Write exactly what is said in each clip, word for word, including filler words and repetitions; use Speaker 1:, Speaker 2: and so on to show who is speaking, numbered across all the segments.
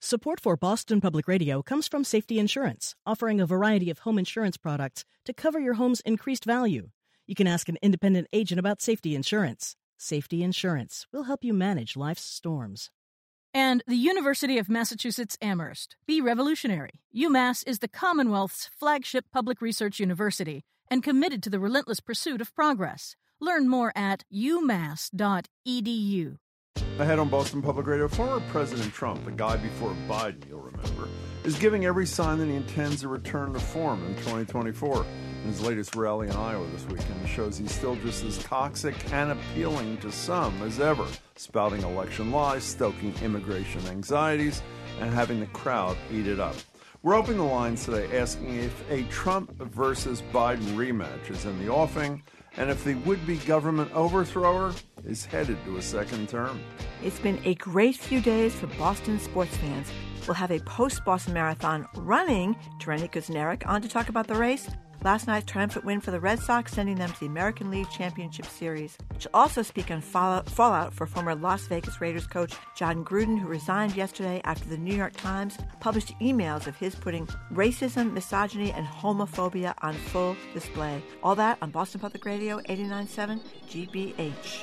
Speaker 1: Support for Boston Public Radio comes from Safety Insurance, offering a variety of home insurance products to cover your home's increased value. You can ask an independent agent about safety insurance. Safety Insurance will help you manage life's storms.
Speaker 2: And the University of Massachusetts Amherst. Be revolutionary. UMass is the Commonwealth's flagship public research university and committed to the relentless pursuit of progress. Learn more at u mass dot e d u.
Speaker 3: Ahead on Boston Public Radio, former President Trump, the guy before Biden, you'll remember, is giving every sign that he intends to return to form in twenty twenty-four. In his latest rally in Iowa this weekend shows he's still just as toxic and appealing to some as ever, spouting election lies, stoking immigration anxieties, and having the crowd eat it up. We're opening the lines today asking if a Trump versus Biden rematch is in the offing, and if the would-be government overthrower is headed to a second term.
Speaker 4: It's been a great few days for Boston sports fans. We'll have a post-Boston Marathon running Tereni Kuznarek on to talk about the race. Last night's triumphant win for the Red Sox, sending them to the American League Championship Series. She'll also speak on fallout, fallout for former Las Vegas Raiders coach John Gruden, who resigned yesterday after the New York Times published emails of his putting racism, misogyny, and homophobia on full display. All that on Boston Public Radio, eighty-nine point seven G B H.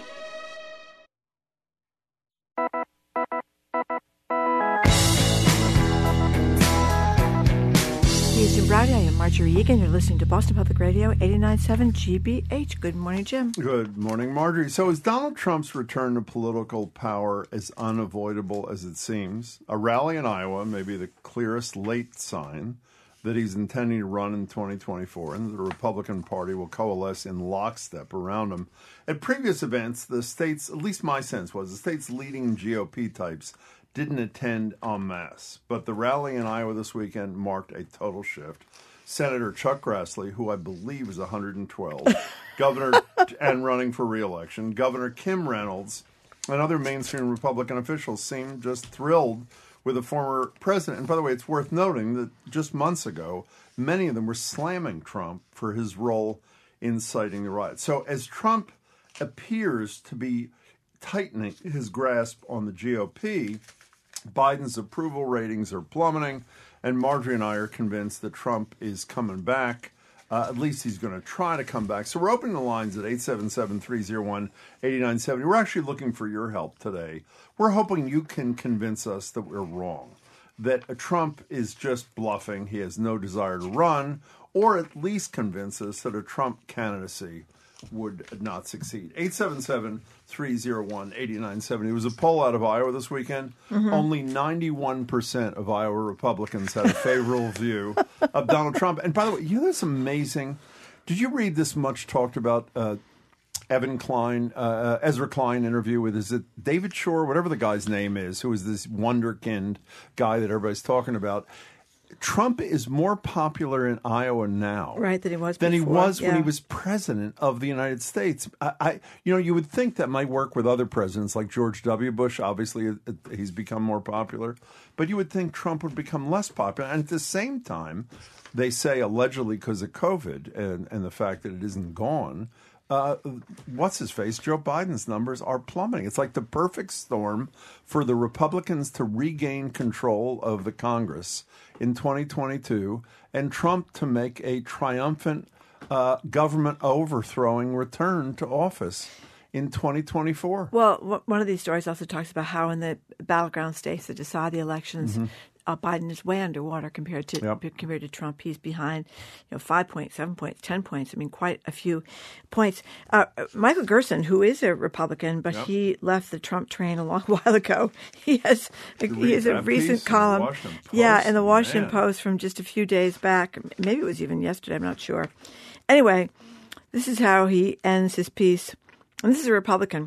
Speaker 4: Jim Browdy, I am Marjorie Egan. You're listening to Boston Public Radio, eighty-nine point seven G B H. Good morning, Jim.
Speaker 3: Good morning, Marjorie. So is Donald Trump's return to political power as unavoidable as it seems? A rally in Iowa may be the clearest late sign that he's intending to run in twenty twenty-four, and the Republican Party will coalesce in lockstep around him. At previous events, the state's, at least my sense was, the state's leading G O P types didn't attend en masse, but the rally in Iowa this weekend marked a total shift. Senator Chuck Grassley, who I believe is one hundred twelve, governor and running for re-election, Governor Kim Reynolds, and other mainstream Republican officials seemed just thrilled with the former president. And by the way, it's worth noting that just months ago, many of them were slamming Trump for his role in inciting the riots. So as Trump appears to be tightening his grasp on the G O P, Biden's approval ratings are plummeting, and Marjorie and I are convinced that Trump is coming back. Uh, at least he's going to try to come back. So we're opening the lines at eight seven seven, three oh one, eight nine seven oh. We're actually looking for your help today. We're hoping you can convince us that we're wrong, that Trump is just bluffing, he has no desire to run, or at least convince us that a Trump candidacy would not succeed. eight seven seven, three oh one, eight nine seven oh. It was a poll out of Iowa this weekend. Mm-hmm. Only ninety-one percent of Iowa Republicans had a favorable view of Donald Trump. And by the way, you know that's amazing. Did you read this much talked about uh, Evan Klein, uh, Ezra Klein interview with, is it David Shore, whatever the guy's name is, who is this wonderkind guy that everybody's talking about? Trump is more popular in Iowa now,
Speaker 4: right, than he was
Speaker 3: than
Speaker 4: before.
Speaker 3: he was
Speaker 4: yeah.
Speaker 3: when he was president of the United States. I, I, you know, you would think that might work with other presidents like George W. Bush. Obviously, he's become more popular, but you would think Trump would become less popular. And at the same time, they say allegedly because of COVID and, and the fact that it isn't gone. Uh, what's his face? Joe Biden's numbers are plummeting. It's like the perfect storm for the Republicans to regain control of the Congress in twenty twenty-two and Trump to make a triumphant uh, government overthrowing return to office in twenty twenty-four.
Speaker 4: Well, one of these stories also talks about how in the battleground states that decide the elections, mm-hmm. Uh, Biden is way underwater compared to yep. compared to Trump. He's behind, you know, five points, seven points, ten points. I mean, quite a few points. Uh, Michael Gerson, who is a Republican, but yep. he left the Trump train a long while ago. He has a, he has a recent column,
Speaker 3: in
Speaker 4: yeah, in the Washington
Speaker 3: Man.
Speaker 4: Post from just a few days back. Maybe it was even yesterday. I'm not sure. Anyway, this is how he ends his piece, and this is a Republican.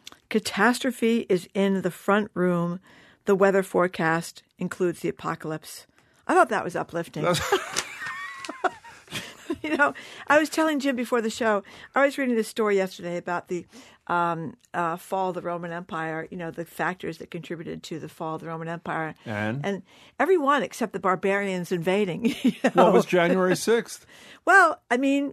Speaker 4: Catastrophe is in the front room. The weather forecast includes the apocalypse. I thought that was uplifting. You know, I was telling Jim before the show, I was reading this story yesterday about the um, uh, fall of the Roman Empire, you know, the factors that contributed to the fall of the Roman Empire.
Speaker 3: And?
Speaker 4: And every one except the barbarians invading. You know?
Speaker 3: What was January sixth?
Speaker 4: Well, I mean,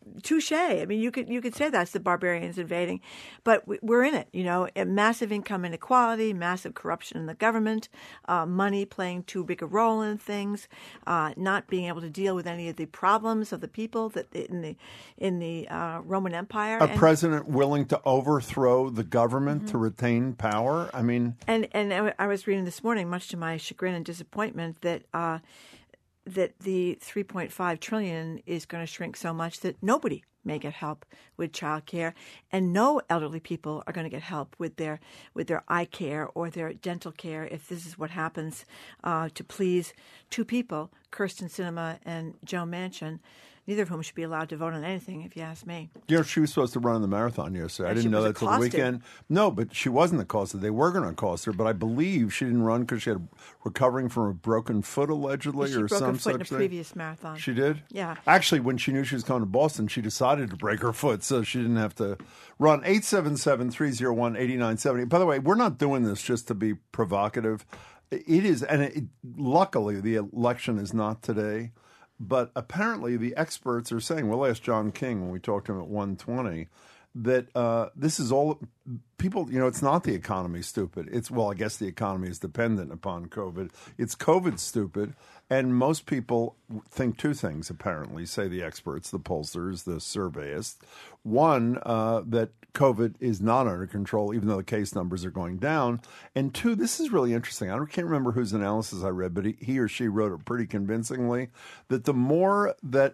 Speaker 4: touche. I mean, you could you could say that's the barbarians invading, but we're in it. You know, massive income inequality, massive corruption in the government, uh, money playing too big a role in things, uh, not being able to deal with any of the problems of the people that in the in the uh, Roman Empire.
Speaker 3: A
Speaker 4: and,
Speaker 3: president willing to overthrow the government
Speaker 4: mm-hmm.
Speaker 3: to retain power. I mean,
Speaker 4: and and I was reading this morning, much to my chagrin and disappointment, that. Uh, that the three point five trillion dollars is going to shrink so much that nobody may get help with child care, and no elderly people are going to get help with their with their eye care or their dental care if this is what happens uh, to please two people, Kyrsten Sinema and Joe Manchin, neither of whom should be allowed to vote on anything, if you ask me.
Speaker 3: You know, she was supposed to run in the marathon yesterday.
Speaker 4: And
Speaker 3: I didn't know that till the
Speaker 4: accosted.
Speaker 3: weekend. No, but she wasn't accosted. They were going to accost her, but I believe she didn't run because she had recovering from a broken foot, allegedly,
Speaker 4: she
Speaker 3: or
Speaker 4: broke
Speaker 3: some
Speaker 4: a foot
Speaker 3: such
Speaker 4: in a
Speaker 3: thing.
Speaker 4: previous marathon.
Speaker 3: She did?
Speaker 4: Yeah.
Speaker 3: Actually, when she knew she was coming to Boston, she decided to break her foot so she didn't have to run. eight seven seven, three oh one, eight nine seven oh. By the way, we're not doing this just to be provocative. It is, and it, luckily, the election is not today. But apparently the experts are saying, we'll ask John King when we talk to him at one twenty, that uh, this is all people, you know, it's not the economy stupid. It's, well, I guess the economy is dependent upon COVID. It's COVID stupid. And most people think two things, apparently, say the experts, the pollsters, the surveyists. One, uh, that COVID is not under control, even though the case numbers are going down. And two, this is really interesting. I can't remember whose analysis I read, but he, he or she wrote it pretty convincingly, that the more that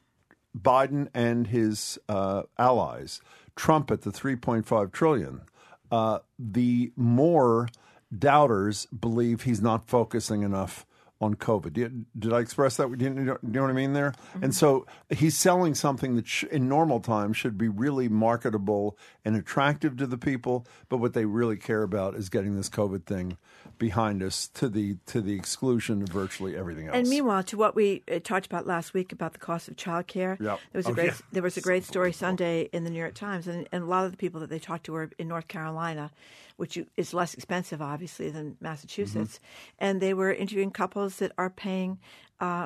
Speaker 3: Biden and his uh, allies trumpet the three point five trillion dollars, uh, the more doubters believe he's not focusing enough on COVID. Did, did I express that? Do you, do you know what I mean there? Mm-hmm. And so he's selling something that sh- in normal times should be really marketable and attractive to the people, but what they really care about is getting this COVID thing behind us to the to the exclusion of virtually everything else.
Speaker 4: And meanwhile, to what we uh, talked about last week about the cost of child care,
Speaker 3: yep.
Speaker 4: there was a
Speaker 3: oh,
Speaker 4: great
Speaker 3: yeah.
Speaker 4: there was a great story Sunday in the New York Times, and, and a lot of the people that they talked to were in North Carolina, which is less expensive, obviously, than Massachusetts. Mm-hmm. And they were interviewing couples that are paying uh,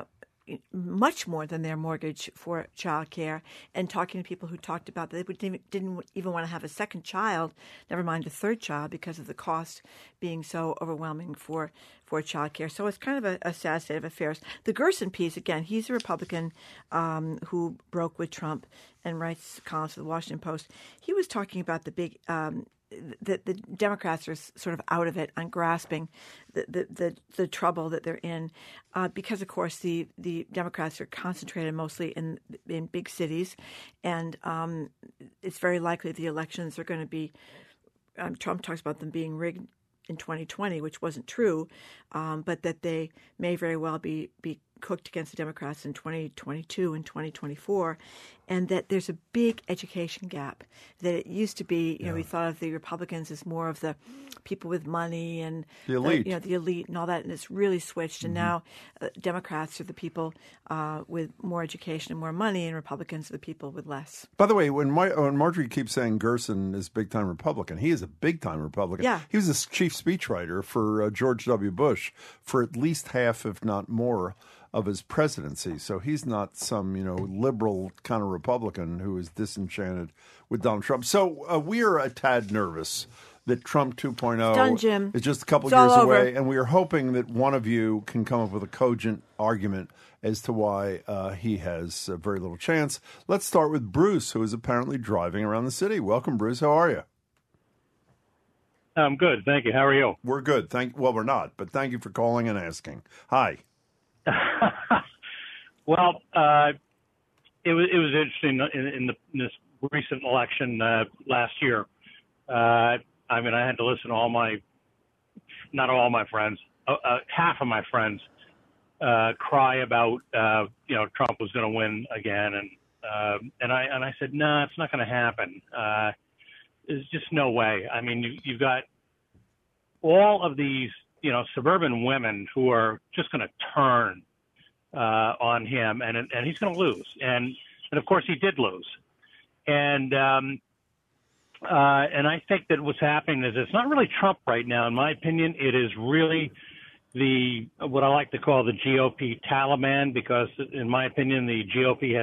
Speaker 4: much more than their mortgage for child care, and talking to people who talked about that they didn't, didn't even want to have a second child, never mind a third child, because of the cost being so overwhelming for, for child care. So it's kind of a, a sad state of affairs. The Gerson piece, again, he's a Republican um, who broke with Trump and writes columns for the Washington Post. He was talking about the big um, The, the Democrats are sort of out of it on grasping the the, the, the trouble that they're in uh, because, of course, the, the Democrats are concentrated mostly in in big cities, and um, it's very likely the elections are going to be um, – Trump talks about them being rigged in twenty twenty, which wasn't true, um, but that they may very well be, be cooked against the Democrats in twenty twenty-two and twenty twenty-four, and that there's a big education gap. That it used to be, you yeah. know, we thought of the Republicans as more of the people with money and
Speaker 3: the elite,
Speaker 4: the, you know, the elite and all that, and it's really switched. And mm-hmm. now uh, Democrats are the people uh, with more education and more money, and Republicans are the people with less.
Speaker 3: By the way, when, my, when Marjorie keeps saying Gerson is big-time Republican, he is a big-time Republican.
Speaker 4: Yeah.
Speaker 3: He was a chief speechwriter for uh, George W. Bush for at least half, if not more, of his presidency. So he's not some, you know, liberal kind of Republican who is disenchanted with Donald Trump. So uh, we are a tad nervous that Trump two point oh
Speaker 4: Done, Jim.
Speaker 3: is just a couple
Speaker 4: It's
Speaker 3: years
Speaker 4: all
Speaker 3: away.
Speaker 4: over.
Speaker 3: And we are hoping that one of you can come up with a cogent argument as to why uh, he has uh, very little chance. Let's start with Bruce, who is apparently driving around the city. Welcome, Bruce. How are you?
Speaker 5: I'm good. Thank you. How are you?
Speaker 3: We're good. Thank. Well, we're not, but thank you for calling and asking. Hi.
Speaker 5: Well, uh, it was it was interesting in, in, the, in this recent election uh, last year. Uh, I mean, I had to listen to all my, not all my friends, uh, uh, half of my friends uh, cry about uh, you know Trump was going to win again, and uh, and I and I said, no, nah, it's not going to happen. Uh, there's just no way. I mean, you, you've got all of these, you know, suburban women who are just going to turn uh, on him, and and he's going to lose. And and of course he did lose. And um, uh, and I think that what's happening is it's not really Trump right now, in my opinion. It is really the what I like to call the G O P Taliban, because in my opinion the G O P has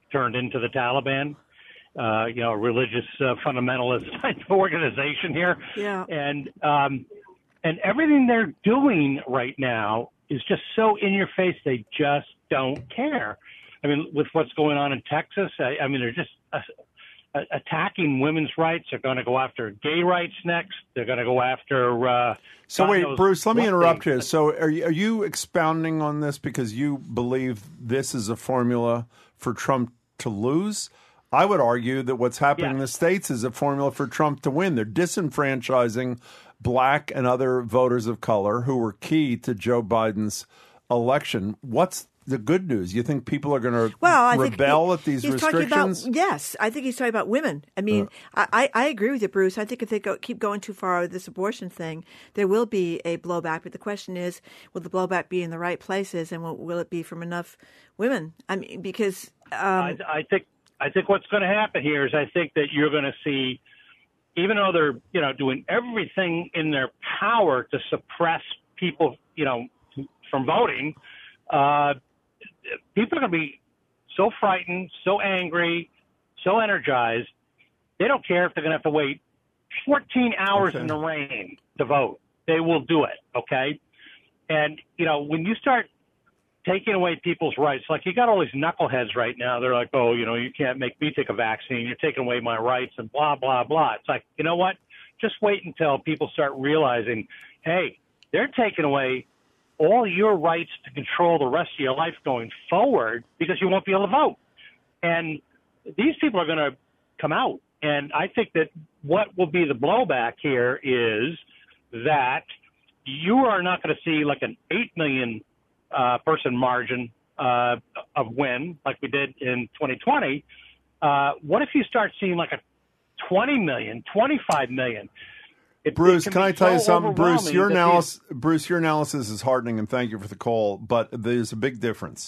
Speaker 5: turned into the Taliban. Uh, you know, a religious uh, fundamentalist type of organization here.
Speaker 4: Yeah.
Speaker 5: And um, and everything they're doing right now is just so in your face. They just don't care. I mean, with what's going on in Texas, I, I mean, they're just uh, uh, attacking women's rights. They're going to go after gay rights next. They're going to go after. Uh,
Speaker 3: so
Speaker 5: God
Speaker 3: wait,
Speaker 5: knows
Speaker 3: Bruce, let me
Speaker 5: what
Speaker 3: interrupt
Speaker 5: things.
Speaker 3: you. So are you, are you expounding on this because you believe this is a formula for Trump to lose? I would argue that what's happening
Speaker 5: Yeah.
Speaker 3: in the States is a formula for Trump to win. They're disenfranchising black and other voters of color who were key to Joe Biden's election. What's the good news? You think people are going to
Speaker 4: Well, I
Speaker 3: rebel
Speaker 4: think
Speaker 3: at these
Speaker 4: he's
Speaker 3: restrictions?
Speaker 4: Talking about, yes, I think he's talking about women. I mean, uh, I, I agree with you, Bruce. I think if they go, keep going too far with this abortion thing, there will be a blowback. But the question is, will the blowback be in the right places, and will, will it be from enough women? I mean, because um,
Speaker 5: I, I think I think what's going to happen here is I think that you're going to see, even though they're you know doing everything in their power to suppress people, you know, from voting. Uh, People are going to be so frightened, so angry, so energized. They don't care if they're going to have to wait fourteen hours
Speaker 3: Okay.
Speaker 5: in the rain to vote. They will do it, okay? And, you know, when you start taking away people's rights, like you got all these knuckleheads right now. They're like, oh, you know, you can't make me take a vaccine. You're taking away my rights and blah, blah, blah. It's like, you know what? Just wait until people start realizing, hey, they're taking away all your rights to control the rest of your life going forward because you won't be able to vote. And these people are going to come out. And I think that what will be the blowback here is that you are not going to see like an eight million uh, person margin uh, of win like we did in twenty twenty. Uh, what if you start seeing like a twenty million, twenty-five million? It,
Speaker 3: Bruce,
Speaker 5: it
Speaker 3: can
Speaker 5: be
Speaker 3: I tell you
Speaker 5: so
Speaker 3: something? Bruce,
Speaker 5: overwhelming
Speaker 3: your
Speaker 5: that these-
Speaker 3: analysis, Bruce, your analysis is heartening, and thank you for the call. But there's a big difference.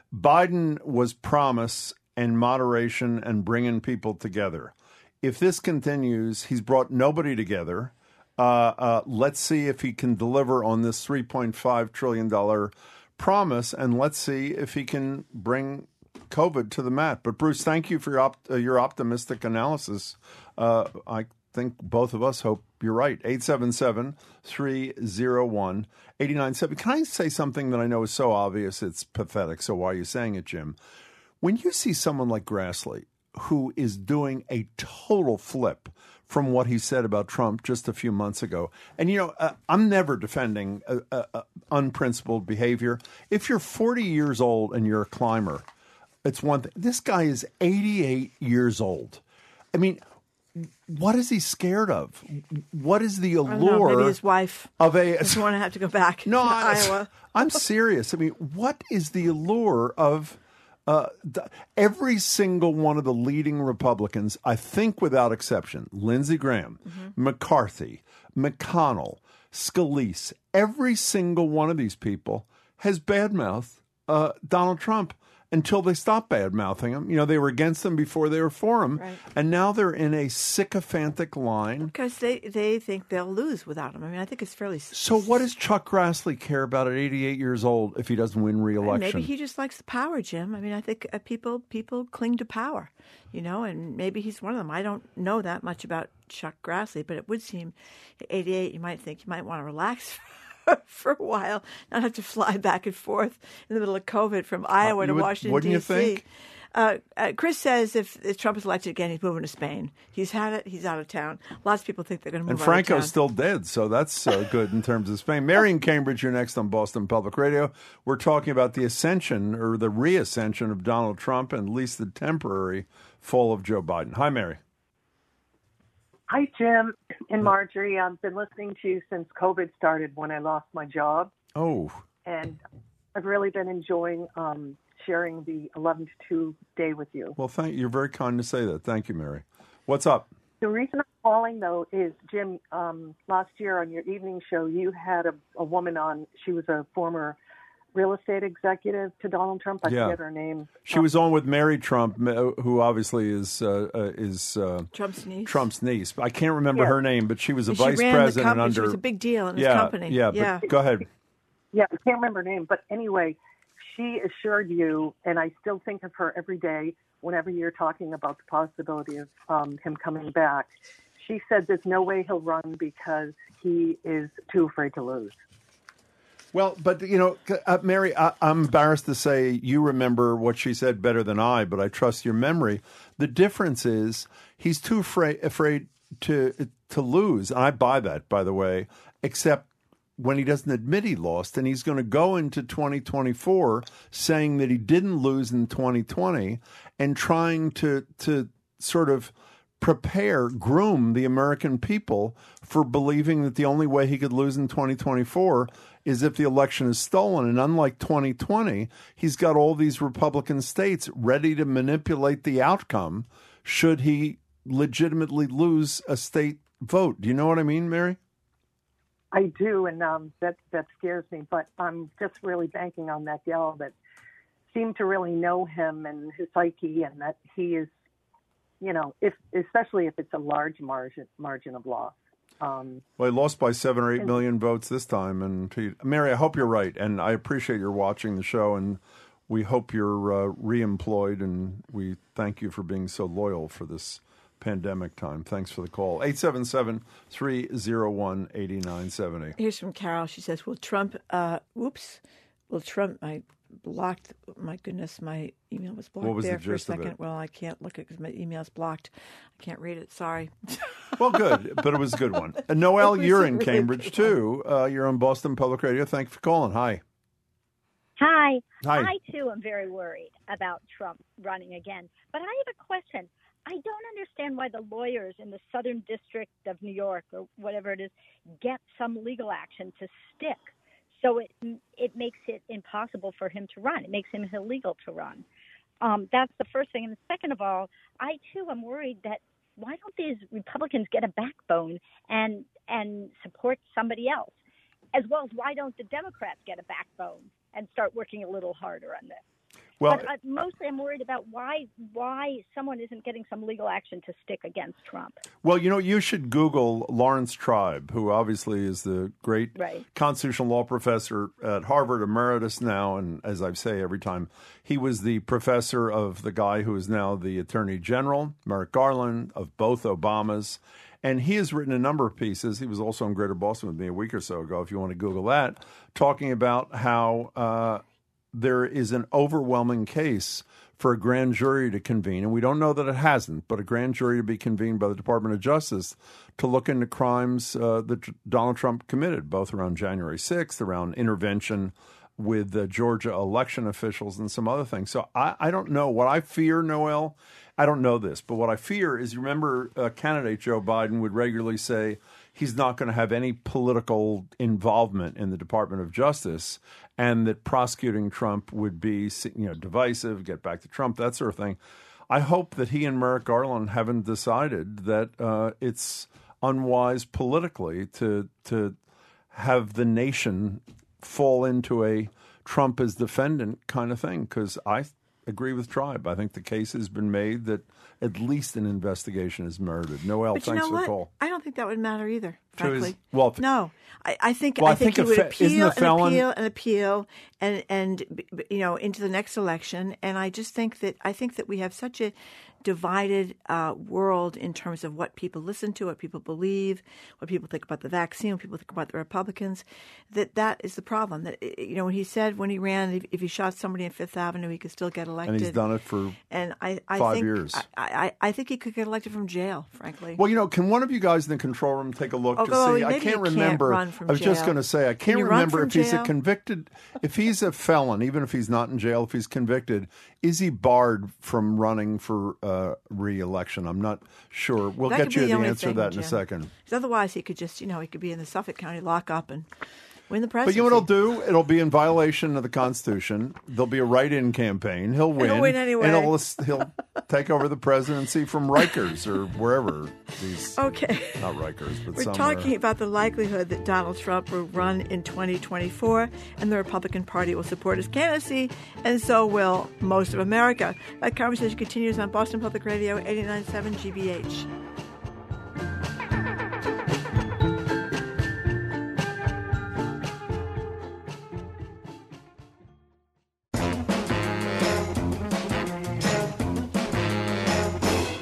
Speaker 3: Biden was promise and moderation and bringing people together. If this continues, he's brought nobody together. Uh, uh, let's see if he can deliver on this three point five trillion dollars promise, and let's see if he can bring COVID to the mat. But Bruce, thank you for your, op- uh, your optimistic analysis. Uh, I think both of us hope you're right. eight seven seven, three oh one, eight nine seven. Can I say something that I know is so obvious it's pathetic? So why are you saying it, Jim? When you see someone like Grassley, who is doing a total flip from what he said about Trump just a few months ago. And, you know, uh, I'm never defending uh, uh, unprincipled behavior. If you're forty years old and you're a climber, it's one thing. This guy is eighty-eight years old. I mean, what is he scared of? What is the
Speaker 4: I don't know,
Speaker 3: allure
Speaker 4: maybe his wife
Speaker 3: of a...
Speaker 4: doesn't want to have to go back
Speaker 3: No,
Speaker 4: to
Speaker 3: I,
Speaker 4: Iowa.
Speaker 3: I'm serious. I mean, what is the allure of uh, the, every single one of the leading Republicans, I think without exception, Lindsey Graham, mm-hmm. McCarthy, McConnell, Scalise, every single one of these people has badmouthed uh, Donald Trump until they stopped bad-mouthing him. You know, they were against him before they were for him.
Speaker 4: Right.
Speaker 3: And now they're in a sycophantic line.
Speaker 4: Because they, they think they'll lose without him. I mean, I think it's fairly...
Speaker 3: So what does Chuck Grassley care about at eighty-eight years old if he doesn't win re-election?
Speaker 4: Maybe he just likes the power, Jim. I mean, I think uh, people people cling to power, you know, and maybe he's one of them. I don't know that much about Chuck Grassley, but it would seem at eighty-eight you might think you might want to relax for a while, not have to fly back and forth in the middle of COVID from Iowa
Speaker 3: Uh,
Speaker 4: to
Speaker 3: would,
Speaker 4: Washington,
Speaker 3: wouldn't
Speaker 4: D
Speaker 3: you
Speaker 4: C
Speaker 3: think?
Speaker 4: Uh, uh, Chris says if, if Trump is elected again, he's moving to Spain. He's had it. He's out of town. Lots of people think they're going to move
Speaker 3: And
Speaker 4: out of town.
Speaker 3: Franco's still dead, so that's uh, good in terms of Spain. Mary in Cambridge, you're next on Boston Public Radio. We're talking about the ascension or the reascension of Donald Trump and at least the temporary fall of Joe Biden. Hi, Mary.
Speaker 6: Hi, Jim and Marjorie. I've been listening to you since COVID started when I lost my job.
Speaker 3: Oh.
Speaker 6: And I've really been enjoying um, sharing the eleven to two day with you.
Speaker 3: Well, thank you. You're very kind to say that. Thank you, Mary. What's up?
Speaker 6: The reason I'm calling, though, is, Jim, um, last year on your evening show, you had a, a woman on. She was a former real estate executive to Donald Trump. I
Speaker 3: Yeah.
Speaker 6: forget her name.
Speaker 3: She was on with Mary Trump, who obviously is uh, uh, is uh,
Speaker 4: Trump's niece.
Speaker 3: Trump's niece. I can't remember
Speaker 6: Yeah.
Speaker 3: her name, but she was a
Speaker 4: And she
Speaker 3: vice
Speaker 4: ran the
Speaker 3: president
Speaker 4: company.
Speaker 3: under.
Speaker 4: She was a big deal in his
Speaker 3: yeah,
Speaker 4: company.
Speaker 3: Yeah,
Speaker 4: Yeah.
Speaker 3: but go ahead.
Speaker 6: Yeah, I can't remember her name. But anyway, she assured you, and I still think of her every day whenever you're talking about the possibility of um, him coming back. She said there's no way he'll run because he is too afraid to lose.
Speaker 3: Well, but, you know, uh, Mary, I, I'm embarrassed to say you remember what she said better than I, but I trust your memory. The difference is he's too afraid, afraid to to lose. And I buy that, by the way, except when he doesn't admit he lost. And he's going to go into twenty twenty-four saying that he didn't lose in twenty twenty and trying to to sort of prepare, groom the American people for believing that the only way he could lose in twenty twenty-four is if the election is stolen. And unlike twenty twenty, he's got all these Republican states ready to manipulate the outcome should he legitimately lose a state vote. Do you know what I mean, Mary?
Speaker 6: I do, and um, that that scares me. But I'm just really banking on that gal that seemed to really know him and his psyche, and that he is, you know, if especially if it's a large margin margin of loss. Um,
Speaker 3: well, he lost by seven or eight million votes this time. And he, Mary, I hope you're right, and I appreciate your watching the show, and we hope you're uh, reemployed, and we thank you for being so loyal for this pandemic time. Thanks for the call. eight seven seven, three oh one, eight nine seven zero.
Speaker 4: Here's from Carol. She says, will Trump, uh, whoops, will Trump, I blocked, my goodness, my email was blocked
Speaker 3: what was
Speaker 4: there
Speaker 3: the
Speaker 4: for a
Speaker 3: gist of
Speaker 4: second.
Speaker 3: it?
Speaker 4: Well, I can't look at it because my email's blocked. I can't read it. Sorry.
Speaker 3: Well, good, but it was a good one. And Noelle, you're in
Speaker 4: really
Speaker 3: Cambridge, too. Uh, you're on Boston Public Radio. Thank you for calling. Hi.
Speaker 7: Hi.
Speaker 3: Hi.
Speaker 7: I, too, am very worried about Trump running again. But I have a question. I don't understand why the lawyers in the Southern District of New York, or whatever it is, get some legal action to stick. So it it makes it impossible for him to run. It makes him illegal to run. Um, that's the first thing. And second of all, I, too, am worried that why don't these Republicans get a backbone and and support somebody else? As well as why don't the Democrats get a backbone and start working a little harder on this?
Speaker 3: Well,
Speaker 7: but uh, mostly I'm worried about why why someone isn't getting some legal action to stick against Trump.
Speaker 3: Well, you know, you should Google Lawrence Tribe, who obviously is the great
Speaker 7: right.
Speaker 3: constitutional law professor at Harvard, emeritus now. And as I say every time, he was the professor of the guy who is now the Attorney General, Merrick Garland, of both Obamas. And he has written a number of pieces. He was also in Greater Boston with me a week or so ago, if you want to Google that, talking about how uh, there is an overwhelming case for a grand jury to convene. And we don't know that it hasn't, but a grand jury to be convened by the Department of Justice to look into crimes uh, that Donald Trump committed, both around January sixth, around intervention with the Georgia election officials and some other things. So I, I don't know. What I fear, Noelle, I don't know this, but what I fear is, you remember uh, candidate Joe Biden would regularly say he's not going to have any political involvement in the Department of Justice, and that prosecuting Trump would be, you know, divisive, get back to Trump, that sort of thing. I hope that he and Merrick Garland haven't decided that uh, it's unwise politically to to have the nation fall into a Trump as defendant kind of thing, because I agree with Tribe. I think the case has been made that at least an investigation is merited. Noelle,
Speaker 4: but
Speaker 3: thanks
Speaker 4: you know
Speaker 3: for
Speaker 4: what?
Speaker 3: the call.
Speaker 4: I don't think that would matter either, frankly.
Speaker 3: Is, well,
Speaker 4: no, I, I think
Speaker 3: well,
Speaker 4: I think,
Speaker 3: think
Speaker 4: he would
Speaker 3: fe-
Speaker 4: appeal and
Speaker 3: felon-
Speaker 4: appeal and appeal and and you know into the next election. And I just think that I think that we have such a divided uh, world in terms of what people listen to, what people believe, what people think about the vaccine, what people think about the Republicans, that that is the problem. That, you know, when he said when he ran, if, if he shot somebody in Fifth Avenue, he could still get elected.
Speaker 3: And he's done it for
Speaker 4: and I, I
Speaker 3: five
Speaker 4: think,
Speaker 3: years.
Speaker 4: I, I, I think he could get elected from jail, frankly.
Speaker 3: Well, you know, can one of you guys in the control room take a look
Speaker 4: oh,
Speaker 3: to
Speaker 4: oh,
Speaker 3: see? I
Speaker 4: can't
Speaker 3: can't remember.
Speaker 4: Run from
Speaker 3: I was
Speaker 4: jail.
Speaker 3: just going to say, I can't
Speaker 4: Can you run
Speaker 3: remember
Speaker 4: from
Speaker 3: if he's
Speaker 4: jail?
Speaker 3: a convicted, if he's a felon, even if he's not in jail, if he's convicted, is he barred from running for uh, re-election? I'm not sure. We'll
Speaker 4: that
Speaker 3: get you
Speaker 4: the,
Speaker 3: the
Speaker 4: only
Speaker 3: answer
Speaker 4: thing,
Speaker 3: to that
Speaker 4: Jim.
Speaker 3: in a second.
Speaker 4: Because otherwise, he could just, you know, he could be in the Suffolk County lockup and win the presidency.
Speaker 3: But you know what he'll do? It'll be in violation of the Constitution. There'll be a write-in campaign. He'll win.
Speaker 4: He'll win anyway.
Speaker 3: And he'll, he'll take over the presidency from Rikers or wherever. These,
Speaker 4: okay.
Speaker 3: Not Rikers, but
Speaker 4: We're
Speaker 3: somewhere.
Speaker 4: talking about the likelihood that Donald Trump will run in twenty twenty-four, and the Republican Party will support his candidacy, and so will most of America. That conversation continues on Boston Public Radio, eighty-nine point seven G B H.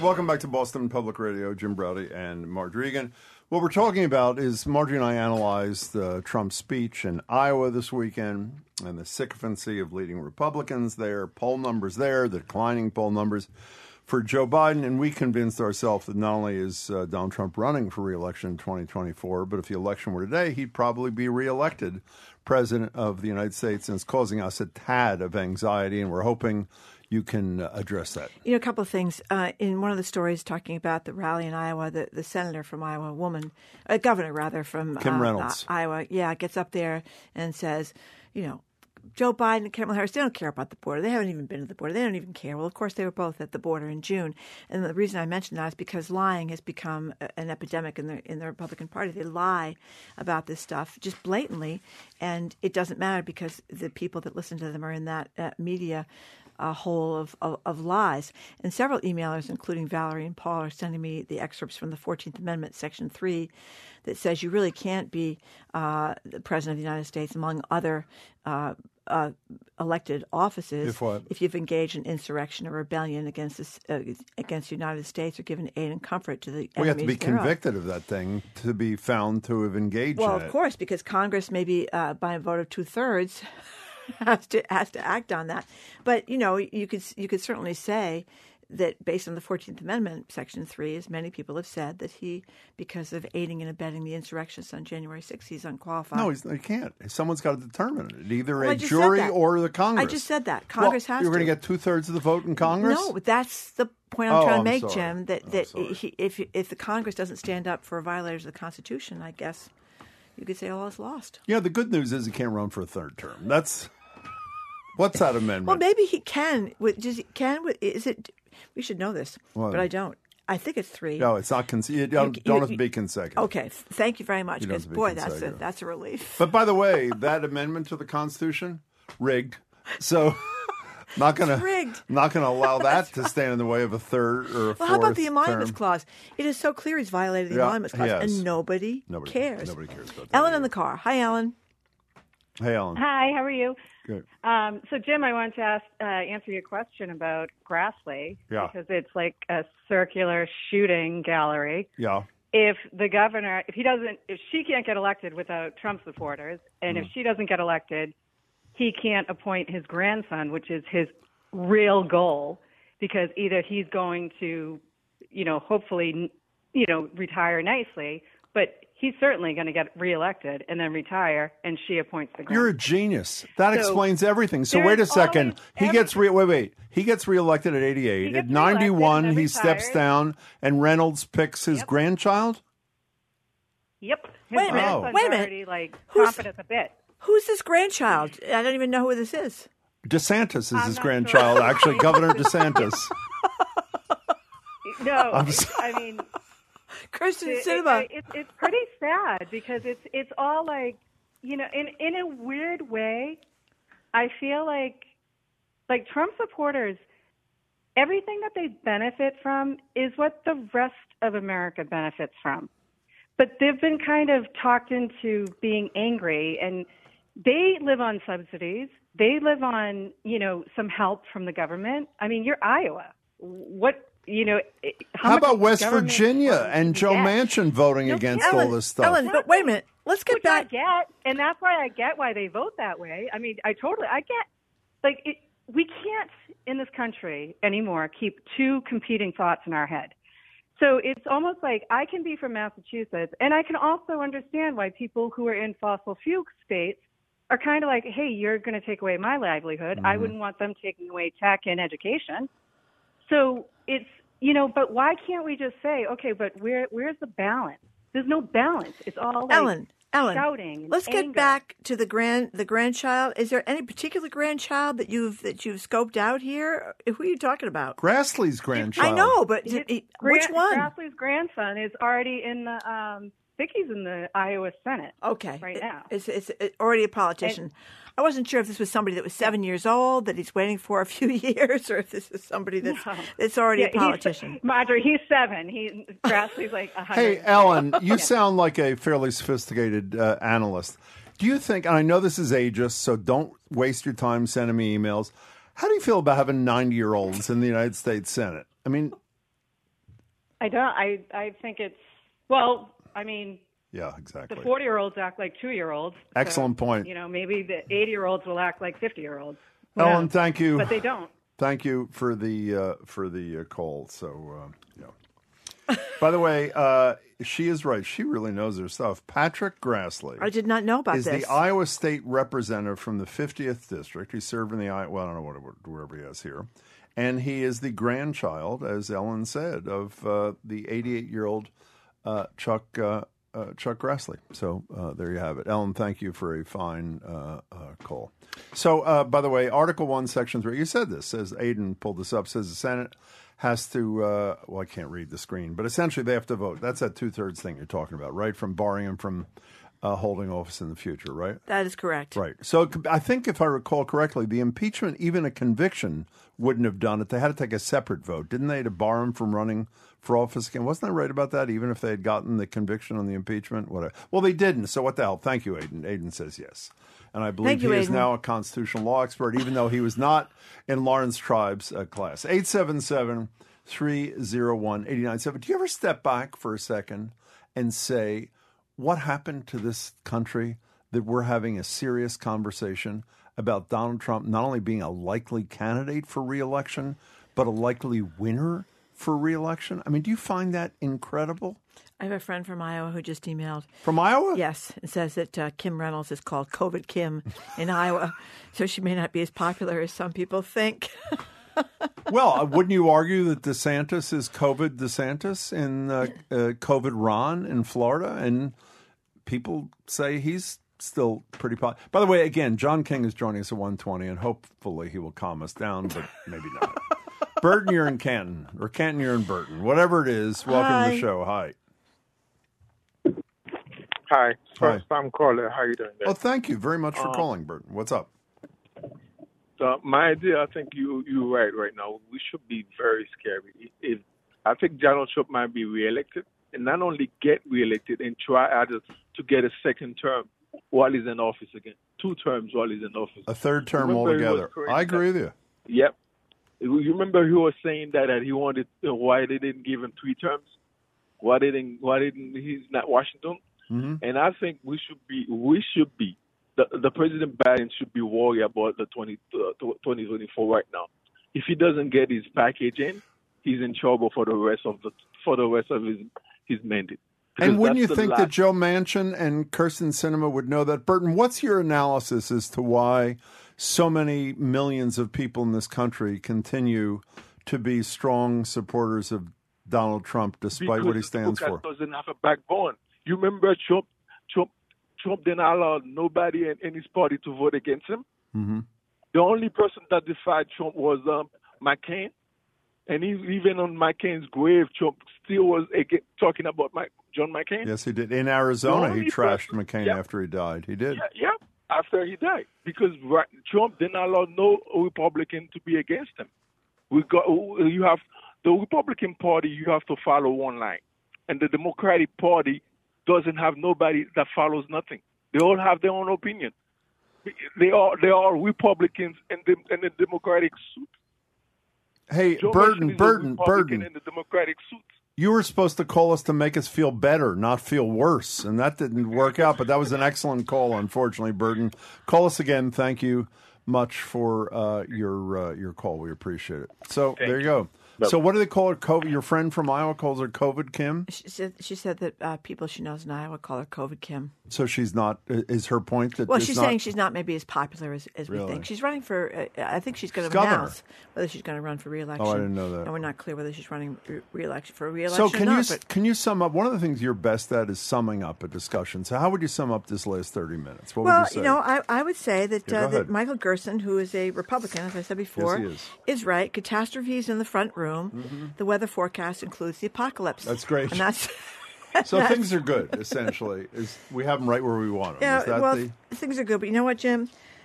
Speaker 3: Welcome back to Boston Public Radio. Jim Braude and Margery Eagan. What we're talking about is Margery and I analyzed uh, Trump's speech in Iowa this weekend and the sycophancy of leading Republicans there, poll numbers there, the declining poll numbers for Joe Biden. And we convinced ourselves that not only is uh, Donald Trump running for re-election in twenty twenty-four, but if the election were today, he'd probably be re-elected president of the United States. And it's causing us a tad of anxiety, and we're hoping you can uh, address that.
Speaker 4: You know, a couple of things. Uh, in one of the stories talking about the rally in Iowa, the, the senator from Iowa, a woman, a governor rather, from
Speaker 3: Kim
Speaker 4: uh,
Speaker 3: Reynolds.
Speaker 4: Uh, Iowa, yeah, gets up there and says, you know, Joe Biden and Kamala Harris, they don't care about the border. They haven't even been to the border. They don't even care. Well, of course, they were both at the border in June. And the reason I mention that is because lying has become a, an epidemic in the in the Republican Party. They lie about this stuff just blatantly, and it doesn't matter because the people that listen to them are in that uh, media a hole of, of, of lies. And several emailers, including Valerie and Paul, are sending me the excerpts from the fourteenth Amendment, Section three, that says you really can't be uh, the President of the United States, among other uh, uh, elected offices,
Speaker 3: If what?
Speaker 4: if you've engaged in insurrection or rebellion against this, uh, against the United States or given aid and comfort to the
Speaker 3: We have to be
Speaker 4: enemies thereof.
Speaker 3: convicted of that thing to be found to have engaged
Speaker 4: Well,
Speaker 3: in
Speaker 4: of
Speaker 3: it.
Speaker 4: course, because Congress, maybe uh, by a vote of two-thirds, has to has to act on that. But you know, you could you could certainly say that based on the fourteenth Amendment, Section three, as many people have said, that he, because of aiding and abetting the insurrectionists on January sixth, he's unqualified.
Speaker 3: No, he's, he can't. Someone's got to determine it, either
Speaker 4: Well, I
Speaker 3: a
Speaker 4: just
Speaker 3: jury
Speaker 4: said that.
Speaker 3: or the Congress.
Speaker 4: I just said that. Congress
Speaker 3: well,
Speaker 4: has
Speaker 3: You're
Speaker 4: to.
Speaker 3: going to get two-thirds of the vote in Congress?
Speaker 4: No, but that's the point I'm
Speaker 3: Oh,
Speaker 4: trying to
Speaker 3: I'm
Speaker 4: make,
Speaker 3: sorry.
Speaker 4: Jim, that,
Speaker 3: I'm
Speaker 4: that
Speaker 3: sorry.
Speaker 4: he, if if the Congress doesn't stand up for violators of the Constitution, I guess you could say all is lost.
Speaker 3: Yeah, the good news is he can't run for a third term. That's what's that amendment?
Speaker 4: Well, maybe he can. With- Does he can? with- Is it? We should know this,
Speaker 3: What?
Speaker 4: but I don't. I think it's three.
Speaker 3: No, it's not. Con- you don't,
Speaker 4: You-
Speaker 3: don't
Speaker 4: you-
Speaker 3: have to be consecutive.
Speaker 4: Okay, th- thank you very much.
Speaker 3: You don't
Speaker 4: Because
Speaker 3: have to be
Speaker 4: boy, that's a
Speaker 3: consecutive.
Speaker 4: that's a relief.
Speaker 3: But by the way, that amendment to the Constitution rigged. So not going to
Speaker 4: rigged.
Speaker 3: not going to allow that to stand in the way of a third or a fourth
Speaker 4: Well, how about the emoluments
Speaker 3: term.
Speaker 4: clause? It is so clear he's violated the
Speaker 3: Yeah,
Speaker 4: emoluments clause,
Speaker 3: he has.
Speaker 4: and nobody,
Speaker 3: Nobody
Speaker 4: cares.
Speaker 3: Nobody cares about that.
Speaker 4: Ellen
Speaker 3: either.
Speaker 4: in the car. Hi, Ellen.
Speaker 3: Hey, Ellen.
Speaker 8: Hi, how are you?
Speaker 3: Good.
Speaker 8: Um, so, Jim, I wanted to ask, uh, answer your question about Grassley
Speaker 3: Yeah.
Speaker 8: because it's like a circular shooting gallery.
Speaker 3: Yeah.
Speaker 8: If the governor, if he doesn't, if she can't get elected without Trump supporters, and
Speaker 3: Mm.
Speaker 8: if she doesn't get elected, he can't appoint his grandson, which is his real goal, because either he's going to, you know, hopefully, you know, retire nicely, but he's certainly going to get reelected and then retire, and she appoints the grandson.
Speaker 3: You're a genius. That
Speaker 8: So,
Speaker 3: explains everything. So
Speaker 8: there's
Speaker 3: wait a second.
Speaker 8: always
Speaker 3: He
Speaker 8: every-
Speaker 3: gets re- wait wait. He gets reelected at eighty-eight.
Speaker 8: He gets
Speaker 3: At ninety-one,
Speaker 8: reelected and
Speaker 3: he
Speaker 8: then
Speaker 3: steps
Speaker 8: retires.
Speaker 3: down, and Reynolds picks his
Speaker 8: Yep.
Speaker 3: grandchild.
Speaker 8: Yep. His
Speaker 4: Wait a minute.
Speaker 8: grandson's
Speaker 4: Wait a minute.
Speaker 8: already, like,
Speaker 4: Who's-
Speaker 8: chomping at the bit.
Speaker 4: Who's this grandchild? I don't even know who this is.
Speaker 3: DeSantis is
Speaker 8: I'm
Speaker 3: his
Speaker 8: not
Speaker 3: grandchild,
Speaker 8: sure.
Speaker 3: actually. Governor DeSantis.
Speaker 8: No,
Speaker 3: I'm
Speaker 8: it's-
Speaker 3: sorry.
Speaker 8: I mean,
Speaker 4: Kristen
Speaker 8: it,
Speaker 4: Sinema.
Speaker 8: it, it's it's pretty sad because it's it's all like, you know, in in a weird way, I feel like like Trump supporters, everything that they benefit from is what the rest of America benefits from. But they've been kind of talked into being angry, and they live on subsidies. They live on, you know, some help from the government. I mean, you're Iowa. What, you know, how,
Speaker 3: How
Speaker 8: much
Speaker 3: about West
Speaker 8: government
Speaker 3: Virginia
Speaker 8: support
Speaker 3: and
Speaker 8: you
Speaker 3: Joe
Speaker 8: get?
Speaker 3: Manchin voting
Speaker 8: No,
Speaker 3: against
Speaker 4: Ellen,
Speaker 3: all this stuff?
Speaker 4: Ellen, but wait a minute. Let's get
Speaker 8: Which I
Speaker 4: back.
Speaker 8: get, and that's why I get why they vote that way. I mean, I totally, I get, like, it, we can't in this country anymore keep two competing thoughts in our head. So it's almost like I can be from Massachusetts, and I can also understand why people who are in fossil fuel states are kind of like, hey, you're going to take away my livelihood. I wouldn't want them taking away tech and education. So it's, you know, but why can't we just say, okay, but where where's the balance? There's no balance. It's all like
Speaker 4: Ellen, Ellen,
Speaker 8: shouting and
Speaker 4: let's get
Speaker 8: anger.
Speaker 4: back to the grand the grandchild. Is there any particular grandchild that you've that you've scoped out here? Who are you talking about?
Speaker 3: Grassley's grandchild.
Speaker 4: I know, but
Speaker 8: His
Speaker 4: it-
Speaker 8: gran-
Speaker 4: which one?
Speaker 8: Grassley's grandson is already in the, um, I think he's in the Iowa Senate.
Speaker 4: Okay,
Speaker 8: right
Speaker 4: It-
Speaker 8: now.
Speaker 4: it's, it's it's already a politician. I wasn't sure if this was somebody that was seven years old that he's waiting for a few years, or if this is somebody that's
Speaker 8: No.
Speaker 4: that's already
Speaker 8: Yeah,
Speaker 4: a
Speaker 8: he's-
Speaker 4: politician.
Speaker 8: Marjorie, he's seven. He Grassley's like a hundred.
Speaker 3: Hey, Ellen, you sound like a fairly sophisticated uh, analyst. Do you think, and I know this is ageist, so don't waste your time sending me emails. How do you feel about having ninety-year-olds in the United States Senate? I mean,
Speaker 8: I don't. I I think it's well. I mean,
Speaker 3: Yeah, exactly.
Speaker 8: the forty-year-olds act like two-year-olds.
Speaker 3: Excellent
Speaker 8: so,
Speaker 3: point.
Speaker 8: You know, maybe the eighty-year-olds will act like fifty-year-olds. Who
Speaker 3: Ellen,
Speaker 8: knows?
Speaker 3: thank you.
Speaker 8: But they don't.
Speaker 3: Thank you for the uh, for the uh, call. So, uh, yeah. By the way, uh, she is right. She really knows her stuff. Patrick Grassley.
Speaker 4: I did not know about
Speaker 3: is
Speaker 4: this.
Speaker 3: the Iowa State representative from the fiftieth district. He served in the Iowa. Well, I don't know what wherever he is here, and he is the grandchild, as Ellen said, of uh, the eighty-eight-year-old uh, Chuck uh, uh, Chuck Grassley. So uh, there you have it. Ellen, thank you for a fine uh, uh, call. So, uh, by the way, Article one, Section three, you said this, says Aiden pulled this up, says the Senate has to, uh, well, I can't read the screen, but essentially they have to vote. That's that two-thirds thing you're talking about, right, from barring him from uh, holding office in the future, right?
Speaker 4: That is correct.
Speaker 3: Right. So I think if I recall correctly, the impeachment, even a conviction, wouldn't have done it. They had to take a separate vote, didn't they, to bar him from running for office again? Wasn't I right about that, even if they had gotten the conviction on the impeachment? Whatever. Well, they didn't, so what the hell? Thank you, Aiden. Aiden says yes. And I believe
Speaker 4: you,
Speaker 3: he is
Speaker 4: Aiden.
Speaker 3: now a constitutional law expert, even though he was not in Lawrence Tribe's uh, class. eight seven seven, three oh one, eight nine seven. Do you ever step back for a second and say, what happened to this country that we're having a serious conversation about Donald Trump not only being a likely candidate for re-election, but a likely winner for re-election? I mean, do you find that incredible?
Speaker 4: I have a friend from Iowa who just emailed.
Speaker 3: From Iowa?
Speaker 4: Yes, and says that uh, Kim Reynolds is called COVID Kim in Iowa, so she may not be as popular as some people think.
Speaker 3: Well, wouldn't you argue that DeSantis is COVID DeSantis in uh, uh, COVID Ron in Florida? And people say he's still pretty popular. By the way, again, John King is joining us at one twenty, and hopefully he will calm us down, but maybe not. Burton, you're in Canton, or Canton, you're in Burton. Whatever it is, welcome
Speaker 4: Hi.
Speaker 3: to the show. Hi.
Speaker 9: Hi, first
Speaker 3: Hi.
Speaker 9: time caller. How you doing? There?
Speaker 3: Oh, thank you very much for
Speaker 9: Um,
Speaker 3: calling, Burton. What's up?
Speaker 9: So my idea, I think you you're right. Right now, we should be very scary. If I think Donald Trump might be reelected, and not only get reelected and try others to get a second term while he's in office again, two terms while he's in office.
Speaker 3: A third term
Speaker 9: Remember he was
Speaker 3: altogether.
Speaker 9: crazy
Speaker 3: I agree
Speaker 9: that-
Speaker 3: with you.
Speaker 9: Yep. You remember he was saying that that he wanted uh, why they didn't give him three terms, why they didn't why didn't he's not Washington.
Speaker 3: Mm-hmm.
Speaker 9: And I think we should be, we should be, the, the President Biden should be worried about the twenty, uh, twenty twenty-four right now. If he doesn't get his package in, he's in trouble for the rest of the for the rest of his his mandate. Because
Speaker 3: And wouldn't you
Speaker 9: that's the
Speaker 3: think
Speaker 9: last-
Speaker 3: that Joe Manchin and Kirsten Sinema would know that? Burton, what's your analysis as to why so many millions of people in this country continue to be strong supporters of Donald Trump, despite
Speaker 9: because
Speaker 3: what he
Speaker 9: the
Speaker 3: stands
Speaker 9: Democrat
Speaker 3: for?
Speaker 9: doesn't have a backbone. You remember Trump, Trump, Trump didn't allow nobody in, in his party to vote against him.
Speaker 3: Mm-hmm.
Speaker 9: The only person that defied Trump was um, McCain. And he, even on McCain's grave, Trump still was again, talking about Mike, John McCain.
Speaker 3: Yes, he did. In Arizona,
Speaker 9: The
Speaker 3: he
Speaker 9: only
Speaker 3: trashed
Speaker 9: person-
Speaker 3: McCain
Speaker 9: yeah.
Speaker 3: after he died. He did.
Speaker 9: Yeah, yeah, after he died, because right, Trump didn't allow no Republican to be against him. We got you have the Republican Party. You have to follow one line, and the Democratic Party doesn't have nobody that follows nothing. They all have their own opinion. They are they are Republicans in the in the Democratic suit.
Speaker 3: Hey,
Speaker 9: Joe Manchin
Speaker 3: Burton,
Speaker 9: is a
Speaker 3: Burton,
Speaker 9: Republican
Speaker 3: Burton.
Speaker 9: in the Democratic suit.
Speaker 3: You were supposed to call us to make us feel better, not feel worse, and that didn't work out. But that was an excellent call, unfortunately, Burton. Call us again. Thank you much for uh, your uh, your call. We appreciate it. So
Speaker 9: Thank
Speaker 3: there you
Speaker 9: you.
Speaker 3: go. So what do they call her? COVID? Your friend from Iowa calls her COVID Kim.
Speaker 4: She said she said that uh, people she knows in Iowa call her COVID Kim.
Speaker 3: So she's not. Is her point that?
Speaker 4: Well,
Speaker 3: it's
Speaker 4: she's
Speaker 3: not,
Speaker 4: saying she's not maybe as popular as, as
Speaker 3: Really?
Speaker 4: we think. She's running for. Uh, I think she's going to
Speaker 3: Governor.
Speaker 4: announce whether she's going to run for re-election.
Speaker 3: Oh, I didn't know that.
Speaker 4: And we're not clear whether she's running re- re-election for re-election.
Speaker 3: So can
Speaker 4: or
Speaker 3: you
Speaker 4: not, but
Speaker 3: can you sum up? One of the things you're best at is summing up a discussion. So how would you sum up this last thirty minutes? What
Speaker 4: well,
Speaker 3: would you say?
Speaker 4: know, I, I would say that
Speaker 3: Yeah, go
Speaker 4: uh,
Speaker 3: ahead.
Speaker 4: that Michael Gerson, who is a Republican, as I said before,
Speaker 3: Yes, he is.
Speaker 4: right. Catastrophe is in the front room.
Speaker 3: Mm-hmm.
Speaker 4: The weather forecast includes the apocalypse.
Speaker 3: That's great.
Speaker 4: And that's
Speaker 3: So
Speaker 4: that's-
Speaker 3: things are good. Essentially, is we have them right where we want them.
Speaker 4: Yeah,
Speaker 3: is that
Speaker 4: well,
Speaker 3: the?
Speaker 4: things are good, but you know what, Jim?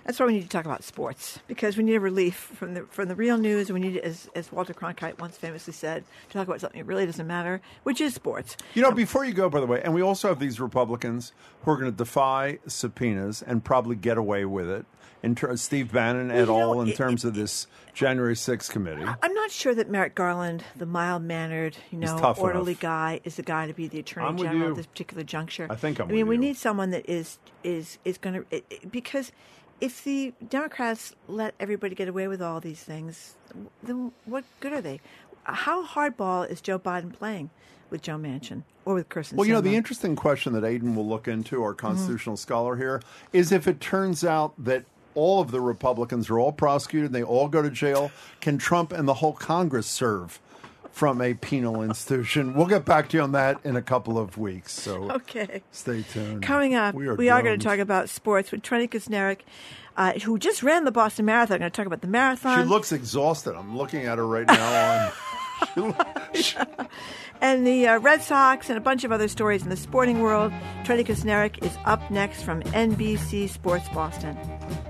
Speaker 4: That's why we need to talk about sports, because we need a relief from the from the real news. We need, as, as Walter Cronkite once famously said, to talk about something that really doesn't matter, which is sports.
Speaker 3: You know, before you go, by the way, and we also have these Republicans who are going to defy subpoenas and probably get away with it. In ter- Steve Bannon et
Speaker 4: Well, you
Speaker 3: al.
Speaker 4: know,
Speaker 3: in
Speaker 4: it-
Speaker 3: terms
Speaker 4: it-
Speaker 3: of this January sixth committee.
Speaker 4: I'm not sure that Merrick Garland, the mild-mannered, you
Speaker 3: He's
Speaker 4: know,
Speaker 3: tough
Speaker 4: orderly
Speaker 3: enough.
Speaker 4: guy, is the guy to be the Attorney
Speaker 3: I'm with
Speaker 4: General
Speaker 3: you.
Speaker 4: at this particular juncture.
Speaker 3: I think I'm
Speaker 4: I mean,
Speaker 3: with
Speaker 4: we
Speaker 3: you.
Speaker 4: need someone that is is is going to because if the Democrats let everybody get away with all these things, then what good are they? How hardball is Joe Biden playing with Joe Manchin or with Kirsten
Speaker 3: Well, you know, the
Speaker 4: Sinema?
Speaker 3: interesting question that Aiden will look into, our
Speaker 4: Mm-hmm.
Speaker 3: constitutional scholar here, is if it turns out that all of the Republicans are all prosecuted, they all go to jail, can Trump and the whole Congress serve from a penal institution? We'll get back to you on that in a couple of weeks. So
Speaker 4: Okay.
Speaker 3: stay tuned.
Speaker 4: Coming up,
Speaker 3: we are,
Speaker 4: we are going
Speaker 3: doomed.
Speaker 4: to talk about sports with Trenny Kuznarek, uh, who just ran the Boston Marathon. Going to talk about the marathon.
Speaker 3: She looks exhausted. I'm looking at her right now on. she,
Speaker 4: And the uh, Red Sox and a bunch of other stories in the sporting world. Trenny Kuznarek is up next from N B C Sports Boston.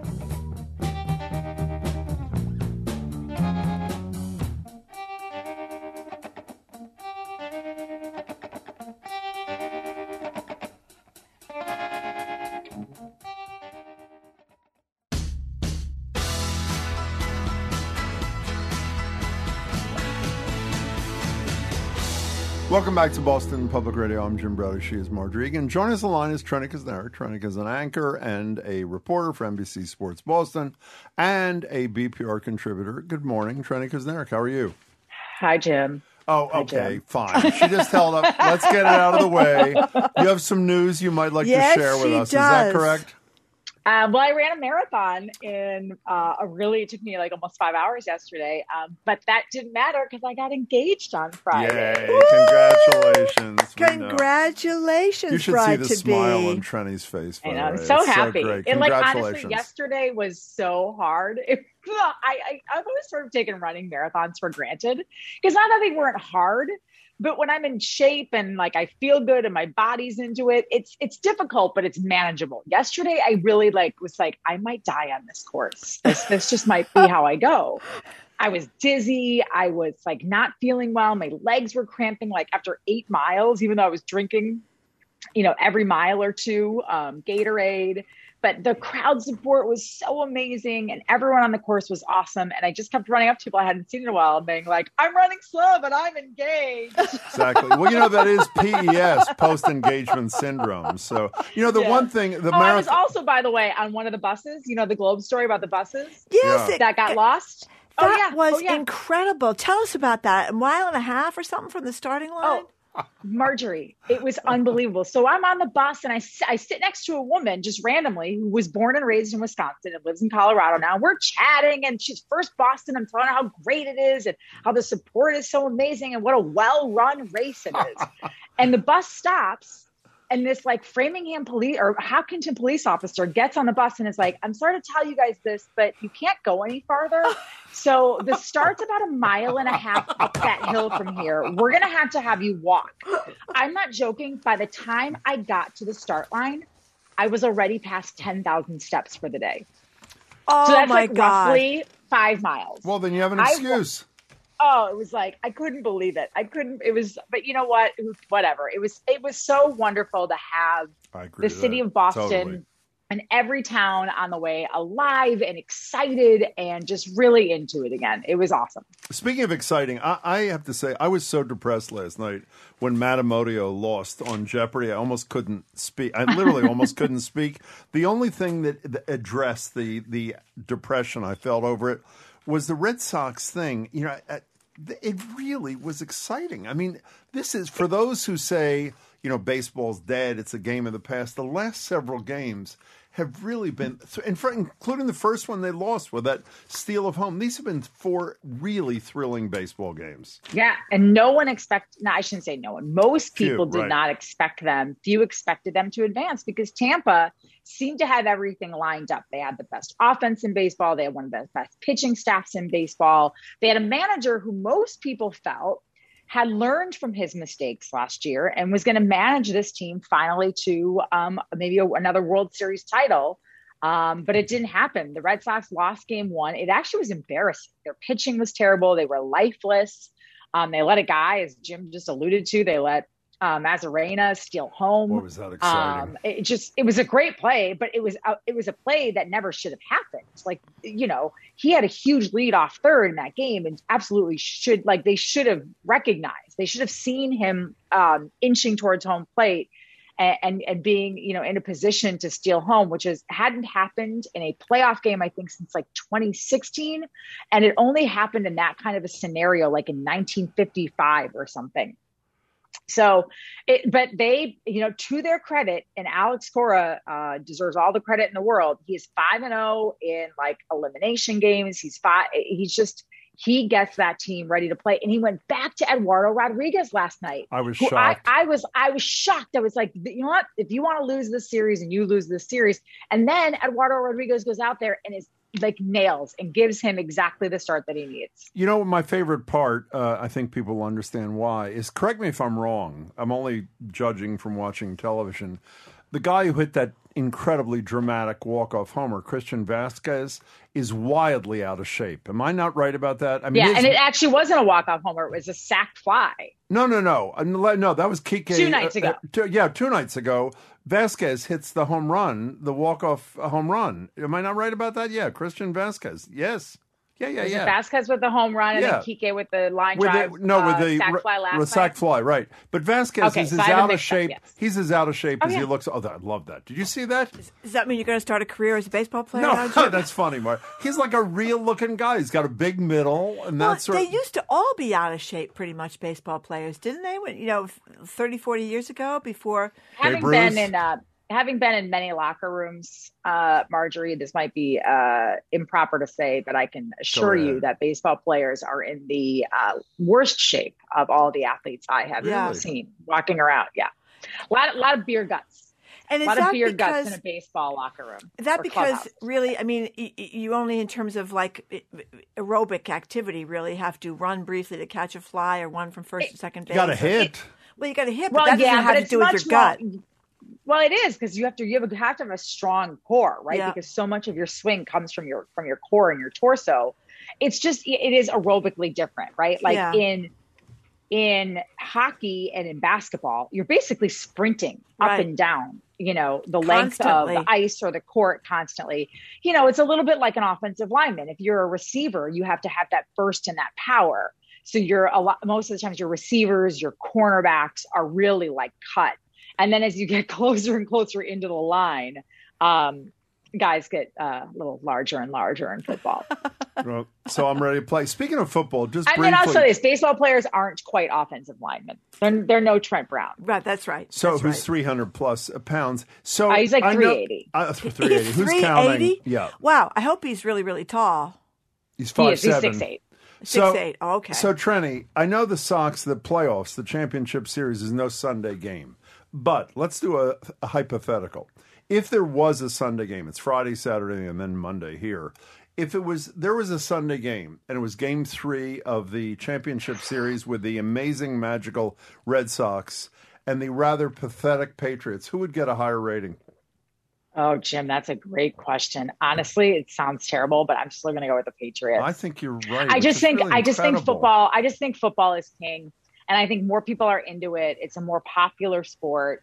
Speaker 3: Welcome back to Boston Public Radio. I'm Jim Brody. She is Marjorie Egan. Joining us on the line is Trenny Kuznarek. Trenny is an anchor and a reporter for N B C Sports Boston and a B P R contributor. Good morning, Trenny Kuznarek. How are you?
Speaker 10: Hi, Jim.
Speaker 3: Oh,
Speaker 10: Hi,
Speaker 3: okay,
Speaker 10: Jim.
Speaker 3: fine. She just held up. Let's get it out of the way. You have some news you might like
Speaker 4: Yes,
Speaker 3: to share with
Speaker 4: she
Speaker 3: us. Is that
Speaker 4: does.
Speaker 3: correct?
Speaker 10: Um, well, I ran a marathon in uh, a really, it took me like almost five hours yesterday, um, but that didn't matter because I got engaged on Friday.
Speaker 3: Yay, congratulations. We know.
Speaker 4: Congratulations,
Speaker 3: You should see
Speaker 4: bride
Speaker 3: the
Speaker 4: to
Speaker 3: smile
Speaker 4: be.
Speaker 3: on Trenny's face. By
Speaker 10: And
Speaker 3: the
Speaker 10: I'm
Speaker 3: way.
Speaker 10: so
Speaker 3: It's
Speaker 10: happy.
Speaker 3: great.
Speaker 10: And like,
Speaker 3: Congratulations.
Speaker 10: honestly, yesterday was so hard. It, I, I, I've always sort of taken running marathons for granted because not that they weren't hard, but when I'm in shape and like I feel good and my body's into it, it's it's difficult, but it's manageable. Yesterday, I really like was like, I might die on this course. This this just might be how I go. I was dizzy. I was like not feeling well. My legs were cramping like after eight miles, even though I was drinking, you know, every mile or two, um, Gatorade. But the crowd support was so amazing and everyone on the course was awesome. And I just kept running up to people I hadn't seen in a while and being like, I'm running slow, but I'm engaged.
Speaker 3: Exactly. Well, you know, that is P E S, post-engagement syndrome. So, you know, the
Speaker 10: Yeah.
Speaker 3: one thing, the
Speaker 10: oh, I was
Speaker 3: marathon.
Speaker 10: also, by the way, on one of the buses, you know, the Globe story about the buses
Speaker 4: Yes,
Speaker 3: Yeah.
Speaker 4: it,
Speaker 10: that got lost.
Speaker 4: that
Speaker 10: oh, yeah.
Speaker 4: was
Speaker 10: oh, yeah.
Speaker 4: incredible. Tell us about that. A mile and a half or something from the starting line?
Speaker 10: Oh, Marjorie, it was unbelievable. So I'm on the bus and I, s- I sit next to a woman just randomly who was born and raised in Wisconsin and lives in Colorado now. We're chatting and she's first Boston. I'm telling her how great it is and how the support is so amazing and what a well-run race it is. And the bus stops and this like Framingham police or Hopkinton police officer gets on the bus and is like, I'm sorry to tell you guys this, but you can't go any farther. So the start's about a mile and a half up that hill from here. We're going to have to have you walk. I'm not joking. By the time I got to the start line, I was already past ten thousand steps for the day.
Speaker 4: Oh,
Speaker 10: So that's
Speaker 4: my
Speaker 10: like
Speaker 4: God.
Speaker 10: roughly five miles.
Speaker 3: Well, then you have an
Speaker 10: I-
Speaker 3: excuse.
Speaker 10: Oh, it was like, I couldn't believe it. I couldn't, it was, but you know what? It was, whatever. It was, it was so wonderful to have
Speaker 3: I agree
Speaker 10: the
Speaker 3: with
Speaker 10: city
Speaker 3: that.
Speaker 10: of Boston
Speaker 3: Totally.
Speaker 10: and every town on the way alive and excited and just really into it again. It was awesome.
Speaker 3: Speaking of exciting, I, I have to say, I was so depressed last night when Matamodio lost on Jeopardy. I almost couldn't speak. I literally almost couldn't speak. The only thing that, that addressed the, the depression I felt over it was the Red Sox thing. You know, it really was exciting. I mean, this is, for those who say, you know, baseball's dead, it's a game of the past, the last several games have really been, including the first one they lost with that steal of home. These have been four really thrilling baseball games.
Speaker 10: Yeah. And no one expect, no, I shouldn't say no one. Most
Speaker 3: Few,
Speaker 10: people did
Speaker 3: right.
Speaker 10: not expect them. Few expected them to advance because Tampa seemed to have everything lined up. They had the best offense in baseball. They had one of the best pitching staffs in baseball. They had a manager who most people felt had learned from his mistakes last year and was going to manage this team finally to um, maybe a, another World Series title. Um, but it didn't happen. The Red Sox lost game one. It actually was embarrassing. Their pitching was terrible. They were lifeless. Um, they let a guy, as Jim just alluded to, they let uh, Masarena steal home.
Speaker 3: What was that exciting?
Speaker 10: Um, it just, it was a great play, but it was, a, it was a play that never should have happened. Like, you know, he had a huge lead off third in that game and absolutely should, like, they should have recognized, they should have seen him um, inching towards home plate and, and, and being, you know, in a position to steal home, which is hadn't happened in a playoff game, I think, since like twenty sixteen. And it only happened in that kind of a scenario, like in nineteen fifty-five or something. So, it, but they, you know, to their credit, and Alex Cora uh, deserves all the credit in the world. He's five and zero in like elimination games. He's five. He's just he gets that team ready to play, and he went back to Eduardo Rodriguez last night.
Speaker 3: I was
Speaker 10: who
Speaker 3: shocked.
Speaker 10: I, I was I was shocked. I was like, you know what? If you want to lose this series, and you lose this series, and then Eduardo Rodriguez goes out there and is like nails and gives him exactly the start that he needs.
Speaker 3: You know, my favorite part, uh, I think people will understand why, is, correct me if I'm wrong, I'm only judging from watching television, the guy who hit that incredibly dramatic walk-off homer, Christian Vasquez, is wildly out of shape. Am I not right about that? I mean,
Speaker 10: yeah,
Speaker 3: his...
Speaker 10: and it actually wasn't a walk-off homer. It was a sacked fly.
Speaker 3: No, no, no. No, that was Kike.
Speaker 10: Two nights ago.
Speaker 3: Uh, two, yeah, two nights ago. Vasquez hits the home run, the walk-off home run. Am I not right about that? Yeah, Christian Vasquez. Yes. Yeah, yeah,
Speaker 10: was
Speaker 3: yeah.
Speaker 10: Vasquez with the home run and
Speaker 3: yeah.
Speaker 10: then Kike with the line
Speaker 3: with
Speaker 10: drive.
Speaker 3: The, no,
Speaker 10: uh,
Speaker 3: with the
Speaker 10: sack fly last
Speaker 3: with sack
Speaker 10: night.
Speaker 3: fly, right. But Vasquez
Speaker 10: Okay,
Speaker 3: is
Speaker 10: so
Speaker 3: as
Speaker 10: I have
Speaker 3: out
Speaker 10: a
Speaker 3: of shape.
Speaker 10: mix-up, yes.
Speaker 3: He's as out of shape
Speaker 10: Oh,
Speaker 3: as
Speaker 10: yeah.
Speaker 3: he looks. Oh, I love that. Did you see that?
Speaker 4: Does that mean you're going to start a career as a baseball player?
Speaker 3: No,
Speaker 4: now, Jim?
Speaker 3: that's funny, Mark. He's like a real-looking guy. He's got a big middle, and
Speaker 4: Well,
Speaker 3: that's sort
Speaker 4: they
Speaker 3: of...
Speaker 4: used to all be out of shape, pretty much, baseball players, didn't they? When, you know, thirty, forty years ago, before...
Speaker 10: Having
Speaker 3: Babe
Speaker 10: been
Speaker 3: Ruth?
Speaker 10: in uh, having been in many locker rooms, uh, Marjorie, this might be uh, improper to say, but I can assure
Speaker 3: ahead.
Speaker 10: you that baseball players are in the uh, worst shape of all the athletes I have
Speaker 4: Yeah.
Speaker 10: seen walking around. Yeah, a lot, a lot of beer guts.
Speaker 4: And
Speaker 10: A
Speaker 4: is
Speaker 10: lot of
Speaker 4: that
Speaker 10: beer
Speaker 4: because...
Speaker 10: guts in a baseball locker room.
Speaker 4: Is that
Speaker 10: or
Speaker 4: because
Speaker 10: clubhouse.
Speaker 4: really, I mean, y- y- you only in terms of like aerobic activity really have to run briefly to catch a fly or run from first to second base.
Speaker 3: You got to hit.
Speaker 4: Well, you got to hit,
Speaker 10: Well,
Speaker 4: but that
Speaker 10: yeah,
Speaker 4: doesn't have
Speaker 10: but
Speaker 4: to
Speaker 10: it's
Speaker 4: do with
Speaker 10: much
Speaker 4: your gut.
Speaker 10: more- Well, it is because you have to you have, have to have a strong core, right?
Speaker 4: Yeah.
Speaker 10: Because so much of your swing comes from your from your core and your torso. It's just it is aerobically different, right? Like
Speaker 4: Yeah.
Speaker 10: in in hockey and in basketball, you're basically sprinting up
Speaker 4: Right.
Speaker 10: and down, you know, the length of
Speaker 4: Constantly.
Speaker 10: the ice or the court constantly. You know, it's a little bit like an offensive lineman. If you're a receiver, you have to have that burst and that power. So you're a lot most of the times your receivers, your cornerbacks are really like cut. And then as you get closer and closer into the line, um, guys get uh, a little larger and larger in football.
Speaker 3: Well, so I'm ready to play. Speaking of football, just
Speaker 10: I
Speaker 3: briefly.
Speaker 10: mean, I'll say this: baseball players aren't quite offensive linemen. They're, they're no Trent Brown.
Speaker 4: Right, that's right.
Speaker 3: So
Speaker 4: that's
Speaker 3: who's
Speaker 4: right.
Speaker 3: three hundred plus pounds? So
Speaker 10: Uh, he's like
Speaker 3: I know-
Speaker 10: three eighty.
Speaker 3: Uh, three eighty.
Speaker 4: He's
Speaker 3: Who's
Speaker 4: three
Speaker 3: counting?
Speaker 4: eighty?
Speaker 3: Yeah,
Speaker 4: Wow, I hope he's really, really tall.
Speaker 3: he's
Speaker 10: He
Speaker 3: five
Speaker 10: is. He's
Speaker 3: seven.
Speaker 10: six eight.
Speaker 3: So,
Speaker 4: Six eight. Oh, okay.
Speaker 3: So Trenny, I know the Sox, the playoffs, the championship series is no Sunday game, but let's do a, a hypothetical. If there was a Sunday game, it's Friday, Saturday, and then Monday here. If it was, there was a Sunday game, and it was Game Three of the championship series with the amazing, magical Red Sox and the rather pathetic Patriots, who would get a higher rating?
Speaker 10: Oh, Jim, that's a great question. Honestly, it sounds terrible, but I'm still going to go with the Patriots.
Speaker 3: I think you're right.
Speaker 10: I
Speaker 3: It's
Speaker 10: just think
Speaker 3: really
Speaker 10: I just think
Speaker 3: incredible.
Speaker 10: football. I just think football is king, and I think more people are into it. It's a more popular sport.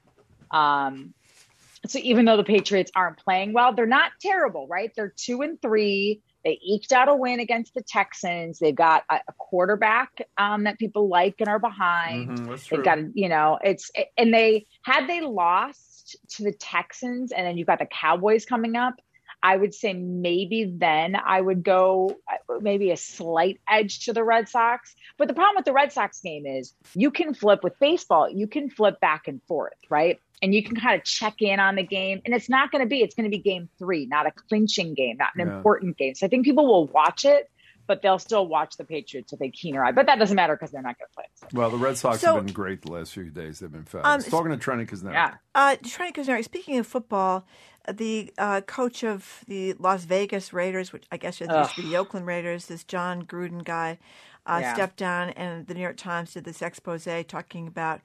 Speaker 10: Um, so even though the Patriots aren't playing well, they're not terrible, right? They're two and three. They eked out a win against the Texans. They've got a, a quarterback um, that people like and are behind.
Speaker 3: Mhm, that's true.
Speaker 10: They've got, you know, it's and they had they lost to the Texans, and then you've got the Cowboys coming up. I would say maybe then I would go maybe a slight edge to the Red Sox. But the problem with the Red Sox game is you can flip with baseball. You can flip back and forth, right? And you can kind of check in on the game. And it's not going to be, it's going to be game three, not a clinching game, not an
Speaker 3: Yeah.
Speaker 10: important game. So I think people will watch it, but they'll still watch the Patriots with a keener eye. But that doesn't matter because they're not going to play. So.
Speaker 3: Well, the Red Sox
Speaker 4: So-
Speaker 3: have been great the last few days. They've been fabulous.
Speaker 4: Um,
Speaker 3: Talking to Trenny Kuznets.
Speaker 10: Yeah.
Speaker 4: Uh, Trent Kuznets, speaking of football, the uh, coach of the Las Vegas Raiders, which I guess it used to be the Oakland Raiders, this John Gruden guy, uh,
Speaker 10: Yeah.
Speaker 4: stepped down, and the New York Times did this expose talking about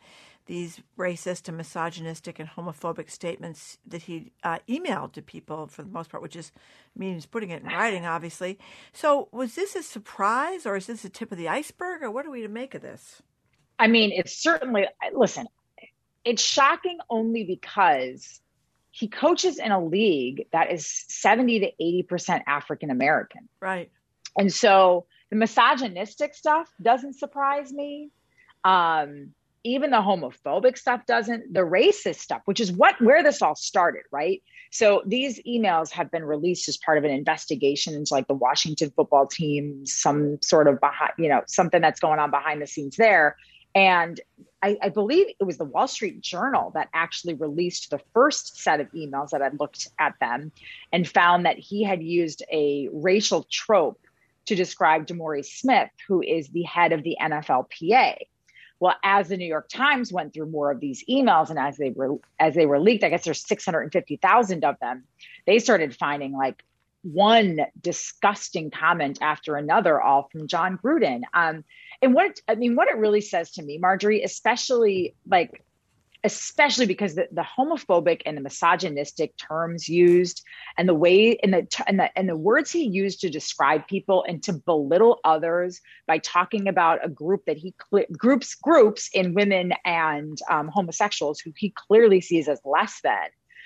Speaker 4: these racist and misogynistic and homophobic statements that he uh, emailed to people for the most part, which is means putting it in writing, obviously. So was this a surprise, or is this the tip of the iceberg, or what are we to make of this?
Speaker 10: I mean, it's certainly, listen, it's shocking only because he coaches in a league that is seventy to eighty percent African American.
Speaker 4: Right.
Speaker 10: And so the misogynistic stuff doesn't surprise me. Um, even the homophobic stuff doesn't. The racist stuff, which is what where this all started, right? So these emails have been released as part of an investigation into like the Washington football team, some sort of behind, you know, something that's going on behind the scenes there. And I, I believe it was the Wall Street Journal that actually released the first set of emails that had looked at them and found that he had used a racial trope to describe DeMaurice Smith, who is the head of the N F L P A. Well, as the New York Times went through more of these emails and as they were as they were leaked, I guess there's six hundred fifty thousand of them, they started finding like one disgusting comment after another, all from Jon Gruden. Um, and what it, I mean, what it really says to me, Marjorie, especially like, especially because the, the homophobic and the misogynistic terms used, and the way and the and the and the words he used to describe people and to belittle others by talking about a group that he cl- groups groups in women and um, homosexuals who he clearly sees as less than,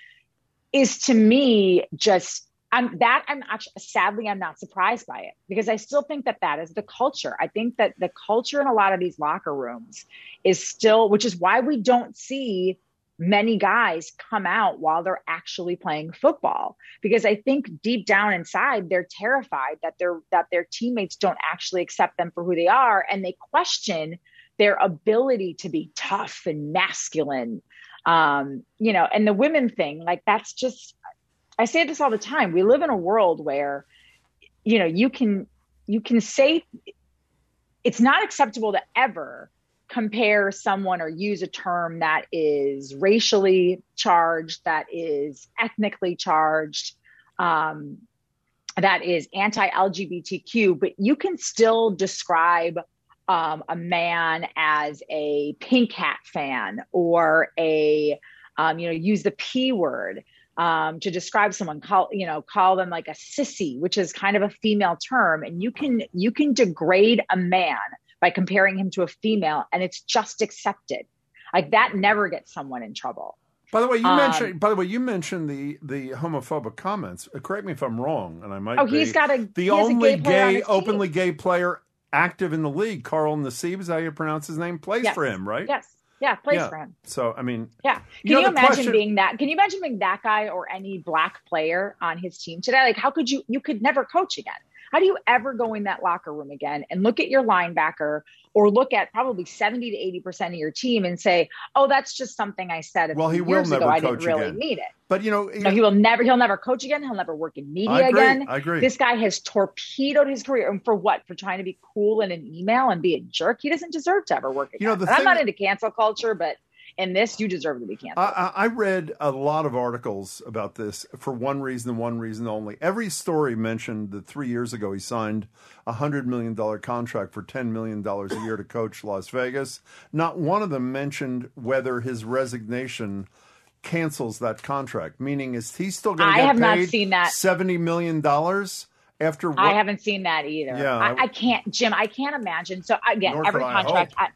Speaker 10: is to me just. I'm, that I'm actually, sadly, I'm not surprised by it, because I still think that that is the culture. I think that the culture in a lot of these locker rooms is still, which is why we don't see many guys come out while they're actually playing football, because I think deep down inside, they're terrified that their that their teammates don't actually accept them for who they are. And they question their ability to be tough and masculine. Um, you know, and the women thing, like, that's just, I say this all the time. We live in a world where, you know, you can you can say it's not acceptable to ever compare someone or use a term that is racially charged, that is ethnically charged, um, that is anti-L G B T Q, but you can still describe um, a man as a pink hat fan, or a, um, you know, use the P word. Um, to describe someone, call, you know, call them like a sissy, which is kind of a female term. And you can, you can degrade a man by comparing him to a female, and it's just accepted. Like, that never gets someone in trouble.
Speaker 3: By the way, you
Speaker 10: um,
Speaker 3: mentioned, by the way, you mentioned the, the homophobic comments. Uh, correct me if I'm wrong, and I might
Speaker 10: Oh,
Speaker 3: be.
Speaker 10: he's got a,
Speaker 3: the
Speaker 10: he has
Speaker 3: only
Speaker 10: a gay, player
Speaker 3: gay,
Speaker 10: on his
Speaker 3: openly
Speaker 10: team.
Speaker 3: gay player active in the league, Carl Nassib, is how you pronounce his name, plays
Speaker 10: Yes.
Speaker 3: for him, right?
Speaker 10: Yes. Yeah, plays
Speaker 3: yeah.
Speaker 10: for him.
Speaker 3: So, I mean,
Speaker 10: yeah. Can
Speaker 3: you, know,
Speaker 10: you imagine
Speaker 3: question...
Speaker 10: being that? Can you imagine being that guy or any black player on his team today? Like, how could you? You could never coach again. How do you ever go in that locker room again and look at your linebacker, or look at probably seventy to eighty percent of your team and say, "Oh, that's just something I said a
Speaker 3: well,
Speaker 10: few
Speaker 3: he will
Speaker 10: years
Speaker 3: never
Speaker 10: ago. I
Speaker 3: coach
Speaker 10: didn't really
Speaker 3: again.
Speaker 10: mean it."
Speaker 3: But you know,
Speaker 10: no, he will never. He'll never coach again. He'll never work in media
Speaker 3: I agree,
Speaker 10: again.
Speaker 3: I agree.
Speaker 10: This guy has torpedoed his career, and for what? For trying to be cool in an email and be a jerk. He doesn't deserve to ever work again.
Speaker 3: You know, the
Speaker 10: and
Speaker 3: thing...
Speaker 10: I'm not into cancel culture, but in this, you deserve to be canceled.
Speaker 3: I, I read a lot of articles about this for one reason and one reason only. Every story mentioned that three years ago he signed a one hundred million dollars contract for ten million dollars a year to coach Las Vegas. Not one of them mentioned whether his resignation cancels that contract, meaning is he still going to get
Speaker 10: I have
Speaker 3: paid
Speaker 10: not seen that.
Speaker 3: seventy million dollars after what?
Speaker 10: I haven't seen that either.
Speaker 3: Yeah,
Speaker 10: I, I can't, Jim, I can't imagine. So again,
Speaker 3: Nor
Speaker 10: every
Speaker 3: could I
Speaker 10: contract,
Speaker 3: hope.
Speaker 10: I,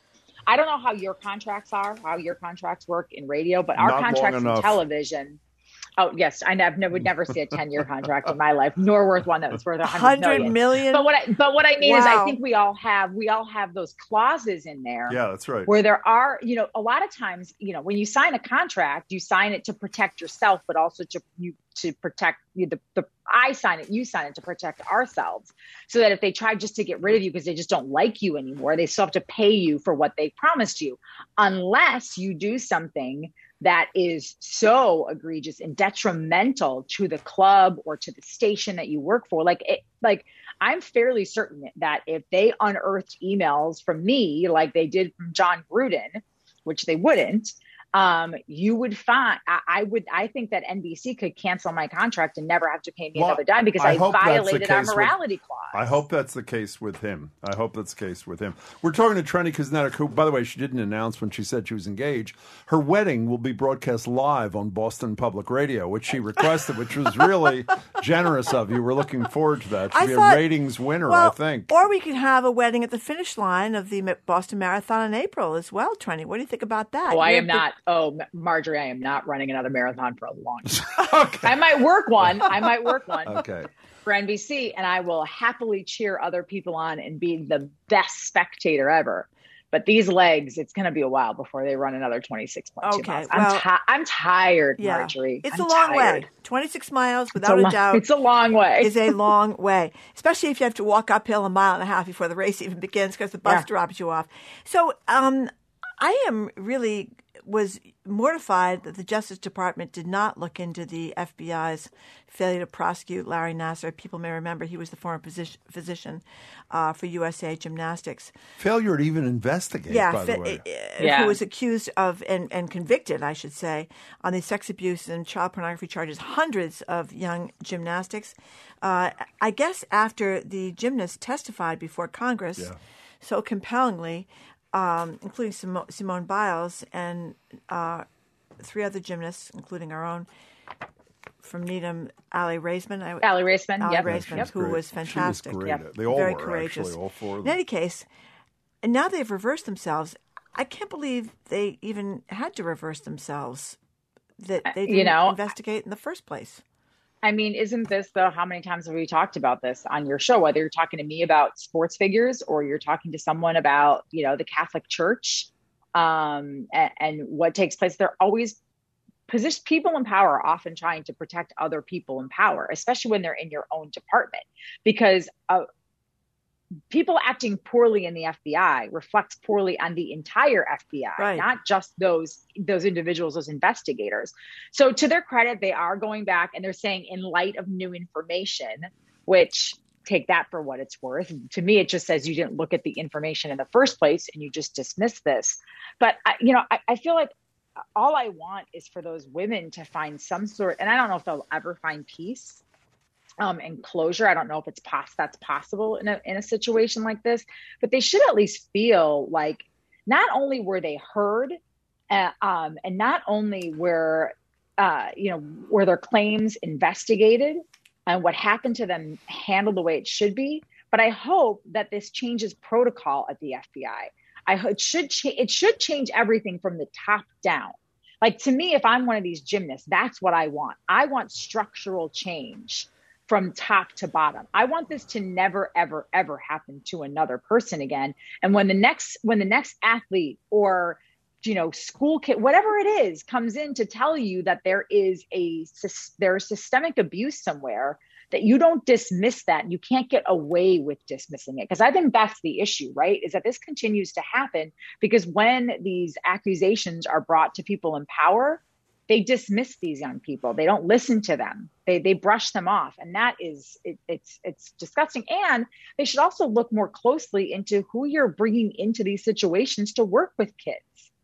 Speaker 10: I don't know how your contracts are, how your contracts work in radio, but our
Speaker 3: Not long
Speaker 10: contracts in
Speaker 3: enough.
Speaker 10: television. Oh yes, I never, would never see a ten-year contract in my life, nor worth one that was worth a hundred million.
Speaker 4: million.
Speaker 10: But what I, but what I mean is,
Speaker 4: Wow.
Speaker 10: I think we all have, we all have those clauses in there.
Speaker 3: Yeah, that's right.
Speaker 10: Where there are, you know, a lot of times, you know, when you sign a contract, you sign it to protect yourself, but also to you to protect you. The, the I sign it, you sign it to protect ourselves, so that if they try just to get rid of you because they just don't like you anymore, they still have to pay you for what they promised you, unless you do something that is so egregious and detrimental to the club or to the station that you work for. Like, it, like I'm fairly certain that if they unearthed emails from me, like they did from Jon Gruden, which they wouldn't, um, you would find, I, I would, I think that N B C could cancel my contract and never have to pay me
Speaker 3: Well,
Speaker 10: another dime because
Speaker 3: I
Speaker 10: I,
Speaker 3: hope that's the
Speaker 10: violated our
Speaker 3: case with-
Speaker 10: morality clause.
Speaker 3: I hope that's the case with him. I hope that's the case with him. We're talking to Trenni Kusnettek, who, by the way, she didn't announce when she said she was engaged. Her wedding will be broadcast live on Boston Public Radio, which she requested, which was really generous of you. We're looking forward to that. She'll
Speaker 4: I
Speaker 3: be
Speaker 4: thought,
Speaker 3: a ratings winner,
Speaker 4: well,
Speaker 3: I think.
Speaker 4: Or we could have a wedding at the finish line of the Boston Marathon in April as well, Trenni. What do you think about that?
Speaker 10: Oh, I
Speaker 4: You're
Speaker 10: am
Speaker 4: the-
Speaker 10: not. Oh, Marjorie, I am not running another marathon for a long time. Okay. I might work one. I might work one.
Speaker 3: Okay.
Speaker 10: For N B C, and I will happily cheer other people on and be the best spectator ever. But these legs, it's going to be a while before they run another twenty-six point two
Speaker 4: Okay,
Speaker 10: miles.
Speaker 4: well,
Speaker 10: I'm, ti- I'm tired,
Speaker 4: Yeah.
Speaker 10: Marjorie.
Speaker 4: It's
Speaker 10: I'm
Speaker 4: a long
Speaker 10: tired.
Speaker 4: way. twenty-six miles,
Speaker 10: It's
Speaker 4: without
Speaker 10: a
Speaker 4: a,
Speaker 10: lo-
Speaker 4: doubt.
Speaker 10: It's a long way.
Speaker 4: is a long way, especially if you have to walk uphill a mile and a half before the race even begins because the bus
Speaker 10: Yeah.
Speaker 4: drops you off. So um, I am really was mortified that the Justice Department did not look into the F B I's failure to prosecute Larry Nassar. People may remember he was the former physician, physician uh, for U S A Gymnastics.
Speaker 3: Failure to even investigate,
Speaker 4: Yeah,
Speaker 3: by
Speaker 4: fi-
Speaker 3: the way.
Speaker 4: uh,
Speaker 10: Yeah.
Speaker 4: who was accused of and, and convicted, I should say, on the sex abuse and child pornography charges, hundreds of young gymnastics. Uh, I guess after the gymnasts testified before Congress
Speaker 3: Yeah.
Speaker 4: so compellingly, um, including Simo- Simone Biles and uh, three other gymnasts, including our own from Needham, Ali Raisman. I,
Speaker 10: Allie Raceman,
Speaker 4: Ali
Speaker 10: yep.
Speaker 4: Raisman,
Speaker 10: Yep.
Speaker 4: who
Speaker 3: Great.
Speaker 4: was
Speaker 3: She was
Speaker 4: fantastic.
Speaker 3: great.
Speaker 10: Yep.
Speaker 3: They all
Speaker 4: Very
Speaker 3: were,
Speaker 4: courageous.
Speaker 3: actually, all four of
Speaker 4: In
Speaker 3: them.
Speaker 4: any case, and now they've reversed themselves. I can't believe they even had to reverse themselves. That they didn't
Speaker 10: You know,
Speaker 4: investigate in the first place.
Speaker 10: I mean, isn't this though? How many times have we talked about this on your show? Whether you're talking to me about sports figures or you're talking to someone about, you know, the Catholic Church um, and, and what takes place, they're always position people in power are often trying to protect other people in power, especially when they're in your own department, because uh, people acting poorly in the F B I reflects poorly on the entire F B I,
Speaker 4: Right.
Speaker 10: not just those those individuals, those investigators. So to their credit, they are going back and they're saying in light of new information, which take that for what it's worth. To me, it just says you didn't look at the information in the first place and you just dismissed this. But, I, you know, I, I feel like all I want is for those women to find some sort, and I don't know if they'll ever find peace um, and closure. I don't know if it's pos- that's possible in a, in a situation like this, but they should at least feel like not only were they heard uh, um, and not only were, uh, you know, were their claims investigated and what happened to them handled the way it should be, but I hope that this changes protocol at the F B I. I it should cha- it should change everything from the top down. Like, to me, if I'm one of these gymnasts, that's what I want. I want structural change from top to bottom. I want this to never, ever, ever happen to another person again. And when the next when the next athlete or, you know, school kid, whatever it is, comes in to tell you that there is a there's systemic abuse somewhere, that you don't dismiss that. You can't get away with dismissing it. Because I think that's the issue, right? Is that this continues to happen because when these accusations are brought to people in power, they dismiss these young people. They don't listen to them. They they brush them off. And that is, it, it's it's disgusting. And they should also look more closely into who you're bringing into these situations to work with kids.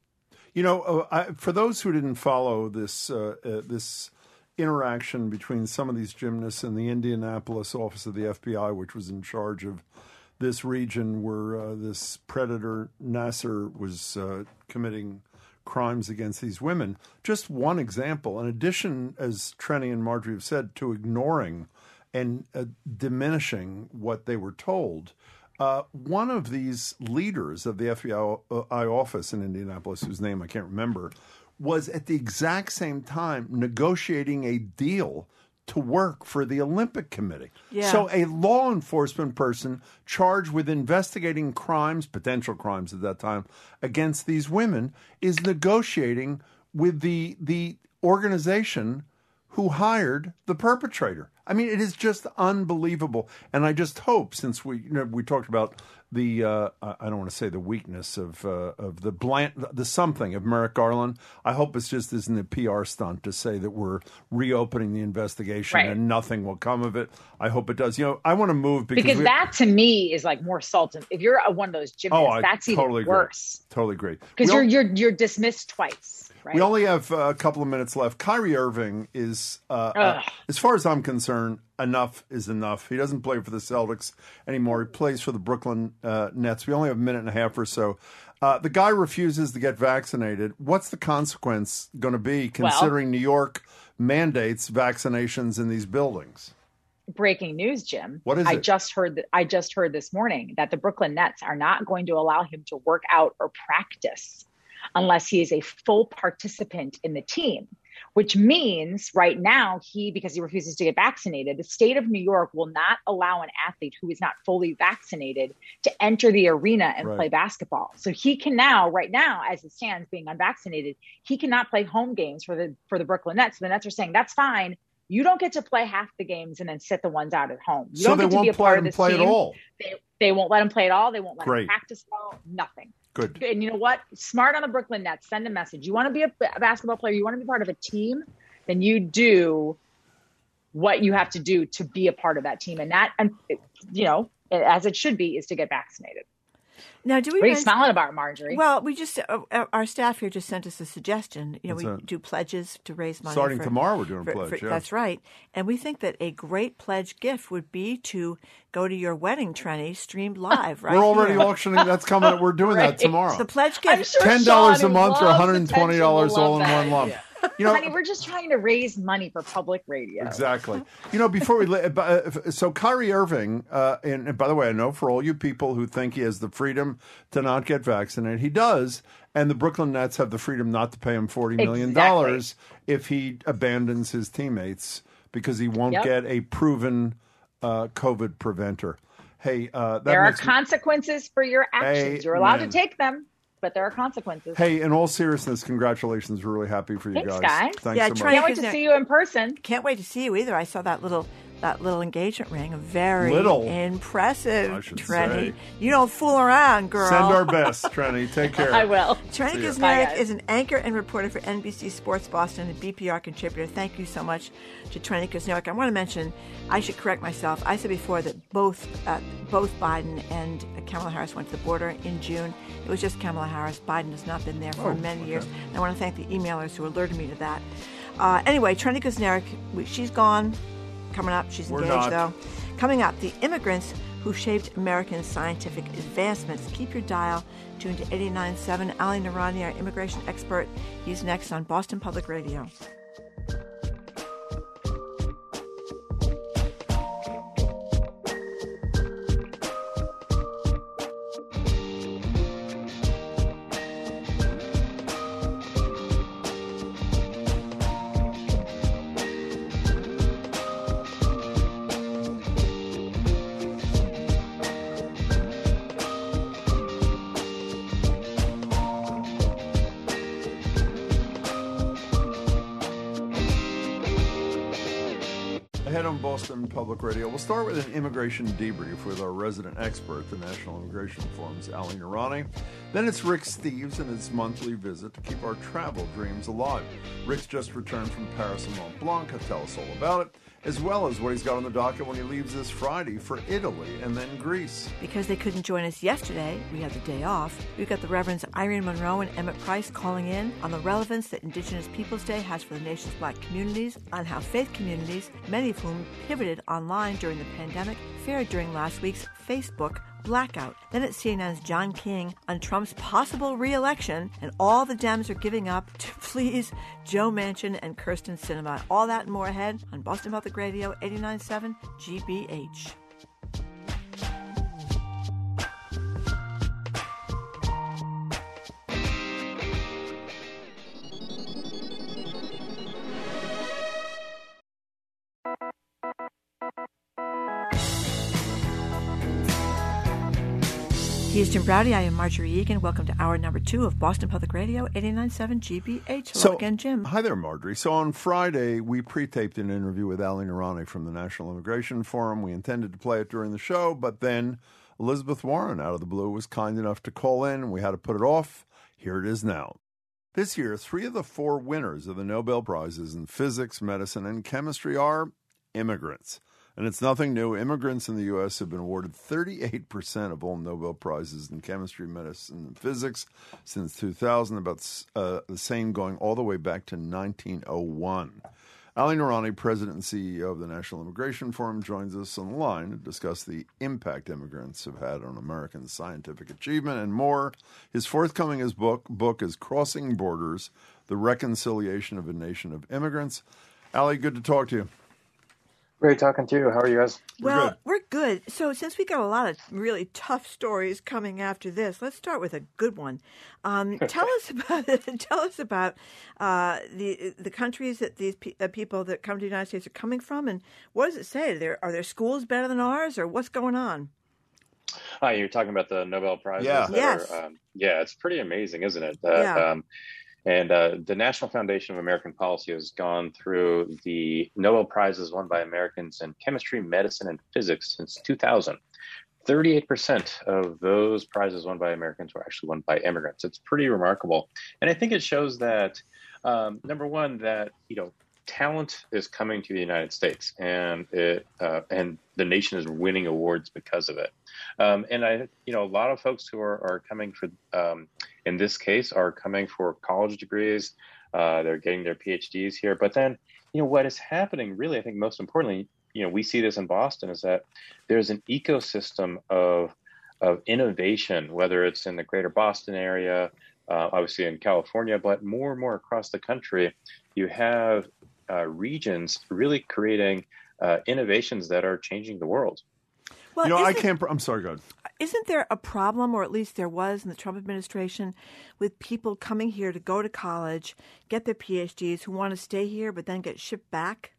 Speaker 3: You know, uh, I, for those who didn't follow this uh, uh, this interaction between some of these gymnasts and the Indianapolis office of the F B I, which was in charge of this region where uh, this predator Nassar was uh, committing crimes against these women. Just one example, in addition, as Trenni and Marjorie have said, to ignoring and uh, diminishing what they were told. Uh, one of these leaders of the F B I office in Indianapolis, whose name I can't remember, was at the exact same time negotiating a deal to work for the Olympic Committee.
Speaker 4: Yeah.
Speaker 3: So a law enforcement person charged with investigating crimes, potential crimes at that time, against these women is negotiating with the the organization who hired the perpetrator. I mean, it is just unbelievable. And I just hope, since we you know we talked about the uh, I don't want to say the weakness of uh, of the bland the something of Merrick Garland. I hope it's just isn't a P R stunt to say that we're reopening the investigation
Speaker 10: Right.
Speaker 3: and nothing will come of it. I hope it does. You know, I want to move because,
Speaker 10: Because
Speaker 3: we,
Speaker 10: that to me is like more salt. And if you're a, one of those gymnasts,
Speaker 3: oh, I
Speaker 10: that's
Speaker 3: totally
Speaker 10: even worse.
Speaker 3: agree. Totally agree.
Speaker 10: Because
Speaker 3: We
Speaker 10: you're
Speaker 3: al-
Speaker 10: you're you're dismissed twice, right?
Speaker 3: We only have uh, a couple of minutes left. Kyrie Irving is, uh, uh, as far as I'm concerned, enough is enough. He doesn't play for the Celtics anymore. He plays for the Brooklyn uh, Nets. We only have a minute and a half or so. Uh, the guy refuses to get vaccinated. What's the consequence going to be, considering well, New York mandates vaccinations in these buildings?
Speaker 10: Breaking news, Jim.
Speaker 3: What is
Speaker 10: I
Speaker 3: it?
Speaker 10: just heard that I just heard this morning that the Brooklyn Nets are not going to allow him to work out or practice unless he is a full participant in the team, which means right now he, because he refuses to get vaccinated, the state of New York will not allow an athlete who is not fully vaccinated to enter the arena and
Speaker 3: Right.
Speaker 10: play basketball. So he can now, right now, as it stands, being unvaccinated, he cannot play home games for the for the Brooklyn Nets. So the Nets are saying, that's fine. You don't get to play half the games and then sit the ones out at home. You
Speaker 3: So
Speaker 10: don't
Speaker 3: they
Speaker 10: get to
Speaker 3: won't
Speaker 10: be a
Speaker 3: play
Speaker 10: part
Speaker 3: him
Speaker 10: of this
Speaker 3: play
Speaker 10: team.
Speaker 3: at all.
Speaker 10: They, they won't let him play at all. They won't let
Speaker 3: Great.
Speaker 10: him practice well. Nothing.
Speaker 3: Good.
Speaker 10: And you know what? Smart on the Brooklyn Nets. Send a message. You want to be a basketball player, you want to be part of a team, then you do what you have to do to be a part of that team. And that, and you know, as it should be, is to get vaccinated.
Speaker 4: Now, do we?
Speaker 10: What are you
Speaker 4: mention-
Speaker 10: smiling about, Marjorie?
Speaker 4: Well, we just uh, our staff here just sent us a suggestion. You know,
Speaker 3: What's
Speaker 4: we
Speaker 3: that?
Speaker 4: do pledges to raise money.
Speaker 3: Starting
Speaker 4: for,
Speaker 3: tomorrow, we're doing
Speaker 4: for-
Speaker 3: pledge.
Speaker 4: for-
Speaker 3: yeah.
Speaker 4: That's right, and we think that a great pledge gift would be to go to your wedding, Trenny, streamed live. Right,
Speaker 3: We're already
Speaker 4: here.
Speaker 3: auctioning. That's coming. We're doing that
Speaker 10: Right.
Speaker 3: tomorrow.
Speaker 4: The pledge
Speaker 10: I'm
Speaker 4: gift.
Speaker 10: sure
Speaker 3: Ten dollars a
Speaker 10: Sean, who
Speaker 3: month or
Speaker 10: loves
Speaker 3: one hundred and twenty dollars
Speaker 10: attention, will
Speaker 3: all in
Speaker 10: love
Speaker 3: one
Speaker 10: that.
Speaker 3: lump.
Speaker 10: Yeah.
Speaker 3: You know,
Speaker 10: Honey, we're just trying to raise money for public radio.
Speaker 3: Exactly. You know, before we, uh, so Kyrie Irving, uh, and, and by the way, I know for all you people who think he has the freedom to not get vaccinated, he does. And the Brooklyn Nets have the freedom not to pay him forty million dollars exactly. if he abandons his teammates because he won't
Speaker 10: Yep.
Speaker 3: get a proven uh, COVID preventer. Hey, uh, that
Speaker 10: There are
Speaker 3: makes me-
Speaker 10: consequences for your actions. You're allowed
Speaker 3: Amen.
Speaker 10: to take them, but there are consequences.
Speaker 3: Hey, in all seriousness, congratulations. We're really happy for you
Speaker 10: Thanks,
Speaker 3: guys.
Speaker 10: guys.
Speaker 3: Thanks
Speaker 4: Yeah,
Speaker 3: so
Speaker 4: try
Speaker 3: much.
Speaker 10: Can't wait to see you in person.
Speaker 4: Can't wait to see you either. I saw that little that little engagement ring. Very
Speaker 3: Little.
Speaker 4: impressive,
Speaker 3: I should
Speaker 4: Trenny.
Speaker 3: say.
Speaker 4: You don't fool around, girl.
Speaker 3: Send our best, Trenny. Take care.
Speaker 10: I will.
Speaker 4: Trenny
Speaker 3: See ya.
Speaker 10: Bye,
Speaker 4: Kuznarek
Speaker 10: guys.
Speaker 4: is an anchor and reporter for N B C Sports Boston and B P R contributor. Thank you so much to Trenny Kuznarek. I want to mention, I should correct myself. I said before that both uh, both Biden and Kamala Harris went to the border in June. It was just Kamala Harris. Biden has not been there for
Speaker 3: Oh,
Speaker 4: many
Speaker 3: okay.
Speaker 4: years. And I want to thank the emailers who alerted me to that. Uh, anyway, Trenny Kuznarek, we- she's gone. Coming up, she's
Speaker 3: We're
Speaker 4: engaged
Speaker 3: not.
Speaker 4: though. Coming up, the immigrants who shaped American scientific advancements. Keep your dial tuned to eighty-nine point seven. Ali Narani, our immigration expert. He's next on Boston Public Radio.
Speaker 3: Ahead on Boston Public Radio, we'll start with an immigration debrief with our resident expert, the National Immigration Forum's Ali Narani. Then it's Rick Steves and his monthly visit to keep our travel dreams alive. Rick's just returned from Paris and Mont Blanc. He'll tell us all about it, as well as what he's got on the docket when he leaves this Friday for Italy and then Greece.
Speaker 4: Because they couldn't join us yesterday, we had the day off. We've got the Reverends Irene Monroe and Emmett Price calling in on the relevance that Indigenous Peoples Day has for the nation's black communities, on how faith communities, many of whom pivoted online during the pandemic, fared during last week's Facebook blackout. Then it's C N N's John King on Trump's possible re-election and all the Dems are giving up to please Joe Manchin and Kirsten Sinema. All that and more ahead on Boston Public Radio eighty-nine point seven G B H. He is Jim Browdy. I am Marjorie Egan. Welcome to hour number two of Boston Public Radio, eighty-nine point seven G B H. Hello
Speaker 3: So,
Speaker 4: again, Jim.
Speaker 3: Hi there, Marjorie. So on Friday, we pre-taped an interview with Ali Narani from the National Immigration Forum. We intended to play it during the show, but then Elizabeth Warren, out of the blue, was kind enough to call in, and we had to put it off. Here it is now. This year, three of the four winners of the Nobel Prizes in physics, medicine, and chemistry are immigrants. And it's nothing new. Immigrants in the U S have been awarded thirty-eight percent of all Nobel Prizes in chemistry, medicine, and physics since two thousand, about uh, the same going all the way back to nineteen oh one. Ali Noorani, President and C E O of the National Immigration Forum, joins us on the line to discuss the impact immigrants have had on American scientific achievement and more. His forthcoming his book, book is Crossing Borders, The Reconciliation of a Nation of Immigrants. Ali, good to talk to you.
Speaker 11: Great talking to you. How are you guys?
Speaker 4: Well,
Speaker 3: We're good.
Speaker 4: we're good. So since we got a lot of really tough stories coming after this, let's start with a good one. Um, tell us about tell us about uh, the the countries that these pe- uh, people that come to the United States are coming from, and what does it say? Are there, are their schools better than ours, or what's going on?
Speaker 11: Hi, you're talking about the Nobel Prizes.
Speaker 3: Yeah.
Speaker 11: that
Speaker 4: Yes.
Speaker 11: Are, um, yeah, it's pretty amazing, isn't it? Uh,
Speaker 4: Yeah.
Speaker 11: Um, and uh, the National Foundation of American Policy has gone through the Nobel Prizes won by Americans in chemistry, medicine, and physics since two thousand. thirty-eight percent of those prizes won by Americans were actually won by immigrants. It's pretty remarkable. And I think it shows that, um, number one, that, you know, talent is coming to the United States, and it uh, and the nation is winning awards because of it. Um, and I, you know, a lot of folks who are, are coming for, um, in this case, are coming for college degrees. Uh, they're getting their PhDs here. But then, you know, what is happening, really, I think most importantly, you know, we see this in Boston, is that there's an ecosystem of of innovation, whether it's in the greater Boston area, uh, obviously in California, but more and more across the country. You have uh, regions really creating uh, innovations that are changing the world.
Speaker 4: Well,
Speaker 3: You know, I
Speaker 4: isn't-
Speaker 3: can't. I'm sorry, go ahead.
Speaker 4: Isn't there a problem, or at least there was in the Trump administration, with people coming here to go to college, get their PhDs, who want to stay here but then get shipped back?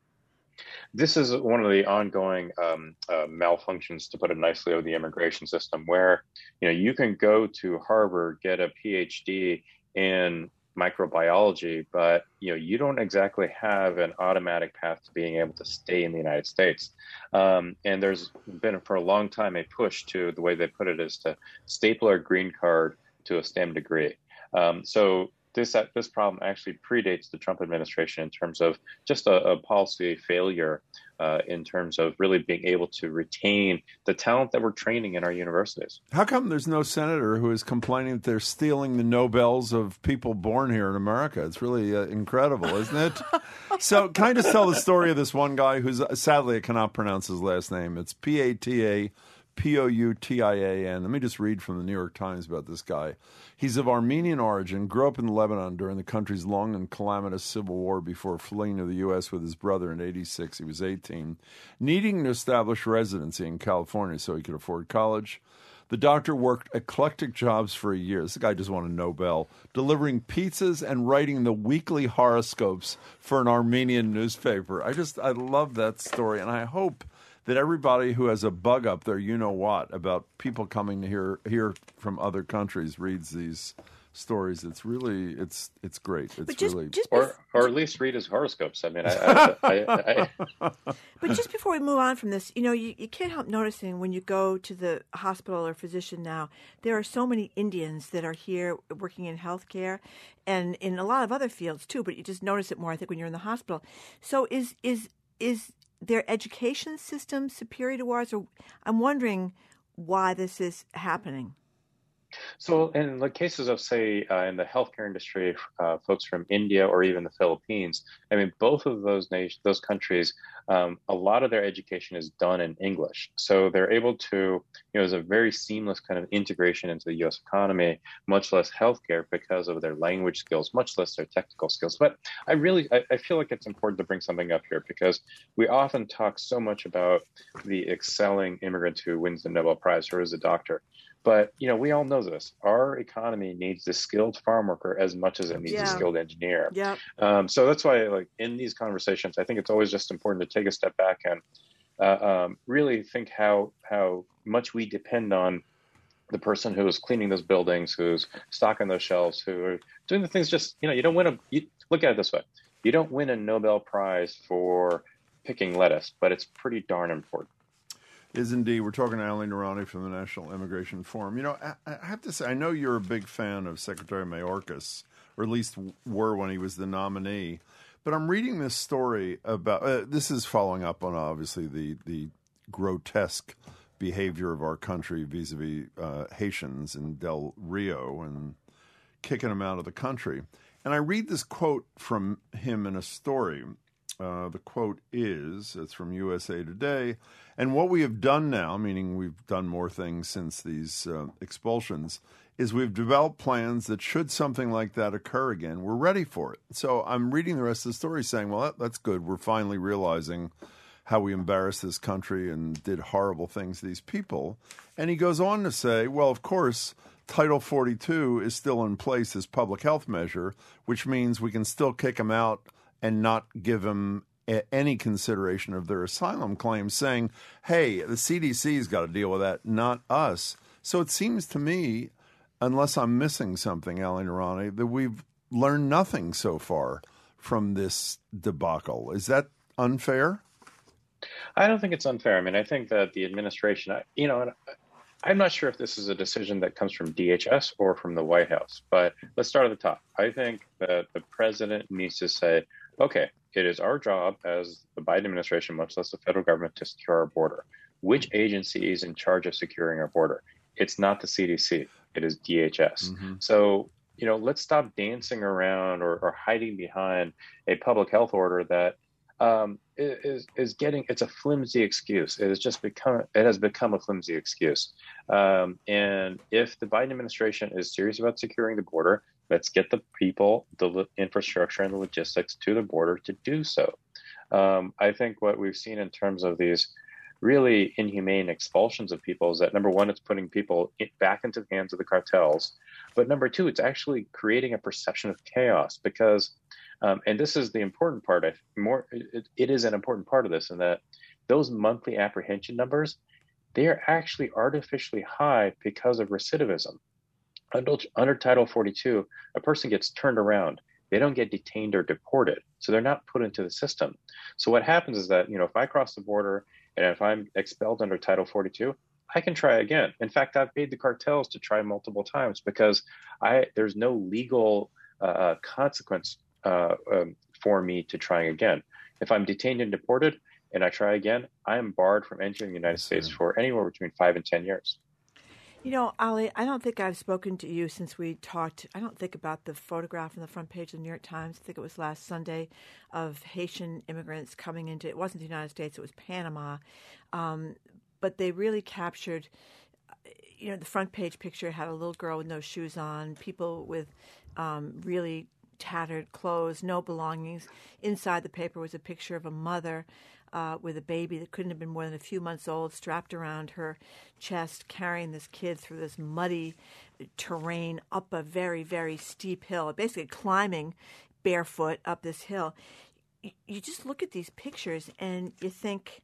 Speaker 11: This is one of the ongoing um, uh, malfunctions, to put it nicely, of the immigration system, where, you know, you can go to Harvard, get a PhD in microbiology, but, you know, you don't exactly have an automatic path to being able to stay in the United States. Um, and there's been for a long time a push to, the way they put it is to staple our green card to a STEM degree. Um, so this uh, this problem actually predates the Trump administration in terms of just a, a policy failure uh, in terms of really being able to retain the talent that we're training in our universities.
Speaker 3: How come there's no senator who is complaining that they're stealing the Nobels of people born here in America? It's really uh, incredible, isn't it? So can I just tell the story of this one guy who's, uh, sadly, I cannot pronounce his last name. It's P A T A P O U T I A N. Let me just read from the New York Times about this guy. He's of Armenian origin, grew up in Lebanon during the country's long and calamitous civil war before fleeing to the U S with his brother in eighty-six. He was eighteen. Needing to establish residency in California so he could afford college, the doctor worked eclectic jobs for a year. This guy just won a Nobel, delivering pizzas and writing the weekly horoscopes for an Armenian newspaper. I just, I love that story, and I hope that everybody who has a bug up there, you know what, about people coming to hear hear from other countries reads these stories. It's really, it's it's great. It's
Speaker 4: But just,
Speaker 3: really,
Speaker 4: just
Speaker 11: Or, or at least read his horoscopes. I mean, I, I, I, I,
Speaker 4: But just before we move on from this, you know, you, you can't help noticing when you go to the hospital or physician now, there are so many Indians that are here working in healthcare and in a lot of other fields too, but you just notice it more, I think, when you're in the hospital. So is is is their education system superior to ours? Or I'm wondering why this is happening.
Speaker 11: So in the cases of, say, uh, in the healthcare industry, uh, folks from India or even the Philippines, I mean, both of those nations, those countries, um, a lot of their education is done in English. So they're able to, you know, there's a very seamless kind of integration into the U S economy, much less healthcare because of their language skills, much less their technical skills. But I really, I, I feel like it's important to bring something up here because we often talk so much about the excelling immigrant who wins the Nobel Prize or is a doctor. But, you know, we all know this. Our economy needs the skilled farm worker as much as it needs
Speaker 4: Yeah.
Speaker 11: a skilled engineer.
Speaker 4: Yeah.
Speaker 11: Um, so that's why, like, in these conversations, I think it's always just important to take a step back and uh, um, really think how how much we depend on the person who is cleaning those buildings, who's stocking those shelves, who are doing the things. Just, you know, you don't win a. You, look at it this way: you don't win a Nobel Prize for picking lettuce, but it's pretty darn important.
Speaker 3: Is indeed. We're talking to Ali Noorani from the National Immigration Forum. You know, I, I have to say, I know you're a big fan of Secretary Mayorkas, or at least were when he was the nominee. But I'm reading this story about, uh, this is following up on, obviously, the, the grotesque behavior of our country vis-a-vis uh, Haitians in Del Rio and kicking them out of the country. And I read this quote from him in a story Uh, the quote is, it's from U S A Today, and what we have done now, meaning we've done more things since these uh, expulsions, is we've developed plans that should something like that occur again, we're ready for it. So I'm reading the rest of the story saying, well, that, that's good. We're finally realizing how we embarrassed this country and did horrible things to these people. And he goes on to say, well, of course, Title forty-two is still in place as public health measure, which means we can still kick them out and not give them a- any consideration of their asylum claims, saying, hey, the C D C's got to deal with that, not us. So it seems to me, unless I'm missing something, Ali Noorani, that we've learned nothing so far from this debacle. Is that unfair?
Speaker 11: I don't think it's unfair. I mean, I think that the administration, you know, I'm not sure if this is a decision that comes from D H S or from the White House, but let's start at the top. I think that the president needs to say, okay, it is our job as the Biden administration, much less the federal government, to secure our border. Which agency is in charge of securing our border? It's not the C D C. It is D H S. Mm-hmm. So, you know, let's stop dancing around or, or hiding behind a public health order that um, is is getting. It's a flimsy excuse. It has just become. It has become a flimsy excuse. Um, and if the Biden administration is serious about securing the border, let's get the people, the infrastructure, and the logistics to the border to do so. Um, I think what we've seen in terms of these really inhumane expulsions of people is that, number one, it's putting people back into the hands of the cartels. But number two, it's actually creating a perception of chaos because, um, and this is the important part, I, more, it, it is an important part of this, in that those monthly apprehension numbers, they are actually artificially high because of recidivism. Under, under Title forty-two, a person gets turned around. They don't get detained or deported. So they're not put into the system. So what happens is that, you know, if I cross the border and if I'm expelled under Title forty-two, I can try again. In fact, I've paid the cartels to try multiple times because I there's no legal uh, consequence uh, um, for me to trying again. If I'm detained and deported and I try again, I am barred from entering the United States for anywhere between five and ten years.
Speaker 4: You know, Ali, I don't think I've spoken to you since we talked. I don't think about the photograph on the front page of the New York Times. I think it was last Sunday of Haitian immigrants coming into, it wasn't the United States, it was Panama. Um, but they really captured, you know, the front page picture had a little girl with no shoes on, people with um, really tattered clothes, no belongings. Inside the paper was a picture of a mother Uh, with a baby that couldn't have been more than a few months old, strapped around her chest, carrying this kid through this muddy terrain up a very, very steep hill, basically climbing barefoot up this hill. You, you just look at these pictures and you think,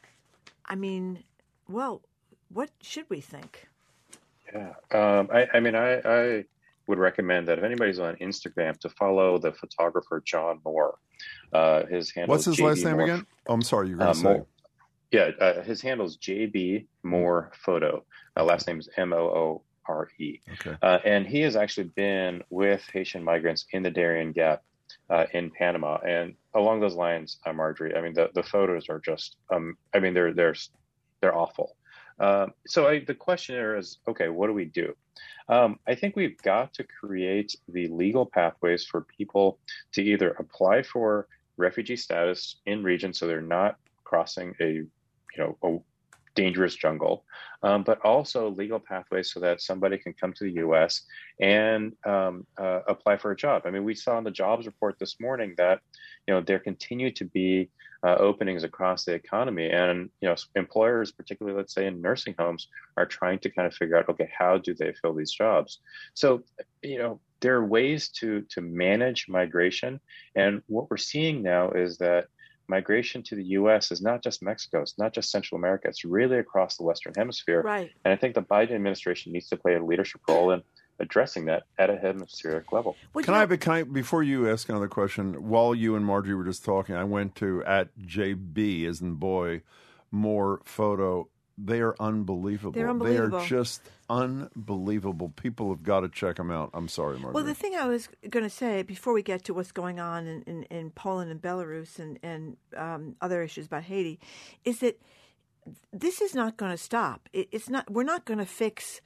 Speaker 4: I mean, well, what should we think?
Speaker 11: Yeah, um, I, I mean, I, I would recommend that if anybody's on Instagram to follow the photographer John Moore. Uh, his handle.
Speaker 3: What's his
Speaker 11: J B
Speaker 3: last name
Speaker 11: Moore.
Speaker 3: again? Oh, I'm sorry, you're going to
Speaker 11: uh,
Speaker 3: say.
Speaker 11: Moore. Yeah, uh, his handle is J B Moore Photo. Uh, last name is M O O R E.
Speaker 3: Okay.
Speaker 11: Uh, and he has actually been with Haitian migrants in the Darien Gap uh, in Panama. And along those lines, uh, Marjorie, I mean, the, the photos are just, um, I mean, they're they're they're awful. Um, so I, the question here is, okay, what do we do? Um, I think we've got to create the legal pathways for people to either apply for refugee status in region, so they're not crossing a, you know, a dangerous jungle, um, but also legal pathways so that somebody can come to the U S and um, uh, apply for a job. I mean, we saw in the jobs report this morning that, you know, there continue to be uh, openings across the economy, and, you know, employers, particularly, let's say in nursing homes, are trying to kind of figure out, okay, how do they fill these jobs? So, you know, there are ways to to manage migration, and what we're seeing now is that migration to the U S is not just Mexico, it's not just Central America, it's really across the Western Hemisphere.
Speaker 4: Right.
Speaker 11: And I think the Biden administration needs to play a leadership role in addressing that at a hemispheric level.
Speaker 3: Well, can I, can I, before you ask another question, while you and Marjorie were just talking, I went to at J B, as in boy, Moore Photo. They are unbelievable.
Speaker 4: They're unbelievable.
Speaker 3: They are just unbelievable. People have got to check them out. I'm sorry, Marjorie.
Speaker 4: Well, the thing I was going to say before we get to what's going on in, in, in Poland and Belarus and, and um, other issues about Haiti is that this is not going to stop. It, it's not. We're not going to fix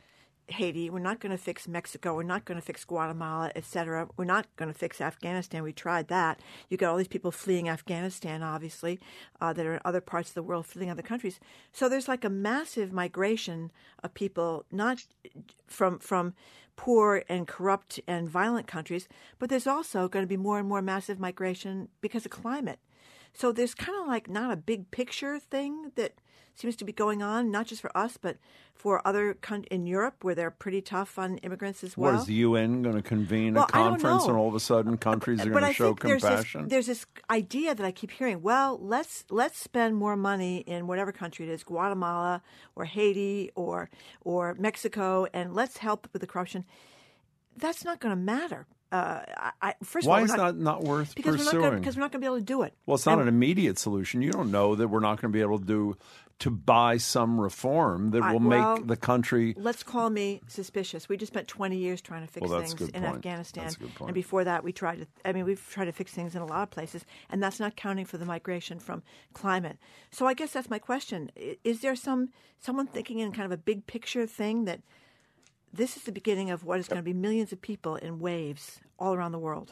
Speaker 4: Haiti. We're not going to fix Mexico. We're not going to fix Guatemala, et cetera. We're not going to fix Afghanistan. We tried that. You got all these people fleeing Afghanistan, obviously, uh, that are in other parts of the world, fleeing other countries. So there's like a massive migration of people, not from from poor and corrupt and violent countries, but there's also going to be more and more massive migration because of climate. So there's kind of like not a big picture thing that seems to be going on, not just for us, but for other con- in Europe where they're pretty tough on immigrants as well.
Speaker 3: What, is the U N going to convene
Speaker 4: well,
Speaker 3: a conference and all of a sudden
Speaker 4: Uh,
Speaker 3: countries are
Speaker 4: but
Speaker 3: going
Speaker 4: I
Speaker 3: to show
Speaker 4: think there's
Speaker 3: compassion?
Speaker 4: This, there's this idea that I keep hearing, well, let's let's spend more money in whatever country it is, Guatemala or Haiti or or Mexico, and let's help with the corruption. That's not going to matter. Uh, I, first
Speaker 3: Why
Speaker 4: of all,
Speaker 3: is
Speaker 4: not,
Speaker 3: that not worth
Speaker 4: because
Speaker 3: pursuing?
Speaker 4: We're not gonna, because we're not going to be able to do it.
Speaker 3: Well, it's not
Speaker 4: and,
Speaker 3: an immediate solution. You don't know that we're not going to be able to do to buy some reform that
Speaker 4: I,
Speaker 3: will
Speaker 4: well,
Speaker 3: make the country.
Speaker 4: Let's call me suspicious. We just spent twenty years trying to fix
Speaker 3: well, that's
Speaker 4: things
Speaker 3: a good
Speaker 4: in
Speaker 3: point.
Speaker 4: Afghanistan,
Speaker 3: That's a good point.
Speaker 4: and before that, we tried to. I mean, we've tried to fix things in a lot of places, and that's not counting for the migration from climate. So, I guess that's my question: is there some someone thinking in kind of a big picture thing that this is the beginning of what is going to be millions of people in waves all around the world?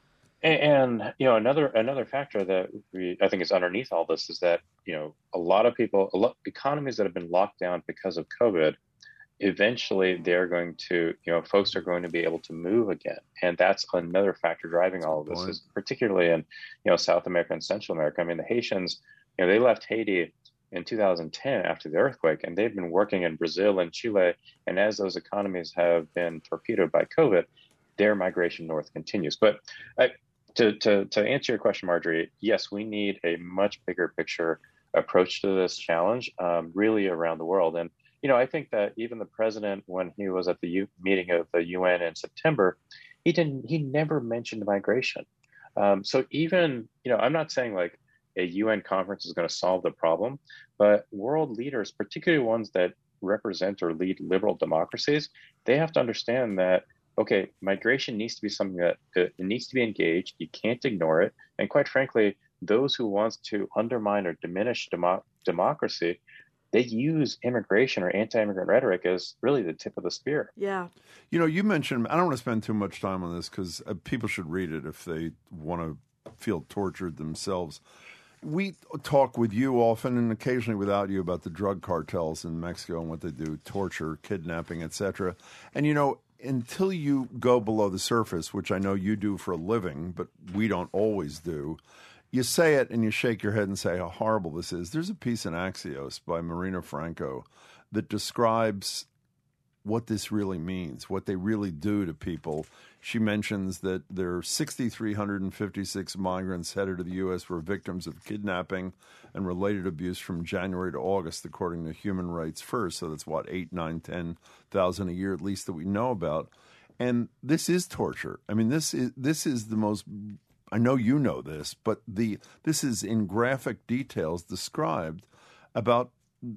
Speaker 11: And, and you know, another another factor that we I think is underneath all this is that, you know, a lot of people, a lot economies that have been locked down because of COVID, eventually they're going to, you know, folks are going to be able to move again. And that's another factor driving all of this, is particularly in, you know, South America and Central America. I mean, the Haitians, you know, they left Haiti in two thousand ten after the earthquake, and they've been working in Brazil and Chile. And as those economies have been torpedoed by COVID, their migration north continues. But I, to, to, to answer your question, Marjorie, yes, we need a much bigger picture approach to this challenge, um, really around the world. And, you know, I think that even the president, when he was at the U- meeting of the U N in September, he didn't, he never mentioned migration. Um, so even, you know, I'm not saying like a U N conference is going to solve the problem, but world leaders, particularly ones that represent or lead liberal democracies, they have to understand that, okay, migration needs to be something that uh, it needs to be engaged. You can't ignore it. And quite frankly, those who want to undermine or diminish demo- democracy, they use immigration or anti-immigrant rhetoric as really the tip of the spear.
Speaker 4: Yeah.
Speaker 3: You know, you mentioned, I don't want to spend too much time on this because uh, people should read it if they want to feel tortured themselves. We talk with you often and occasionally without you about the drug cartels in Mexico and what they do, torture, kidnapping, et cetera. And, you know, until you go below the surface, which I know you do for a living, but we don't always do, you say it and you shake your head and say how horrible this is. There's a piece in Axios by Marina Franco that describes what this really means, what they really do to people. She mentions that there are six thousand three hundred fifty-six migrants headed to the U S were victims of kidnapping and related abuse from January to August, according to Human Rights First. So that's what, eight, nine, ten thousand a year at least that we know about. And this is torture. I mean, this is this is the most. I know you know this, but the this is in graphic details described about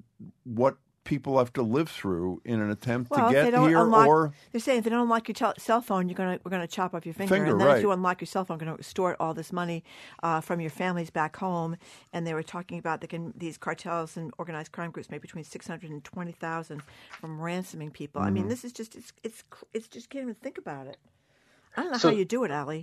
Speaker 3: what people have to live through in an attempt
Speaker 4: well,
Speaker 3: to get here.
Speaker 4: Unlock,
Speaker 3: or
Speaker 4: they're saying if they don't unlock your tel- cell phone, you're gonna we're gonna chop off your finger,
Speaker 3: finger
Speaker 4: and then
Speaker 3: right.
Speaker 4: if you unlock your cell phone, you're gonna extort all this money uh, from your families back home. And they were talking about they can, these cartels and organized crime groups make between six hundred and twenty thousand from ransoming people. Mm-hmm. I mean, this is just it's it's it's just can't even think about it. I don't know
Speaker 11: so,
Speaker 4: how you do it, Ali.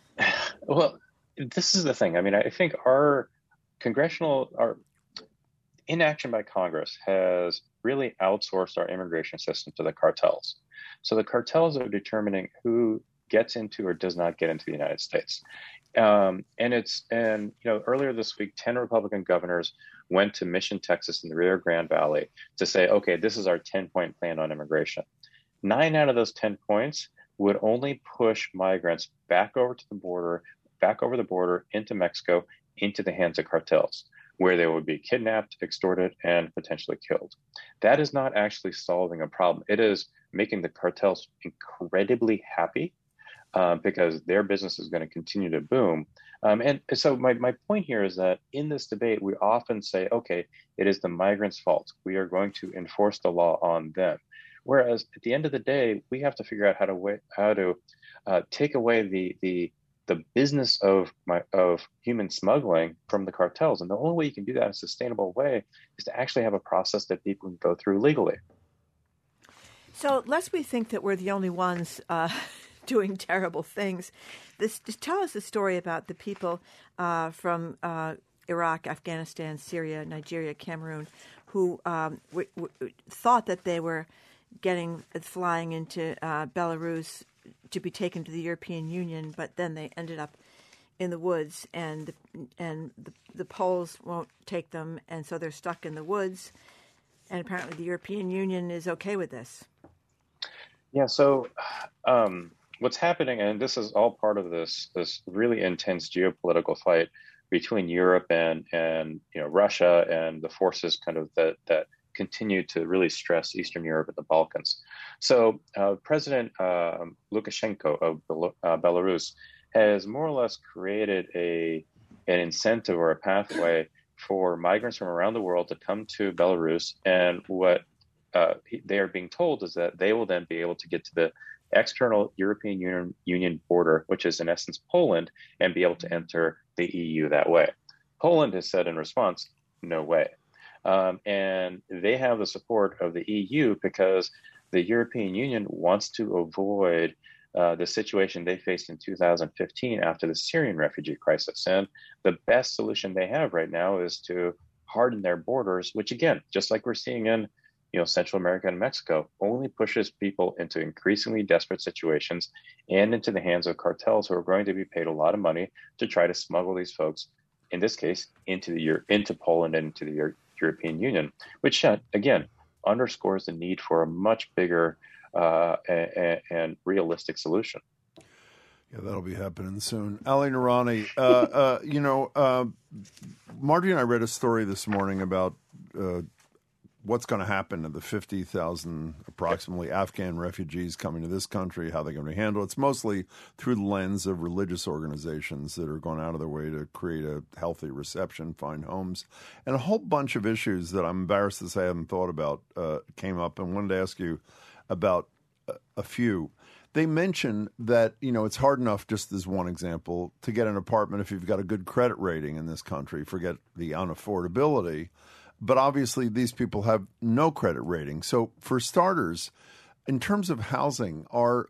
Speaker 11: Well, this is the thing. I mean, I think our congressional, our inaction by Congress has really outsourced our immigration system to the cartels. So the cartels are determining who gets into or does not get into the United States. Um, and it's, and, you know, earlier this week, ten Republican governors went to Mission, Texas in the Rio Grande Valley to say, okay, this is our ten point plan on immigration. Nine out of those ten points would only push migrants back over to the border, back over the border into Mexico, into the hands of cartels, where they would be kidnapped, extorted, and potentially killed. That is not actually solving a problem. It is making the cartels incredibly happy uh, because their business is going to continue to boom. Um, and so my, my point here is that in this debate, we often say, okay, it is the migrants' fault. We are going to enforce the law on them. Whereas at the end of the day, we have to figure out how to wa- how to uh, take away the the the business of my, of human smuggling from the cartels. And the only way you can do that in a sustainable way is to actually have a process that people can go through legally.
Speaker 4: So lest we think that we're the only ones uh, doing terrible things, this just tell us a story about the people uh, from uh, Iraq, Afghanistan, Syria, Nigeria, Cameroon, who um, w- w- thought that they were getting flying into uh, Belarus to be taken to the European Union, but then they ended up in the woods, and and the, the Poles won't take them, and so they're stuck in the woods. And apparently, the European Union is okay with this.
Speaker 11: Yeah. So, um, what's happening, and this is all part of this this really intense geopolitical fight between Europe and and you know Russia and the forces kind of that that continue to really stress Eastern Europe and the Balkans. So, uh, President uh, Lukashenko of Bel- uh, Belarus has more or less created a an incentive or a pathway for migrants from around the world to come to Belarus, and what uh, they are being told is that they will then be able to get to the external European Union, Union border, which is in essence Poland, and be able to enter the E U that way. Poland has said in response, no way. Um, and they have the support of the E U because the European Union wants to avoid Uh, the situation they faced in two thousand fifteen after the Syrian refugee crisis. And the best solution they have right now is to harden their borders, which again, just like we're seeing in you know, Central America and Mexico, only pushes people into increasingly desperate situations and into the hands of cartels who are going to be paid a lot of money to try to smuggle these folks, in this case, into the into Poland and into the Euro- European Union, which uh, again underscores the need for a much bigger Uh, and, and realistic solution.
Speaker 3: Yeah, that'll be happening soon. Ali Noorani, uh, uh, you know, uh, Marty and I read a story this morning about uh, what's going to happen to the fifty thousand approximately Afghan refugees coming to this country, how they're going to handle it. It's mostly through the lens of religious organizations that are going out of their way to create a healthy reception, find homes, and a whole bunch of issues that I'm embarrassed to say I haven't thought about uh, came up, and wanted to ask you about a few. They mention that, you know, it's hard enough, just as one example, to get an apartment if you've got a good credit rating in this country. Forget the unaffordability. But obviously, these people have no credit rating. So for starters, in terms of housing, are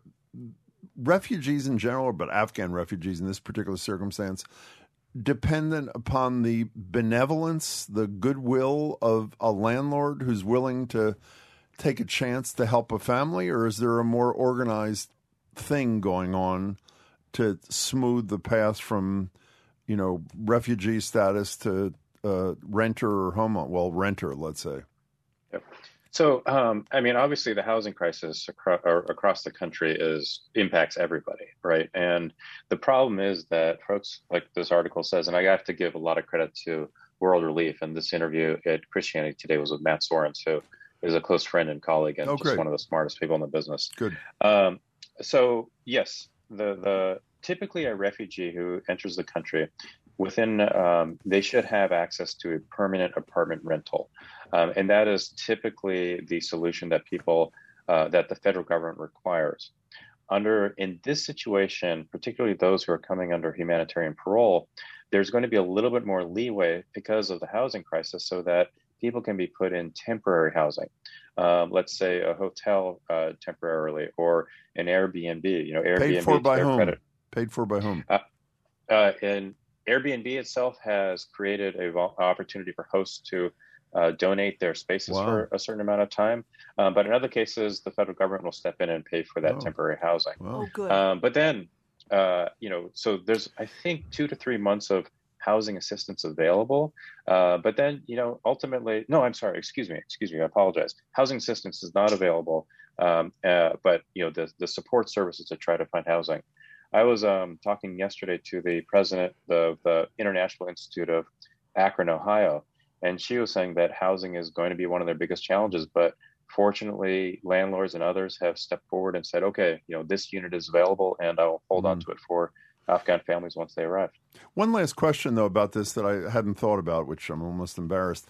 Speaker 3: refugees in general, but Afghan refugees in this particular circumstance, dependent upon the benevolence, the goodwill of a landlord who's willing to take a chance to help a family, or is there a more organized thing going on to smooth the path from, you know, refugee status to uh, renter or home, well, renter, let's say?
Speaker 11: Yep. So, um, I mean, obviously the housing crisis across, across the country is impacts everybody, right? And the problem is that folks, like this article says, and I have to give a lot of credit to World Relief, and this interview at Christianity Today was with Matt Sorens, who is a close friend and colleague, and
Speaker 3: oh,
Speaker 11: just one of the smartest people in the business.
Speaker 3: Good.
Speaker 11: Um, so yes, the the typically a refugee who enters the country, within um, they should have access to a permanent apartment rental, um, and that is typically the solution that people uh, that the federal government requires. Under in this situation, particularly those who are coming under humanitarian parole, there's going to be a little bit more leeway because of the housing crisis, so that people can be put in temporary housing, um, let's say a hotel uh, temporarily, or an Airbnb. You know, Airbnb
Speaker 3: paid for by whom?
Speaker 11: Credit.
Speaker 3: Paid for by whom?
Speaker 11: Uh, uh, and Airbnb itself has created a vo- opportunity for hosts to uh, donate their spaces
Speaker 3: wow.
Speaker 11: for a certain amount of time. Um, but in other cases, the federal government will step in and pay for that
Speaker 3: oh.
Speaker 11: temporary housing.
Speaker 3: Wow.
Speaker 4: Oh, good.
Speaker 11: Um, but then, uh, you know, so there's I think two to three months of housing assistance available. Uh, but then, you know, ultimately, no, I'm sorry, excuse me, excuse me, I apologize. Housing assistance is not available, um, uh, but, you know, the, the support services to try to find housing. I was um, talking yesterday to the president of the International Institute of Akron, Ohio, and she was saying that housing is going to be one of their biggest challenges, but fortunately, landlords and others have stepped forward and said, okay, you know, this unit is available and I'll hold mm. on to it for Afghan families once they arrive.
Speaker 3: One last question, though, about this that I hadn't thought about, which I'm almost embarrassed.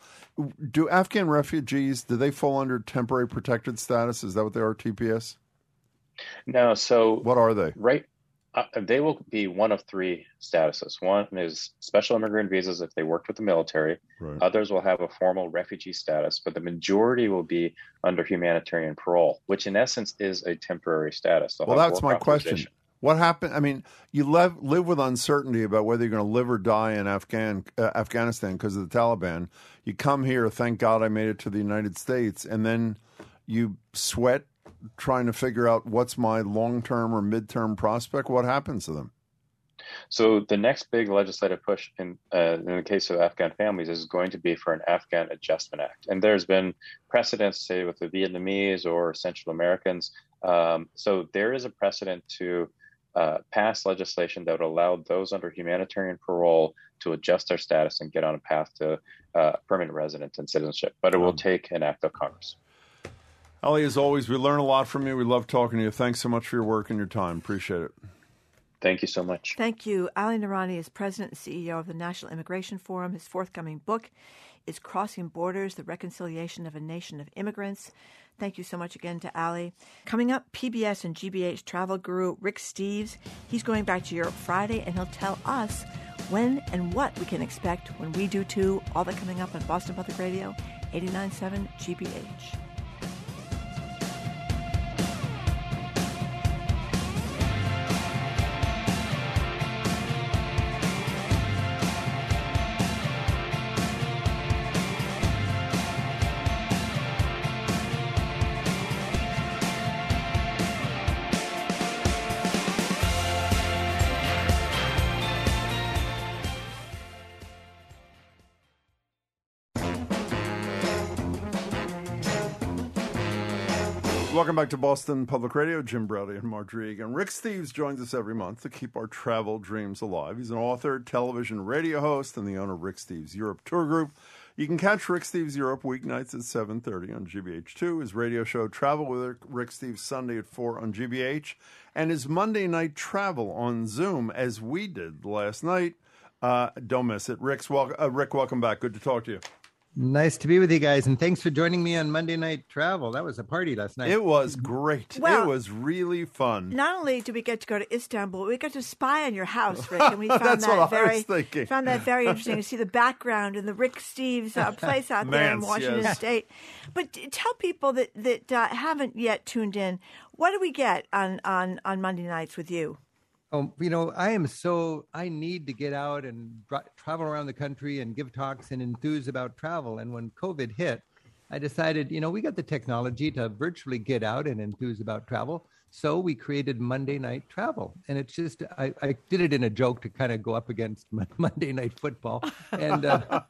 Speaker 3: Do Afghan refugees, do they fall under temporary protected status? Is that what they are, T P S?
Speaker 11: No. So
Speaker 3: what are they?
Speaker 11: Right. Uh, they will be one of three statuses. One is special immigrant visas if they worked with the military.
Speaker 3: Right.
Speaker 11: Others will have a formal refugee status, but the majority will be under humanitarian parole, which in essence is a temporary status. They'll
Speaker 3: well,
Speaker 11: have
Speaker 3: that's
Speaker 11: work
Speaker 3: my question.
Speaker 11: authorization.
Speaker 3: What happened? I mean, you live, live with uncertainty about whether you're going to live or die in Afghan uh, Afghanistan because of the Taliban. You come here, thank God I made it to the United States, and then you sweat trying to figure out what's my long-term or mid-term prospect. What happens to them?
Speaker 11: So the next big legislative push in, uh, in the case of Afghan families is going to be for an Afghan Adjustment Act. And there's been precedents, say, with the Vietnamese or Central Americans. Um, so there is a precedent to uh, pass legislation that would allow those under humanitarian parole to adjust their status and get on a path to uh, permanent residence and citizenship. But it will take an act of Congress.
Speaker 3: Ali, as always, we learn a lot from you. We love talking to you. Thanks so much for your work and your time. Appreciate it.
Speaker 11: Thank you so much.
Speaker 4: Thank you. Ali Noorani is president and C E O of the National Immigration Forum. His forthcoming book is Crossing Borders, The Reconciliation of a Nation of Immigrants. Thank you so much again to Ali. Coming up, P B S and G B H travel guru Rick Steves. He's going back to Europe Friday, and he'll tell us when and what we can expect when we do too. All that coming up on Boston Public Radio, eighty-nine point seven G B H.
Speaker 3: Welcome back to Boston Public Radio. Jim Braude and Margery Eagan. Rick Steves joins us every month to keep our travel dreams alive. He's an author, television radio host, and the owner of Rick Steves Europe Tour Group. You can catch Rick Steves Europe weeknights at seven thirty on G B H two, his radio show Travel with Rick Steves Sunday at four on G B H, and his Monday night travel on Zoom, as we did last night. Uh, don't miss it. Rick's wel- uh, Rick, welcome back. Good to talk to you.
Speaker 12: Nice to be with you guys, and thanks for joining me on Monday Night Travel. That was a party last night.
Speaker 3: It was great.
Speaker 4: Well,
Speaker 3: it was really fun.
Speaker 4: Not only did we get to go to Istanbul, we got to spy on your house, Rick, and we found
Speaker 3: That's
Speaker 4: that
Speaker 3: what
Speaker 4: very
Speaker 3: I was thinking.
Speaker 4: found that very interesting to see the background and the Rick Steves uh, place out there in
Speaker 3: Mance,
Speaker 4: Washington
Speaker 3: yes.
Speaker 4: State. But t- tell people that that uh, haven't yet tuned in, what do we get on on on Monday nights with you?
Speaker 12: Oh, you know, I am so, I need to get out and dra- travel around the country and give talks and enthuse about travel. And when COVID hit, I decided, you know, we got the technology to virtually get out and enthuse about travel. So we created Monday Night Travel. And it's just, I, I did it in a joke to kind of go up against Monday Night Football. And uh,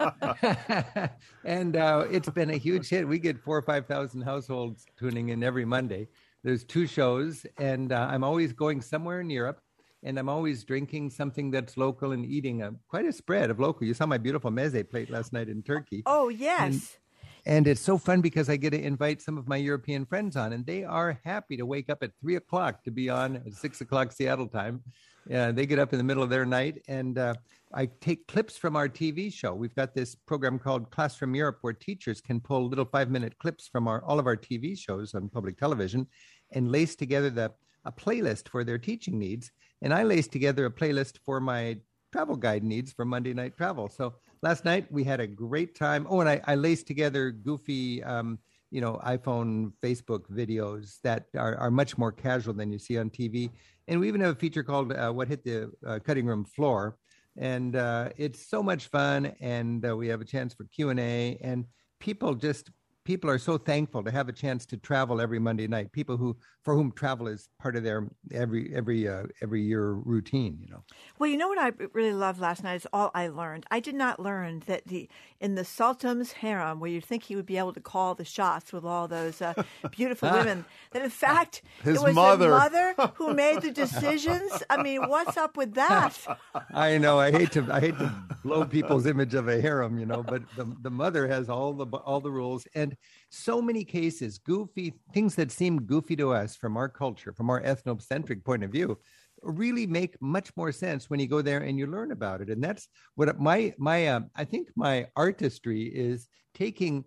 Speaker 12: and uh, it's been a huge hit. We get four or five thousand households tuning in every Monday. There's two shows, and uh, I'm always going somewhere in Europe. And I'm always drinking something that's local and eating a, quite a spread of local. You saw my beautiful meze plate last night in Turkey.
Speaker 4: Oh, yes.
Speaker 12: And, and it's so fun because I get to invite some of my European friends on, and they are happy to wake up at three o'clock to be on at six o'clock Seattle time. Uh, they get up in the middle of their night, and uh, I take clips from our T V show. We've got this program called Class from Europe where teachers can pull little five-minute clips from our all of our T V shows on public television and lace together the a playlist for their teaching needs. And I laced together a playlist for my travel guide needs for Monday Night Travel. So last night we had a great time. Oh, and I, I laced together goofy, um, you know, iPhone, Facebook videos that are, are much more casual than you see on T V. And we even have a feature called uh, What Hit the uh, Cutting Room Floor. And uh, it's so much fun. And uh, we have a chance for Q and A. And people just... People are so thankful to have a chance to travel every Monday night. People who, for whom travel is part of their every every uh, every year routine. You know.
Speaker 4: Well, you know what I really loved last night is all I learned. I did not learn that the in the Sultan's harem, where you'd think he would be able to call the shots with all those uh, beautiful women, that in fact
Speaker 3: His
Speaker 4: it was
Speaker 3: mother.
Speaker 4: the mother who made the decisions. I mean, what's up with that?
Speaker 12: I know. I hate to I hate to blow people's image of a harem, you know, but the the mother has all the all the rules. And so many cases, goofy things that seem goofy to us from our culture, from our ethnocentric point of view, really make much more sense when you go there and you learn about it. And that's what my my uh, I think my artistry is taking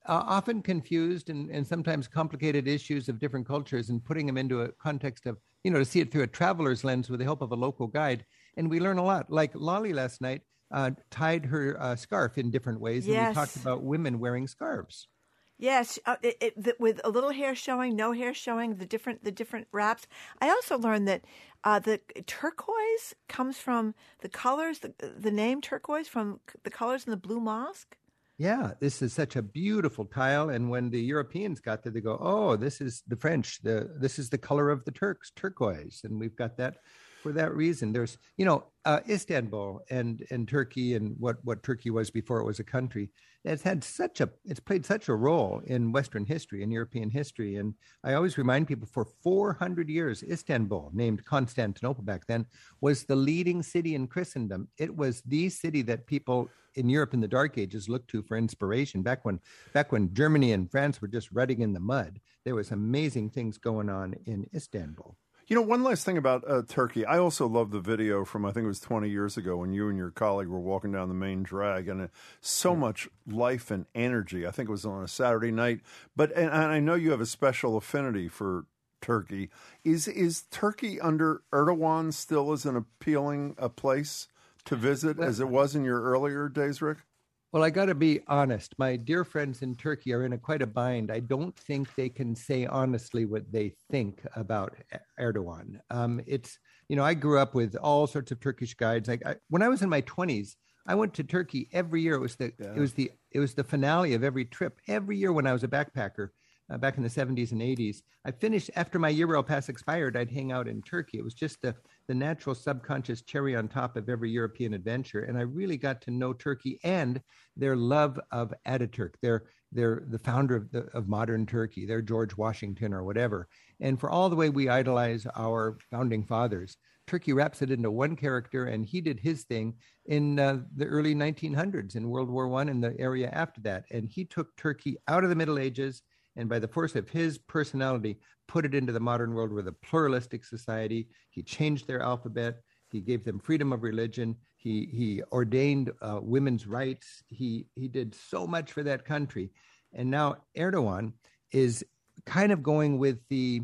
Speaker 12: uh, often confused and, and sometimes complicated issues of different cultures and putting them into a context of, you know, to see it through a traveler's lens with the help of a local guide. And we learn a lot. Like Lolly last night uh, tied her uh, scarf in different ways.
Speaker 4: Yes.
Speaker 12: And we talked about women wearing scarves.
Speaker 4: Yes, uh, it, it, the, with a little hair showing, no hair showing, the different the different wraps. I also learned that uh, the turquoise comes from the colors, the, the name turquoise from the colors in the Blue Mosque.
Speaker 12: Yeah, this is such a beautiful tile. And when the Europeans got there, they go, oh, this is the French. The This is the color of the Turks, turquoise. And we've got that for that reason. There's, you know, uh, Istanbul and, and Turkey and what, what Turkey was before it was a country. It's had such a, it's played such a role in Western history and European history. And I always remind people for four hundred years, Istanbul, named Constantinople back then, was the leading city in Christendom. It was the city that people in Europe in the Dark Ages looked to for inspiration. Back when, back when Germany and France were just rutting in the mud, there was amazing things going on in Istanbul.
Speaker 3: You know, one last thing about uh, Turkey. I also love the video from, I think it was twenty years ago when you and your colleague were walking down the main drag, and uh, so much life and energy. I think it was on a Saturday night. But and, and I know you have a special affinity for Turkey. Is is Turkey under Erdogan still as an appealing a place to visit as it was in your earlier days, Rick?
Speaker 12: Well, I got to be honest. My dear friends in Turkey are in a quite a bind. I don't think they can say honestly what they think about Erdogan. Um, it's, you know, I grew up with all sorts of Turkish guides. Like I, when I was in my twenties, I went to Turkey every year. It was the, yeah. it was the, it was the finale of every trip. Every year when I was a backpacker, uh, back in the seventies and eighties, I finished after my Eurail pass expired. I'd hang out in Turkey. It was just the the natural subconscious cherry on top of every European adventure. And I really got to know Turkey and their love of Ataturk. They're, they're the founder of, the, of modern Turkey. They're George Washington or whatever. And for all the way we idolize our founding fathers, Turkey wraps it into one character, and he did his thing in uh, the early nineteen hundreds in World War One and the area after that. And he took Turkey out of the Middle Ages and by the force of his personality, put it into the modern world with a pluralistic society. He changed their alphabet. He gave them freedom of religion. He he ordained uh, women's rights. He he did so much for that country. And now Erdogan is kind of going with the,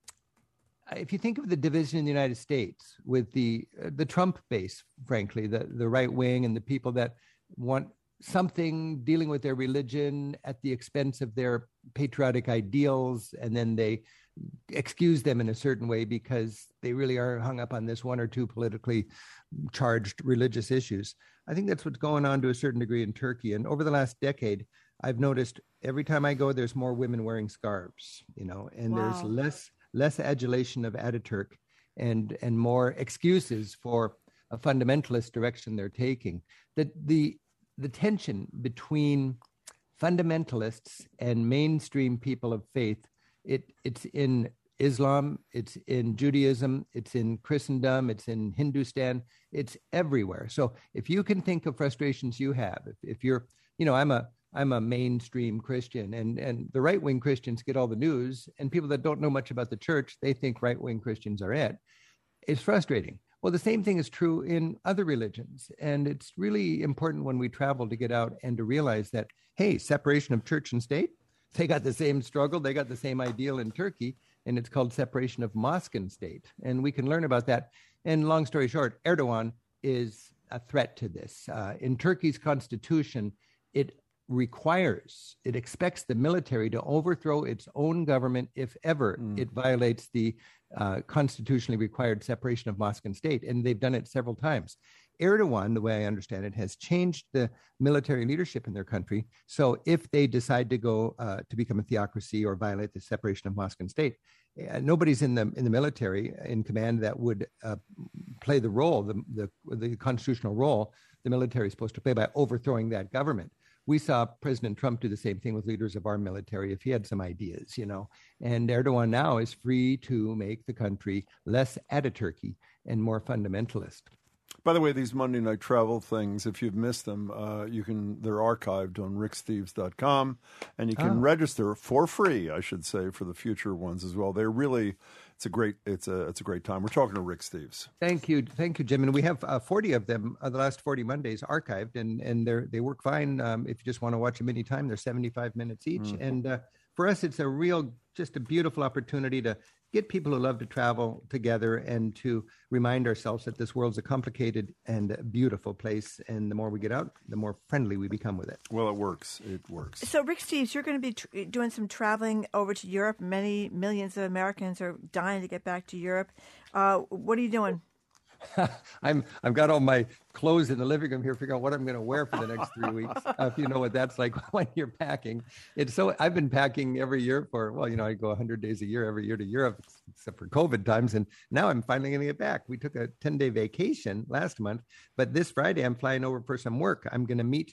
Speaker 12: if you think of the division in the United States with the uh, the Trump base, frankly, the, the right wing and the people that want something dealing with their religion at the expense of their patriotic ideals, and then they excuse them in a certain way because they really are hung up on this one or two politically charged religious issues. I think that's what's going on to a certain degree in Turkey. And over the last decade, I've noticed every time I go, there's more women wearing scarves, you know, and wow. there's less less adulation of Ataturk and and more excuses for a fundamentalist direction they're taking. That the the tension between fundamentalists and mainstream people of faith, it it's in Islam, it's in Judaism, it's in Christendom, it's in Hindustan, it's everywhere. So if you can think of frustrations you have, if, if you're, you know, I'm a I'm a mainstream Christian, and, and the right-wing Christians get all the news, and people that don't know much about the church, they think right-wing Christians are it. It's frustrating. Well, the same thing is true in other religions. And it's really important when we travel to get out and to realize that, hey, separation of church and state, they got the same struggle. They got the same ideal in Turkey, and it's called separation of mosque and state. And we can learn about that. And long story short, Erdogan is a threat to this. Uh, in Turkey's constitution, it requires, it expects the military to overthrow its own government if ever mm. it violates the uh, constitutionally required separation of mosque and state. And they've done it several times. Erdogan, the way I understand it, has changed the military leadership in their country. So if they decide to go uh, to become a theocracy or violate the separation of mosque and state, uh, nobody's in the in the military in command that would uh, play the role, the, the the constitutional role the military is supposed to play by overthrowing that government. We saw President Trump do the same thing with leaders of our military if he had some ideas, you know. And Erdogan now is free to make the country less Ataturky and more fundamentalist.
Speaker 3: By the way, these Monday Night Travel things, if you've missed them, uh, you can. They're archived on rick steves dot com, and you can
Speaker 12: Oh.
Speaker 3: register for free, I should say, for the future ones as well. They're really, it's a great, it's a, it's a great time. We're talking to Rick Steves.
Speaker 12: Thank you, thank you, Jim. And we have uh, forty of them, uh, the last forty Mondays, archived, and and they they work fine. Um, if you just want to watch them anytime, they're seventy-five minutes each,
Speaker 3: Mm.
Speaker 12: and uh, for us, it's a real, just a beautiful opportunity to get people who love to travel together and to remind ourselves that this world's a complicated and beautiful place. And the more we get out, the more friendly we become with it.
Speaker 3: Well, it works. It works.
Speaker 4: So, Rick Steves, you're going to be tr- doing some traveling over to Europe. Many millions of Americans are dying to get back to Europe. Uh, what are you doing?
Speaker 12: I'm I've got all my clothes in the living room here, figuring out what I'm going to wear for the next three weeks. Uh, if you know what that's like when you're packing, it's so I've been packing every year for well, you know, I go one hundred days a year every year to Europe, except for COVID times, and now I'm finally going to get back. We took a ten day vacation last month, but this Friday I'm flying over for some work. I'm going to meet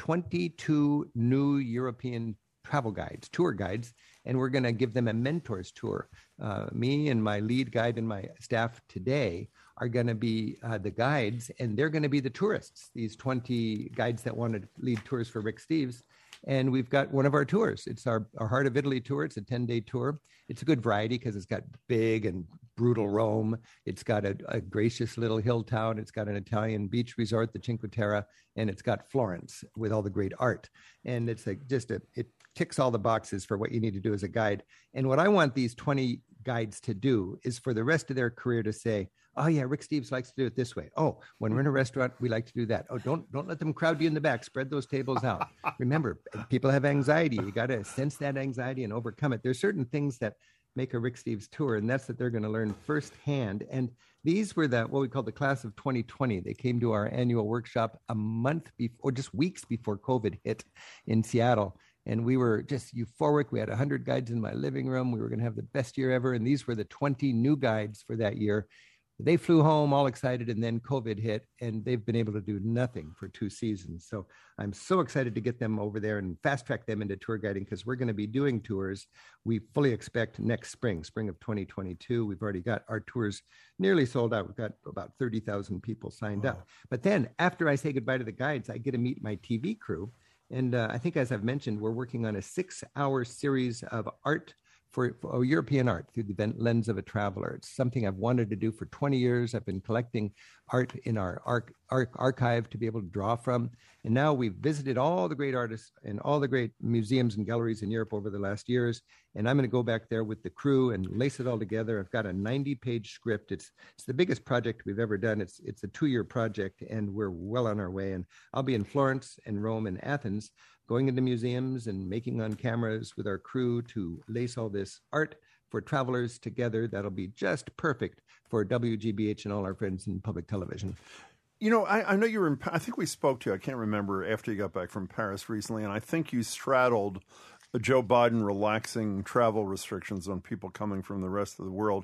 Speaker 12: twenty-two new European travel guides, tour guides, and we're going to give them a mentors tour. Uh, me and my lead guide and my staff today are going to be uh, the guides, and they're going to be the tourists, these twenty guides that want to lead tours for Rick Steves. And we've got one of our tours. It's our, our Heart of Italy tour. It's a ten-day tour. It's a good variety because it's got big and brutal Rome. It's got a, a gracious little hill town. It's got an Italian beach resort, the Cinque Terre, and it's got Florence with all the great art. And it's a, just a, it ticks all the boxes for what you need to do as a guide. And what I want these twenty guides to do is for the rest of their career to say, oh yeah, Rick Steves likes to do it this way. Oh, when we're in a restaurant, we like to do that. Oh, don't don't let them crowd you in the back. Spread those tables out. Remember, people have anxiety. You got to sense that anxiety and overcome it. There's certain things that make a Rick Steves tour, and that's that they're going to learn firsthand. And these were the what we call the class of twenty twenty. They came to our annual workshop a month before, or just weeks before COVID hit in Seattle. And we were just euphoric. We had one hundred guides in my living room. We were going to have the best year ever. And these were the twenty new guides for that year. They flew home all excited, and then COVID hit, and they've been able to do nothing for two seasons. So I'm so excited to get them over there and fast track them into tour guiding because we're going to be doing tours. We fully expect next spring, spring of twenty twenty-two. We've already got our tours nearly sold out. We've got about thirty thousand people signed wow. up. But then after I say goodbye to the guides, I get to meet my T V crew. And uh, I think, as I've mentioned, we're working on a six-hour series of art for, for European art through the lens of a traveler. It's something I've wanted to do for twenty years. I've been collecting art in our arch, arch, archive to be able to draw from. And now we've visited all the great artists and all the great museums and galleries in Europe over the last years. And I'm going to go back there with the crew and lace it all together. I've got a ninety-page script. It's it's the biggest project we've ever done. It's it's a two-year project, and we're well on our way. And I'll be in Florence and Rome and Athens, going into museums and making on cameras with our crew to lace all this art for travelers together. That'll be just perfect for W G B H and all our friends in public television.
Speaker 3: You know, I, I know you were in, I think we spoke to you, I can't remember, after you got back from Paris recently, and I think you straddled Joe Biden relaxing travel restrictions on people coming from the rest of the world.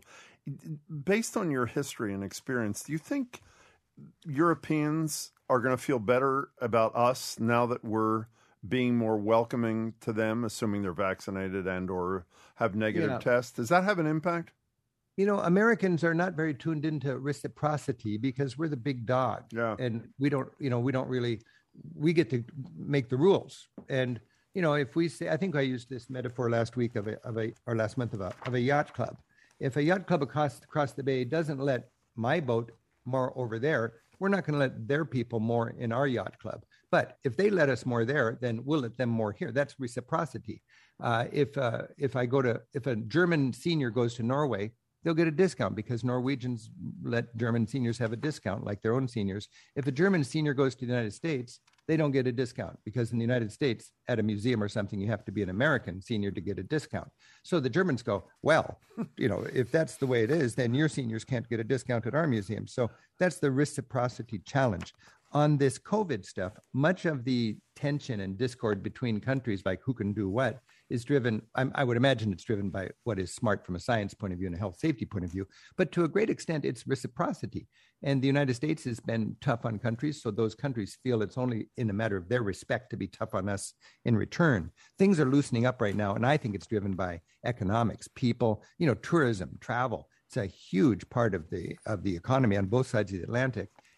Speaker 3: Based on your history and experience, do you think Europeans are going to feel better about us now that we're being more welcoming to them, assuming they're vaccinated and or have negative
Speaker 12: yeah.
Speaker 3: tests? Does that have an impact?
Speaker 12: You know, Americans are not very tuned into reciprocity because we're the big dog.
Speaker 3: Yeah.
Speaker 12: And we don't, you know, we don't really, we get to make the rules. And, you know, if we say, I think I used this metaphor last week of a, of a or last month of a, of a yacht club. If a yacht club across, across the bay doesn't let my boat more over there, we're not going to let their people more in our yacht club. But if they let us more there, then we'll let them more here. That's reciprocity. Uh, if uh, if I go to, if a German senior goes to Norway, they'll get a discount because Norwegians let German seniors have a discount like their own seniors. If a German senior goes to the United States, they don't get a discount because in the United States, at a museum or something, you have to be an American senior to get a discount. So the Germans go, well, you know, if that's the way it is, then your seniors can't get a discount at our museum. So that's the reciprocity challenge. On this COVID stuff, much of the tension and discord between countries, like who can do what, is driven, I'm, I would imagine it's driven by what is smart from a science point of view and a health safety point of view. But to a great extent, it's reciprocity. And the United States has been tough on countries, so those countries feel it's only in a matter of their respect to be tough on us in return. Things are loosening up right now, and I think it's driven by economics, people, you know, tourism, travel. It's a huge part of the of the economy on both sides of the Atlantic.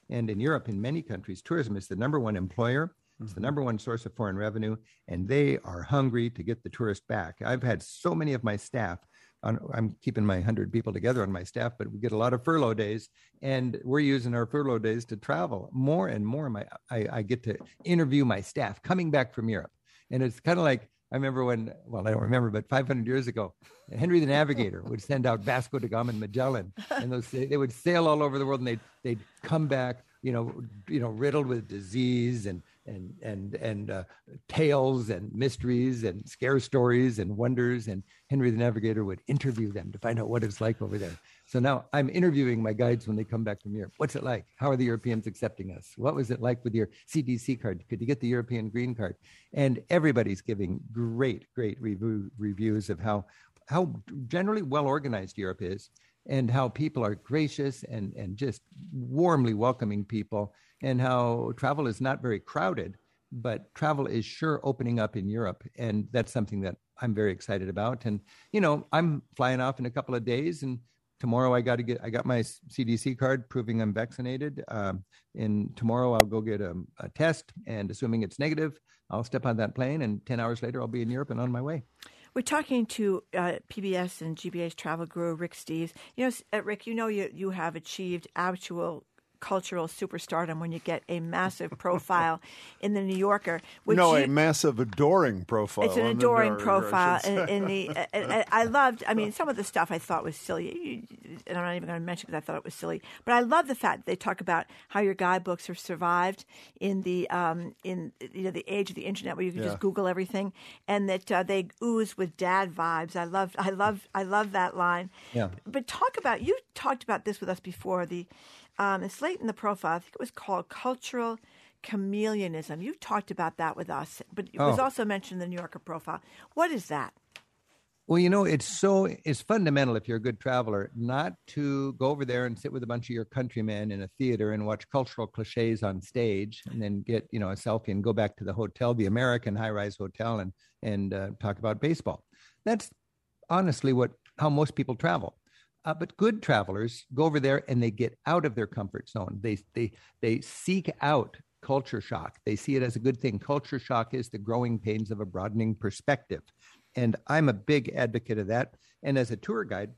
Speaker 12: And in Europe, in many countries, tourism is the number one employer. It's the number one source of foreign revenue, and they are hungry to get the tourist back. I've had so many of my staff, on, I'm keeping my one hundred people together on my staff, but we get a lot of furlough days, and we're using our furlough days to travel. More and more, my, I, I get to interview my staff coming back from Europe. And it's kind of like, I remember when, well, I don't remember, but five hundred years ago, Henry the Navigator would send out Vasco da Gama and Magellan, and those, they would sail all over the world, and they'd, they'd come back, you know, you know, riddled with disease and and and and uh, tales and mysteries and scare stories and wonders. And Henry the Navigator would interview them to find out what it's like over there. So now I'm interviewing my guides when they come back from Europe. What's it like? How are the Europeans accepting us? What was it like with your C D C card? Could you get the European green card? And everybody's giving great, great review, reviews of how how generally well organized Europe is, and how people are gracious and, and just warmly welcoming people, and how travel is not very crowded, but travel is sure opening up in Europe. And that's something that I'm very excited about. And, you know, I'm flying off in a couple of days, and tomorrow I got to get, I got my C D C card proving I'm vaccinated. Um, and tomorrow I'll go get a, a test, and assuming it's negative, I'll step on that plane, and ten hours later I'll be in Europe and on my way.
Speaker 4: We're talking to uh, P B S and G B A's travel guru, Rick Steves. You know, uh, Rick, you know you, you have achieved actual cultural superstardom when you get a massive profile in the New Yorker. Which
Speaker 3: no,
Speaker 4: you,
Speaker 3: a massive adoring profile.
Speaker 4: It's an adoring profile. In, in the, uh, uh, I loved, I mean, some of the stuff I thought was silly, and I'm not even going to mention because I thought it was silly, but I love the fact that they talk about how your guidebooks have survived in the, um, in you know, the age of the internet where you can
Speaker 3: Yeah.
Speaker 4: just Google everything, and that uh, they ooze with dad vibes. I love, I love, I love that line.
Speaker 12: Yeah.
Speaker 4: But talk about, you talked about this with us before, the, Um, it's late in the profile. I think it was called cultural chameleonism. You've talked about that with us, but it was
Speaker 12: Oh.
Speaker 4: also mentioned in the New Yorker profile. What is that?
Speaker 12: Well, you know, it's so, it's fundamental if you're a good traveler not to go over there and sit with a bunch of your countrymen in a theater and watch cultural cliches on stage and then get, you know, a selfie and go back to the hotel, the American high-rise hotel, and, and uh, talk about baseball. That's honestly what, how most people travel. Uh, but good travelers go over there and they get out of their comfort zone. They, they, they seek out culture shock. They see it as a good thing. Culture shock is the growing pains of a broadening perspective. And I'm a big advocate of that. And as a tour guide,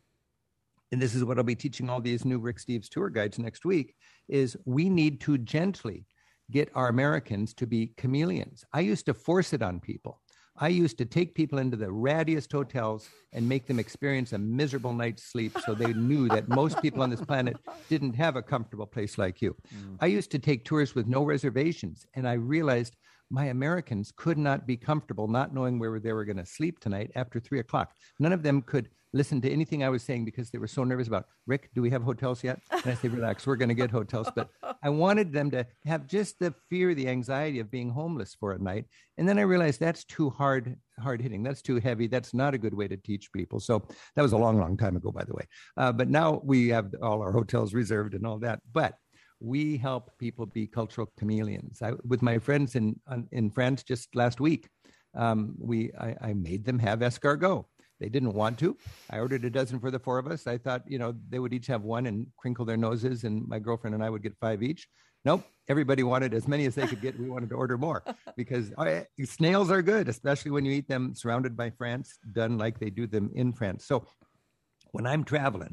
Speaker 12: and this is what I'll be teaching all these new Rick Steves tour guides next week, is we need to gently get our Americans to be chameleons. I used to force it on people. I used to take people into the rattiest hotels and make them experience a miserable night's sleep so they knew that most people on this planet didn't have a comfortable place like you. Mm. I used to take tours with no reservations, and I realized my Americans could not be comfortable not knowing where they were going to sleep tonight after three o'clock. None of them could listen to anything I was saying because they were so nervous about, Rick, do we have hotels yet? And I say, relax, we're going to get hotels. But I wanted them to have just the fear, the anxiety of being homeless for a night. And then I realized that's too hard, hard hitting. That's too heavy. That's not a good way to teach people. So that was a long, long time ago, by the way. Uh, but now we have all our hotels reserved and all that. But we help people be cultural chameleons. I, with my friends in in France just last week, um, we I, I made them have escargot. They didn't want to. I ordered a dozen for the four of us. I thought, you know, they would each have one and crinkle their noses, and my girlfriend and I would get five each. Nope. Everybody wanted as many as they could get. We wanted to order more because uh, snails are good, especially when you eat them surrounded by France, done like they do them in France. So when I'm traveling,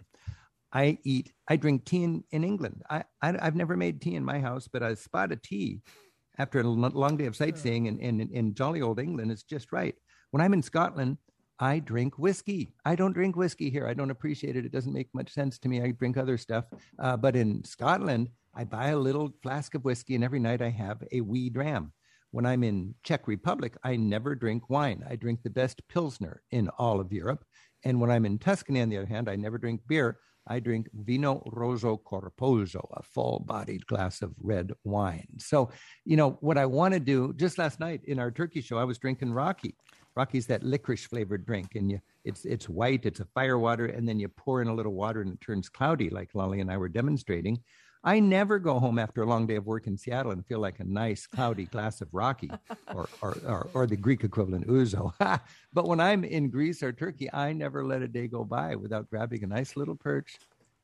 Speaker 12: I eat, I drink tea in, in England. I, I, I've never made tea in my house, but a spot of tea after a long day of sightseeing in, in, in jolly old England is just right. When I'm in Scotland, I drink whiskey. I don't drink whiskey here. I don't appreciate it. It doesn't make much sense to me. I drink other stuff. Uh, but in Scotland, I buy a little flask of whiskey, and every night I have a wee dram. When I'm in Czech Republic, I never drink wine. I drink the best Pilsner in all of Europe. And when I'm in Tuscany, on the other hand, I never drink beer. I drink Vino Rosso Corposo, a full-bodied glass of red wine. So, you know, what I want to do, just last night in our turkey show, I was drinking Rocky. Rocky's that licorice-flavored drink, and you, it's it's white, it's a fire water, and then you pour in a little water and it turns cloudy, like Lolly and I were demonstrating. I never go home after a long day of work in Seattle and feel like a nice, cloudy glass of Rocky or or, or, or the Greek equivalent, Ouzo. But when I'm in Greece or Turkey, I never let a day go by without grabbing a nice little perch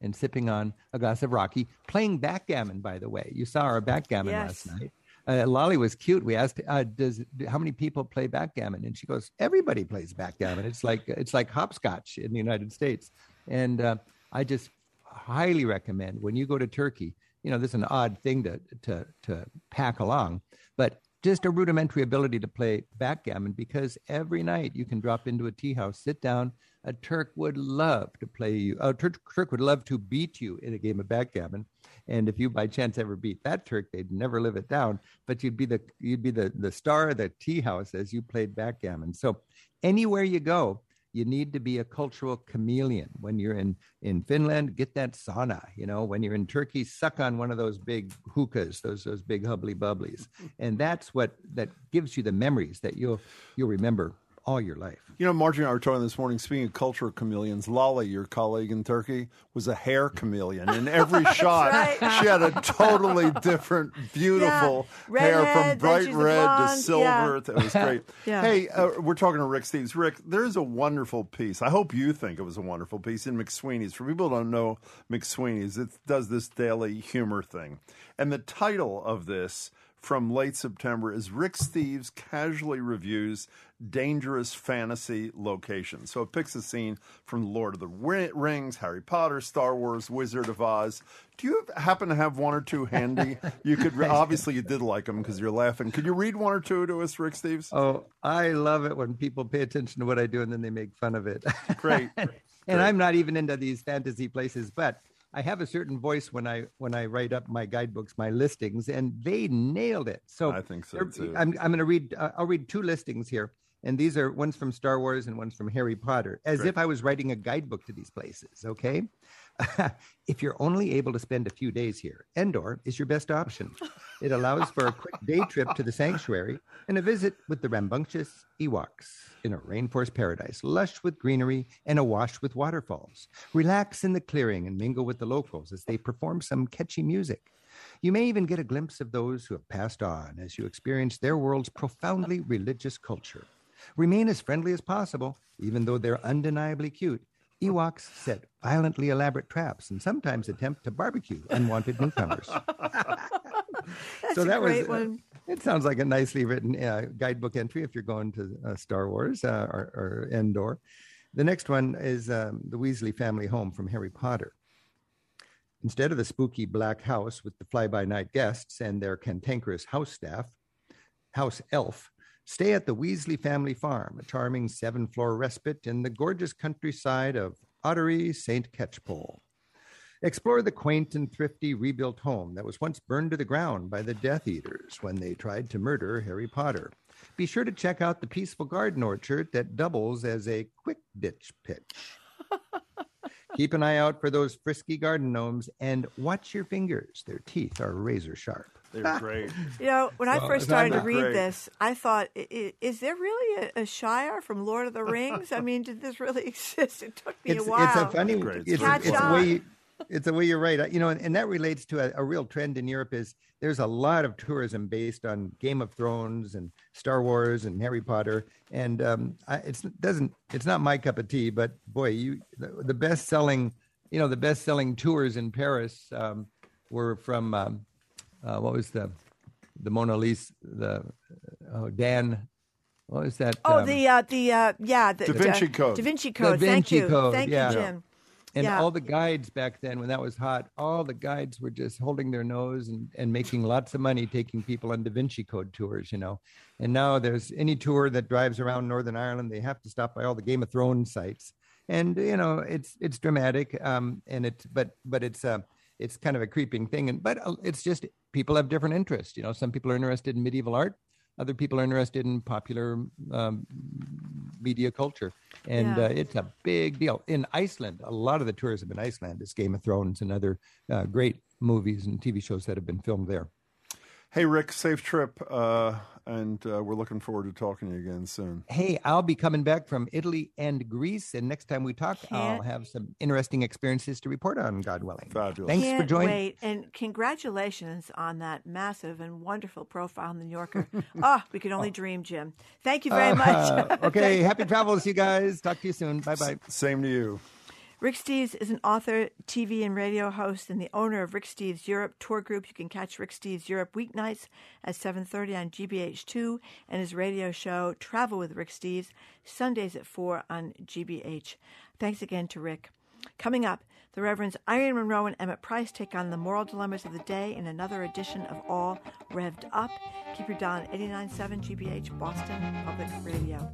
Speaker 12: and sipping on a glass of Rocky, playing backgammon, by the way. You saw our backgammon
Speaker 4: Yes.
Speaker 12: last night. Uh, Lolly was cute. We asked, uh, "Does how many people play backgammon?" And she goes, "Everybody plays backgammon. It's like it's like hopscotch in the United States." And uh, I just highly recommend when you go to Turkey. You know, this is an odd thing to to to pack along, but just a rudimentary ability to play backgammon, because every night you can drop into a tea house, sit down. A Turk would love to play you. A Turk, Turk would love to beat you in a game of backgammon. And if you by chance ever beat that Turk, they'd never live it down. But you'd be the you'd be the, the star of the tea house as you played backgammon. So anywhere you go, you need to be a cultural chameleon. When you're in, in Finland, get that sauna. You know, when you're in Turkey, suck on one of those big hookahs, those those big hubbly bubblies. And that's what that gives you the memories that you'll you'll remember all your life.
Speaker 3: You know, Margie and I were talking this morning, speaking of cultural chameleons, Lolly, your colleague in Turkey, was a hair chameleon. In every shot,
Speaker 4: right.
Speaker 3: she had a totally different, beautiful
Speaker 4: Yeah.
Speaker 3: hair,
Speaker 4: Redhead,
Speaker 3: from bright
Speaker 4: then she's a
Speaker 3: red to
Speaker 4: blonde,
Speaker 3: silver.
Speaker 4: yeah.
Speaker 3: It was great.
Speaker 4: Yeah.
Speaker 3: Hey, uh, we're talking to Rick Steves. Rick, there's a wonderful piece. I hope you think it was a wonderful piece in McSweeney's. For people who don't know McSweeney's, it does this daily humor thing. And the title of this from late September is Rick Steves Casually Reviews Dangerous Fantasy Locations. So it picks a scene from Lord of the Rings, Harry Potter, Star Wars, Wizard of Oz. Do you happen to have one or two handy? You could obviously you did like them because you're laughing. Could you read one or two to us, Rick Steves?
Speaker 12: Oh, I love it when people pay attention to what I do and then they make fun of it.
Speaker 3: Great.
Speaker 12: And
Speaker 3: Great.
Speaker 12: I'm not even into these fantasy places, but I have a certain voice when I when I write up my guidebooks, my listings, and they nailed it. So
Speaker 3: I think so too.
Speaker 12: I'm I'm going to read. Uh, I'll read two listings here, and these are one's from Star Wars and one's from Harry Potter, as
Speaker 3: Great.
Speaker 12: if I was writing a guidebook to these places. Okay, if you're only able to spend a few days here, Endor is your best option. It allows for a quick day trip to the sanctuary and a visit with the rambunctious Ewoks in a rainforest paradise, lush with greenery and awash with waterfalls. Relax in the clearing and mingle with the locals as they perform some catchy music. You may even get a glimpse of those who have passed on as you experience their world's profoundly religious culture. Remain as friendly as possible, even though they're undeniably cute. Ewoks set violently elaborate traps and sometimes attempt to barbecue unwanted newcomers.
Speaker 4: That's
Speaker 12: so
Speaker 4: a
Speaker 12: that
Speaker 4: great
Speaker 12: was,
Speaker 4: one.
Speaker 12: Uh, it sounds like a nicely written uh, guidebook entry if you're going to uh, Star Wars uh, or, or Endor. The next one is um, the Weasley family home from Harry Potter. Instead of the spooky black house with the fly-by-night guests and their cantankerous house staff, house elf, stay at the Weasley family farm, a charming seven-floor respite in the gorgeous countryside of Ottery Saint Catchpole. Explore the quaint and thrifty rebuilt home that was once burned to the ground by the Death Eaters when they tried to murder Harry Potter. Be sure to check out the peaceful garden orchard that doubles as a quick ditch pitch. Keep an eye out for those frisky garden gnomes and watch your fingers. Their teeth are razor sharp.
Speaker 3: They're great.
Speaker 4: You know, when I
Speaker 12: Well,
Speaker 4: first started to
Speaker 3: they're
Speaker 4: read
Speaker 3: great.
Speaker 4: this, I thought, i- i- is there really a, a Shire from Lord of the Rings? I mean, did this really exist? It took me
Speaker 12: It's,
Speaker 4: a while.
Speaker 12: it's a funny,
Speaker 3: Great.
Speaker 12: it's,
Speaker 4: Catch
Speaker 12: it's a
Speaker 4: on.
Speaker 12: way, it's a way you're right. You know, and, and that relates to a, a real trend in Europe is there's a lot of tourism based on Game of Thrones and Star Wars and Harry Potter. And um, I, it's doesn't, it's not my cup of tea, but boy, you, the, the best selling, you know, the best selling tours in Paris um, were from, um, uh, what was the, the Mona Lisa, the oh, Dan, what was that?
Speaker 4: Oh,
Speaker 12: um,
Speaker 4: the uh, the uh, yeah, the
Speaker 3: Da Vinci
Speaker 4: uh,
Speaker 3: Code.
Speaker 4: Da Vinci
Speaker 12: Da
Speaker 4: Code. Thank
Speaker 12: Vinci
Speaker 4: you,
Speaker 12: Code,
Speaker 4: thank
Speaker 12: yeah.
Speaker 4: you, Jim.
Speaker 12: And
Speaker 4: Yeah.
Speaker 12: all the guides back then, when that was hot, all the guides were just holding their nose and, and making lots of money taking people on Da Vinci Code tours, you know. And now there's any tour that drives around Northern Ireland, they have to stop by all the Game of Thrones sites. And, you know, it's it's dramatic, um, and it's but but it's uh, it's kind of a creeping thing. And but uh, it's just people have different interests. You know, some people are interested in medieval art. Other people are interested in popular um, media culture. And
Speaker 4: Yeah.
Speaker 12: uh, it's a big deal. In Iceland, a lot of the tourism in Iceland is Game of Thrones and other uh, great movies and T V shows that have been filmed there.
Speaker 3: Hey, Rick, safe trip, uh, and uh, we're looking forward to talking to you again soon.
Speaker 12: Hey, I'll be coming back from Italy and Greece, and next time we talk, I'll
Speaker 4: Can't-
Speaker 12: have some interesting experiences to report on, God willing.
Speaker 3: Fabulous.
Speaker 12: Thanks
Speaker 4: Can't
Speaker 12: for joining.
Speaker 4: wait, and congratulations on that massive and wonderful profile in the New Yorker. Oh, we could only dream, Jim. Thank you very much.
Speaker 12: Uh, okay, happy travels, you guys. Talk to you soon. Bye-bye.
Speaker 3: Same to you.
Speaker 4: Rick Steves is an author, T V and radio host, and the owner of Rick Steves Europe Tour Group. You can catch Rick Steves Europe weeknights at seven thirty on G B H two and his radio show, Travel with Rick Steves, Sundays at four on G B H. Thanks again to Rick. Coming up, the Reverends Irene Monroe and Emmett Price take on the moral dilemmas of the day in another edition of All Revved Up. Keep your dial on eighty-nine point seven G B H, Boston Public Radio.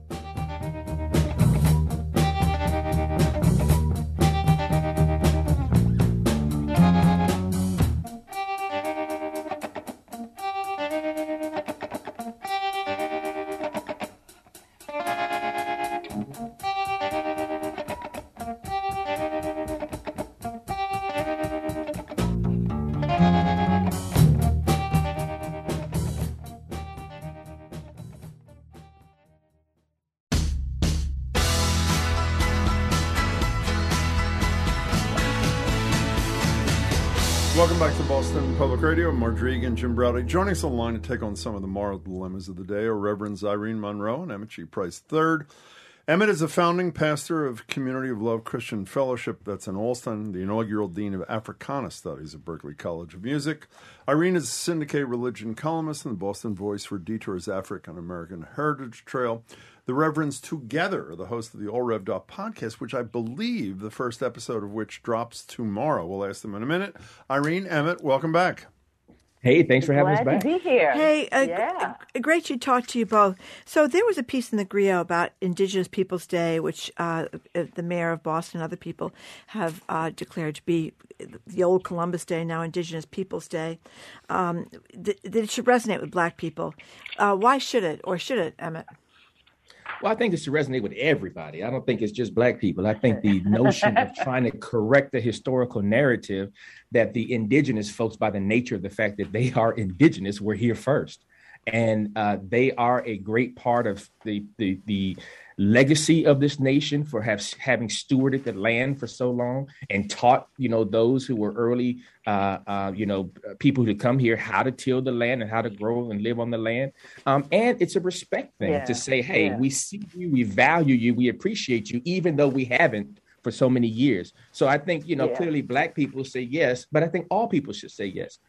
Speaker 3: Welcome back to Boston Public Radio. Margery and Jim Browdy. Joining us on the line to take on some of the moral dilemmas of the day are Reverends Irene Monroe and Emmett G. Price the third. Emmett is a founding pastor of Community of Love Christian Fellowship, that's in Allston, the inaugural dean of Africana Studies at Berklee College of Music. Irene is a syndicated religion columnist and the Boston voice for Detour's African American Heritage Trail. The Reverends together are the host of the All Revved Up podcast, which I believe the first episode of which drops tomorrow. We'll ask them in a minute. Irene, Emmett, welcome back.
Speaker 13: Hey, thanks for having
Speaker 14: Glad
Speaker 13: us back.
Speaker 14: to be here.
Speaker 4: Hey, uh,
Speaker 14: yeah.
Speaker 4: g- great to talk to you both. So there was a piece in the Grio about Indigenous Peoples Day, which uh, the mayor of Boston and other people have uh, declared to be the old Columbus Day, now Indigenous Peoples Day, um, that, that it should resonate with Black people. Uh, why should it, or should it, Emmett?
Speaker 13: Well, I think it should resonate with everybody. I don't think it's just Black people. I think the notion of trying to correct the historical narrative that the indigenous folks, by the nature of the fact that they are indigenous, were here first. And uh, they are a great part of the the, the legacy of this nation for have, having stewarded the land for so long and taught, you know, those who were early, uh, uh, you know, people who come here how to till the land and how to grow and live on the land. Um, and it's a respect thing
Speaker 14: Yeah.
Speaker 13: to say, hey,
Speaker 14: Yeah.
Speaker 13: we see you, we value you, we appreciate you, even though we haven't for so many years. So I think, you know,
Speaker 14: Yeah.
Speaker 13: clearly Black people say yes, but I think all people should say yes.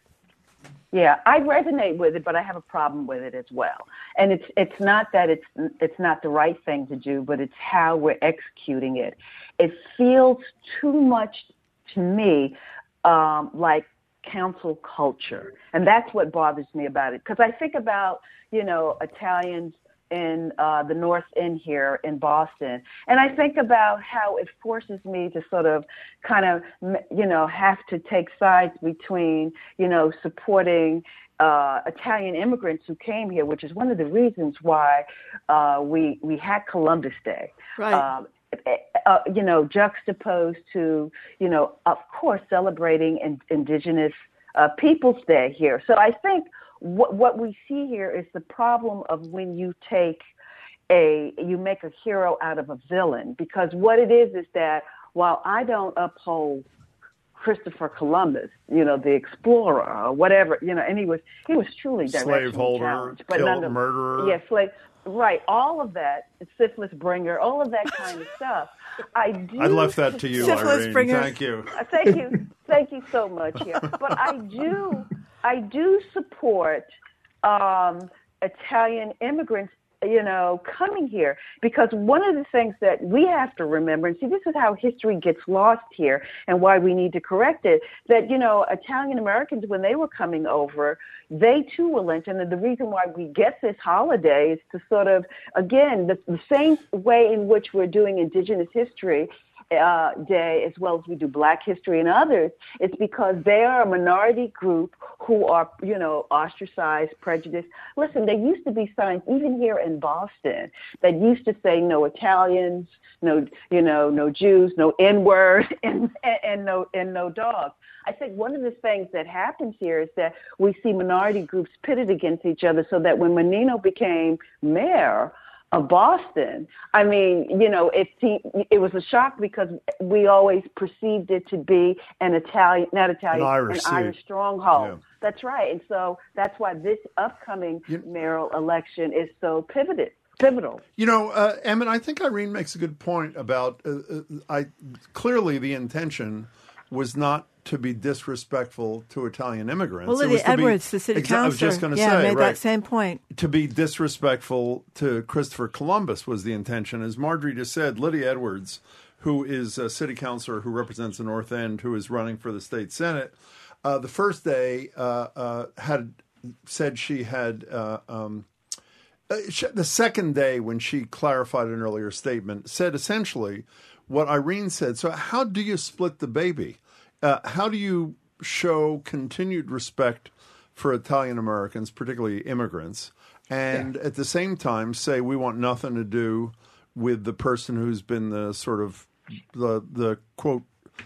Speaker 14: Yeah, I resonate with it, but I have a problem with it as well. And it's it's not that it's it's not the right thing to do, but it's how we're executing it. It feels too much to me um, like council culture, and that's what bothers me about it. Because I think about, you know, Italians in uh, the North End here in Boston. And I think about how it forces me to sort of kind of, you know, have to take sides between, you know, supporting uh, Italian immigrants who came here, which is one of the reasons why uh, we we had Columbus Day.
Speaker 4: Right.
Speaker 14: Um, uh, you know, juxtaposed to, you know, of course, celebrating in, Indigenous uh, Peoples Day here. So I think What what we see here is the problem of when you take a, you make a hero out of a villain, because what it is is that while I don't uphold Christopher Columbus, you know, the explorer or whatever, you know, and he was, he was truly
Speaker 3: Slaveholder,
Speaker 14: challenged, but
Speaker 3: killed,
Speaker 14: none of,
Speaker 3: murderer.
Speaker 14: Yeah, slave, right, all of that, syphilis bringer, all of that kind of stuff. I do.
Speaker 3: I left that to you,
Speaker 14: Syphilis
Speaker 3: Irene.
Speaker 14: bringer.
Speaker 3: Thank you.
Speaker 14: Uh, Thank you. Thank you so much. Yeah. But I do, I do support um, Italian immigrants, you know, coming here, because one of the things that we have to remember, and see, this is how history gets lost here and why we need to correct it, that, you know, Italian Americans, when they were coming over, they too were lynched. And the reason why we get this holiday is to sort of, again, the, the same way in which we're doing Indigenous history Uh, Day, as well as we do Black history and others, it's because they are a minority group who are, you know, ostracized, prejudiced. Listen, there used to be signs, even here in Boston, that used to say no Italians, no, you know, no Jews, no N-word, and, and, and no and no dogs. I think one of the things that happens here is that we see minority groups pitted against each other, so that when Menino became mayor of Boston, I mean, you know, it it was a shock because we always perceived it to be an Italian, not Italian,
Speaker 3: An Irish
Speaker 14: an
Speaker 3: seat.
Speaker 14: Irish stronghold.
Speaker 3: Yeah.
Speaker 14: That's right. And so that's why this upcoming mayoral election is so pivoted. pivotal.
Speaker 3: You know, uh, Emmett, I think Irene makes a good point about uh, uh, I clearly the intention was not to be disrespectful to Italian immigrants.
Speaker 4: Well,
Speaker 3: It
Speaker 4: Lydia
Speaker 3: was to
Speaker 4: Edwards,
Speaker 3: be,
Speaker 4: the city
Speaker 3: exa-
Speaker 4: councilor,
Speaker 3: I was just going to
Speaker 4: yeah,
Speaker 3: say,
Speaker 4: made
Speaker 3: right,
Speaker 4: that same point.
Speaker 3: To be disrespectful to Christopher Columbus was the intention. As Marjorie just said, Lydia Edwards, who is a city councilor who represents the North End, who is running for the state Senate, uh, the first day uh, uh, had said she had... Uh, um, Uh, the second day, when she clarified an earlier statement, said essentially what Irene said. So how do you split the baby? Uh, how do you show continued respect for Italian Americans, particularly immigrants, and yeah. at the same time say we want nothing to do with the person who's been the sort of the, the quote,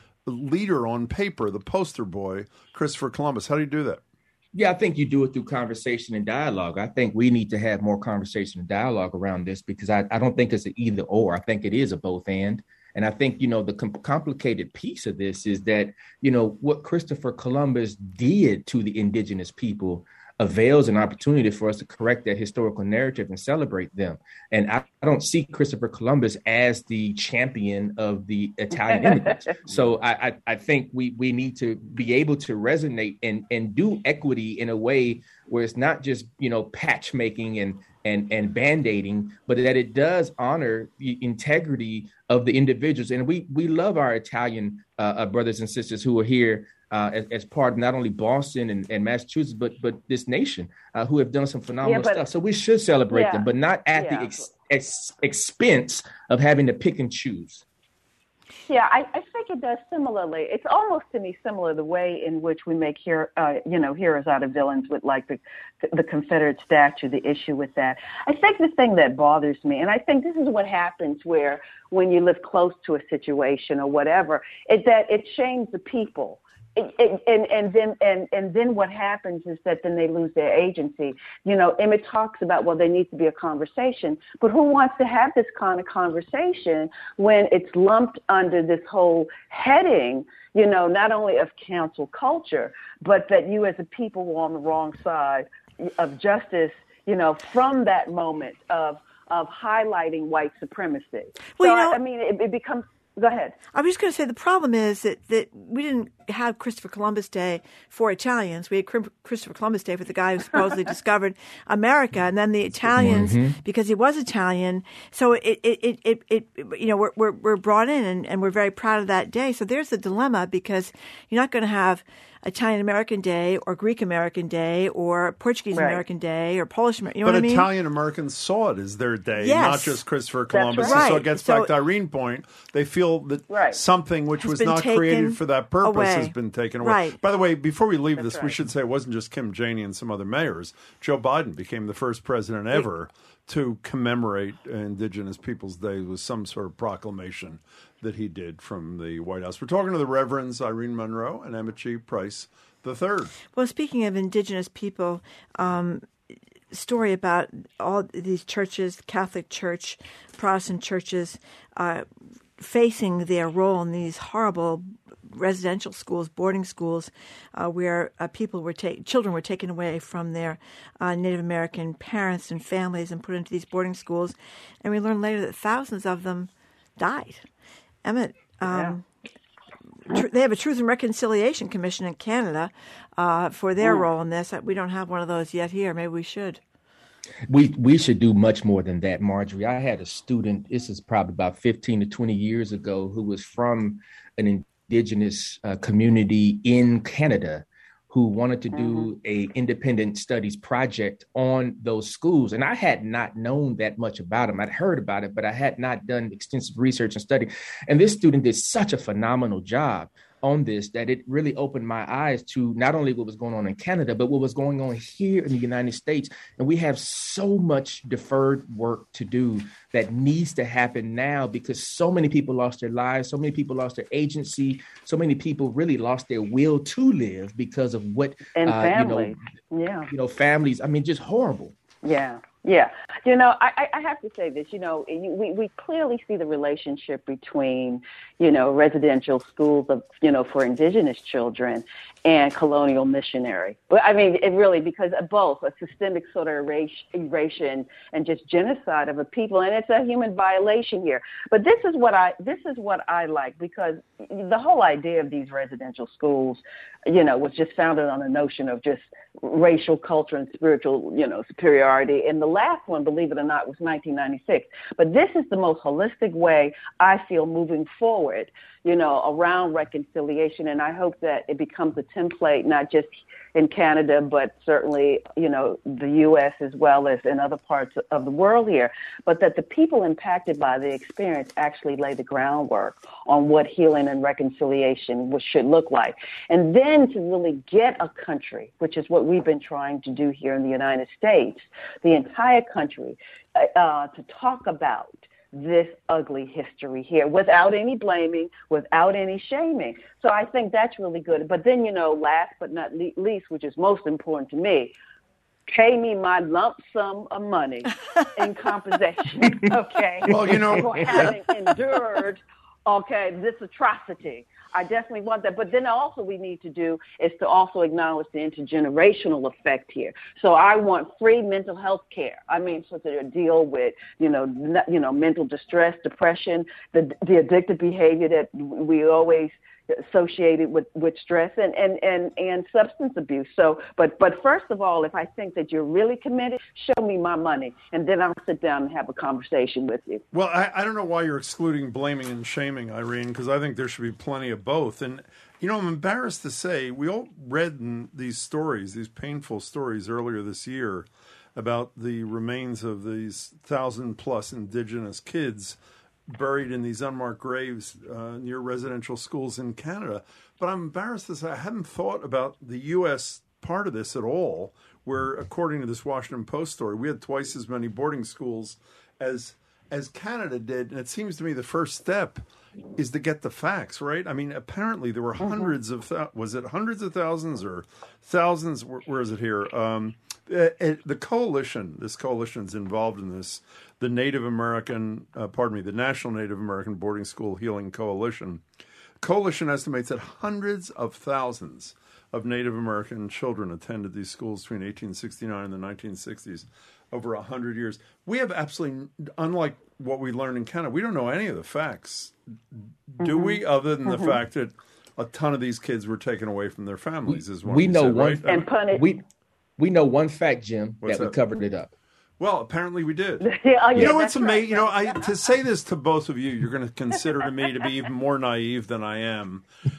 Speaker 3: leader on paper, the poster boy, Christopher Columbus? How do you do that?
Speaker 13: Yeah, I think you do it through conversation and dialogue. I think we need to have more conversation and dialogue around this because I, I don't think it's an either or. I think it is a both and. And I think, you know, the com- complicated piece of this is that, you know, what Christopher Columbus did to the indigenous people avails an opportunity for us to correct that historical narrative and celebrate them. And I, I don't see Christopher Columbus as the champion of the Italian immigrants. So I, I, I think we we need to be able to resonate and, and do equity in a way where it's not just, you know, patch making and and and band-aiding, but that it does honor the integrity of the individuals. And we we love our Italian uh, uh, brothers and sisters who are here Uh, as, as part of not only Boston and, and Massachusetts, but but this nation uh, who have done some phenomenal yeah, but, stuff. So we should celebrate yeah, them, but not at yeah. the ex, ex, expense of having to pick and choose.
Speaker 14: Yeah, I, I think it does similarly. It's almost to me similar the way in which we make hero, uh, you know, heroes out of villains with like the the Confederate statue, the issue with that. I think the thing that bothers me, and I think this is what happens where when you live close to a situation or whatever, is that it shames the people. It, it, and and then and, and then what happens is that then they lose their agency. You know, Emmett talks about, well, there needs to be a conversation, but who wants to have this kind of conversation when it's lumped under this whole heading, you know, not only of cancel culture, but that you as a people were on the wrong side of justice, you know, from that moment of of highlighting white supremacy.
Speaker 4: Well,
Speaker 14: so,
Speaker 4: you know,
Speaker 14: I, I mean, it, it becomes... Go ahead.
Speaker 4: I was just going to say the problem is that, that we didn't have Christopher Columbus Day for Italians. We had Christopher Columbus Day for the guy who supposedly discovered America, and then the Italians mm-hmm. because he was Italian. So it it it, it, it you know we're, we're we're brought in, and, and we're very proud of that day. So there's the dilemma because you're not going to have Italian American Day or Greek American Day or Portuguese right. American Day or Polish American. You know
Speaker 3: but
Speaker 4: what I mean?
Speaker 3: Italian Americans saw it as their day,
Speaker 4: yes.
Speaker 3: not just Christopher Columbus.
Speaker 14: Right.
Speaker 3: So it gets
Speaker 4: so,
Speaker 3: back to Irene's point. They feel that
Speaker 14: right.
Speaker 3: something which
Speaker 4: has
Speaker 3: was not created for that purpose
Speaker 4: away.
Speaker 3: has been taken away.
Speaker 4: Right.
Speaker 3: By the way, before we leave
Speaker 14: That's
Speaker 3: this,
Speaker 14: right.
Speaker 3: we should say it wasn't just Kim Janey and some other mayors. Joe Biden became the first president ever to commemorate Indigenous Peoples Day with some sort of proclamation that he did from the White House. We're talking to the Reverends Irene Monroe and Emmett G. Price the third.
Speaker 4: Well, speaking of Indigenous people, um, story about all these churches, Catholic Church, Protestant churches, uh, facing their role in these horrible residential schools, boarding schools, uh, where uh, people were ta- children were taken away from their uh, Native American parents and families and put into these boarding schools, and we learned later that thousands of them died. Emmett, um, yeah. tr- they have a Truth and Reconciliation Commission in Canada uh, for their mm. role in this. We don't have one of those yet here. Maybe we should.
Speaker 13: We we should do much more than that, Marjorie. I had a student, this is probably about fifteen to twenty years ago, who was from an Indigenous uh, community in Canada who wanted to do a independent studies project on those schools. And I had not known that much about them. I'd heard about it, but I had not done extensive research and study. And this student did such a phenomenal job on this that it really opened my eyes to not only what was going on in Canada, but what was going on here in the United States. And we have so much deferred work to do that needs to happen now because so many people lost their lives, so many people lost their agency, so many people really lost their will to live because of what,
Speaker 14: and
Speaker 13: uh,
Speaker 14: families.
Speaker 13: you know,
Speaker 14: yeah.
Speaker 13: you know, families, I mean, just horrible.
Speaker 14: Yeah. Yeah. You know, I, I have to say this, you know, we, we clearly see the relationship between, you know, residential schools of, you know, for Indigenous children and colonial missionary. But I mean, it really, because of both a systemic sort of erasure and just genocide of a people, and it's a human violation here. But this is what I this is what I like, because the whole idea of these residential schools, you know, was just founded on a notion of just racial, culture, and spiritual, you know, superiority. And the last one, believe it or not, was nineteen ninety-six. But this is the most holistic way I feel moving forward, you know, around reconciliation. And I hope that it becomes a template, not just in Canada, but certainly, you know, the U S as well as in other parts of the world here, but that the people impacted by the experience actually lay the groundwork on what healing and reconciliation should look like. And then to really get a country, which is what we've been trying to do here in the United States, the entire country, uh, to talk about this ugly history here without any blaming, without any shaming. So I think that's really good. But then, you know, last but not le- least, which is most important to me, pay me my lump sum of money in compensation, okay,
Speaker 3: well, you know,
Speaker 14: for having endured, okay, this atrocity. I definitely want that. But then also we need to do is to also acknowledge the intergenerational effect here. So I want free mental health care. I mean, so to deal with, you know, n- you know, mental distress, depression, the the addictive behavior that we always associated with, with stress and, and, and, and substance abuse. So, but but first of all, if I think that you're really committed, show me my money, and then I'll sit down and have a conversation with you.
Speaker 3: Well, I, I don't know why you're excluding blaming and shaming, Irene, because I think there should be plenty of both. And, you know, I'm embarrassed to say, we all read in these stories, these painful stories earlier this year about the remains of these thousand plus indigenous kids buried in these unmarked graves uh, near residential schools in Canada. But I'm embarrassed to say I haven't thought about the U S part of this at all, where, according to this Washington Post story, we had twice as many boarding schools as as Canada did. And it seems to me the first step is to get the facts, right? I mean, apparently there were hundreds of, th- was it hundreds of thousands or thousands? Where, where is it here? Um, the, the coalition, this coalition's involved in this, the Native American, uh, pardon me, the National Native American Boarding School Healing Coalition. Coalition estimates that hundreds of thousands of Native American children attended these schools between eighteen sixty-nine and the nineteen sixties, over one hundred years. We have absolutely, unlike what we learned in Canada, we don't know any of the facts, do mm-hmm. we, other than mm-hmm. the fact that a ton of these kids were taken away from their families, is one
Speaker 13: we know
Speaker 3: said,
Speaker 13: one
Speaker 3: right?
Speaker 14: And punished.
Speaker 13: We, we know one fact, Jim,
Speaker 3: What's
Speaker 13: that, that we covered it up.
Speaker 3: Well, apparently we did.
Speaker 14: yeah, oh, yeah,
Speaker 3: you know what's
Speaker 14: right.
Speaker 3: amazing? You know, I to say this to both of you, you're going to consider to me to be even more naive than I am.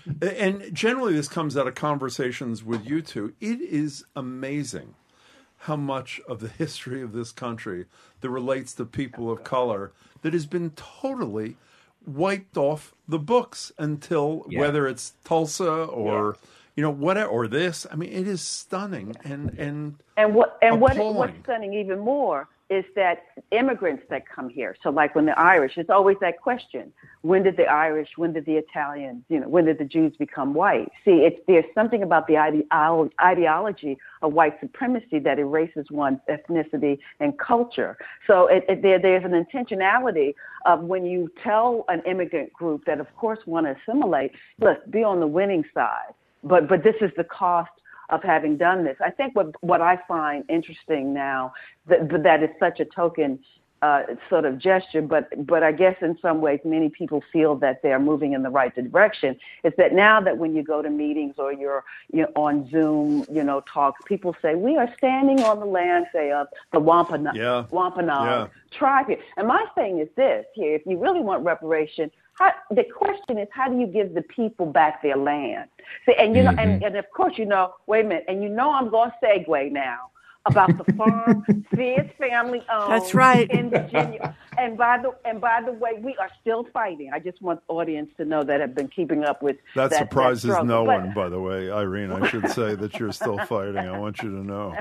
Speaker 3: And generally, this comes out of conversations with you two. It is amazing how much of the history of this country that relates to people of color that has been totally wiped off the books until yeah. whether it's Tulsa or. Yeah. You know, whatever, or this. I mean, it is stunning and and
Speaker 14: and what and what
Speaker 3: appalling.
Speaker 14: What's stunning even more is that immigrants that come here. So, like when the Irish, it's always that question: when did the Irish, when did the Italians, you know, when did the Jews become white? See, it's there's something about the ide- ideology of white supremacy that erases one's ethnicity and culture. So, it, it, there there's an intentionality of when you tell an immigrant group that, of course, want to assimilate. Let's be on the winning side. But but this is the cost of having done this. I think what what I find interesting now, that that is such a token uh, sort of gesture, but but I guess in some ways many people feel that they're moving in the right direction, is that now that when you go to meetings or you're you're on Zoom, you know, talks, people say, we are standing on the land, say, of the Wampanoag,
Speaker 3: yeah.
Speaker 14: Wampanoag
Speaker 3: yeah.
Speaker 14: tribe here. And my thing is this here, if you really want reparation, how, the question is, how do you give the people back their land? See, and you know, mm-hmm. and, and of course, you know, wait a minute, and you know, I'm going to segue now about the farm, Fierce family owned.
Speaker 4: That's right.
Speaker 14: In Virginia. And by the and by the way, we are still fighting. I just want the audience to know that I've been keeping up with
Speaker 3: that. That surprises
Speaker 14: that
Speaker 3: no
Speaker 14: but,
Speaker 3: one, by the way, Irene. I should say that you're still fighting. I want you to know.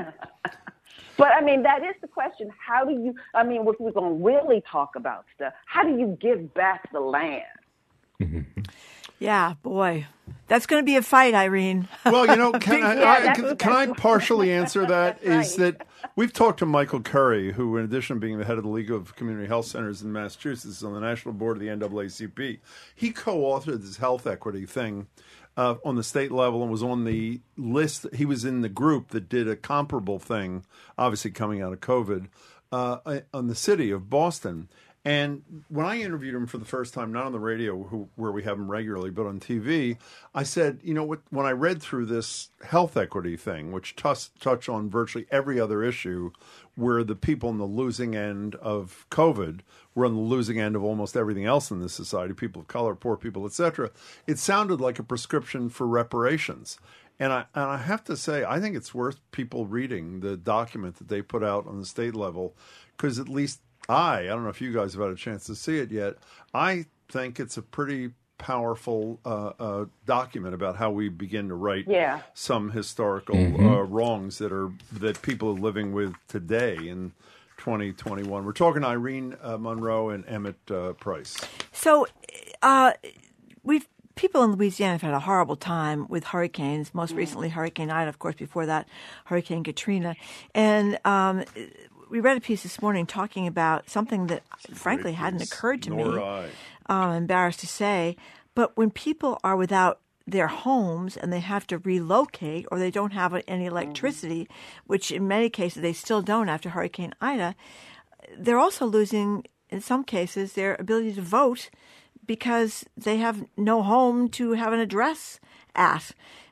Speaker 14: But, I mean, that is the question. How do you, I mean, if we're going to really talk about stuff, how do you give back the land?
Speaker 4: Yeah, boy. That's going to be a fight, Irene.
Speaker 3: Well, you know, can I,
Speaker 14: Yeah,
Speaker 3: I can, can I partially answer that? Is that we've talked to Michael Curry, who, in addition to being the head of the League of Community Health Centers in Massachusetts, is on the national board of the N double A C P. He co-authored this health equity thing uh, on the state level and was on the list. He was in the group that did a comparable thing, obviously coming out of COVID, uh, on the city of Boston. And when I interviewed him for the first time, not on the radio who, where we have him regularly, but on T V, I said, you know, what, when I read through this health equity thing, which touch, touch on virtually every other issue, where the people on the losing end of COVID were on the losing end of almost everything else in this society, people of color, poor people, et cetera, it sounded like a prescription for reparations. And I, and I have to say, I think it's worth people reading the document that they put out on the state level, because at least I, I don't know if you guys have had a chance to see it yet, I think it's a pretty powerful uh, uh, document about how we begin to right
Speaker 14: yeah.
Speaker 3: some historical
Speaker 13: Mm-hmm.
Speaker 3: uh, wrongs that are that people are living with today in twenty twenty-one. We're talking Irene uh, Monroe and Emmett uh, Price.
Speaker 4: So uh, we've people in Louisiana have had a horrible time with hurricanes, most recently Hurricane Ida, of course, before that, Hurricane Katrina. And um, we read a piece this morning talking about something that, frankly, hadn't occurred to
Speaker 3: Nor
Speaker 4: me.
Speaker 3: I.
Speaker 4: I'm embarrassed to say. But when people are without their homes and they have to relocate or they don't have any electricity, which in many cases they still don't after Hurricane Ida, they're also losing, in some cases, their ability to vote because they have no home to have an address at.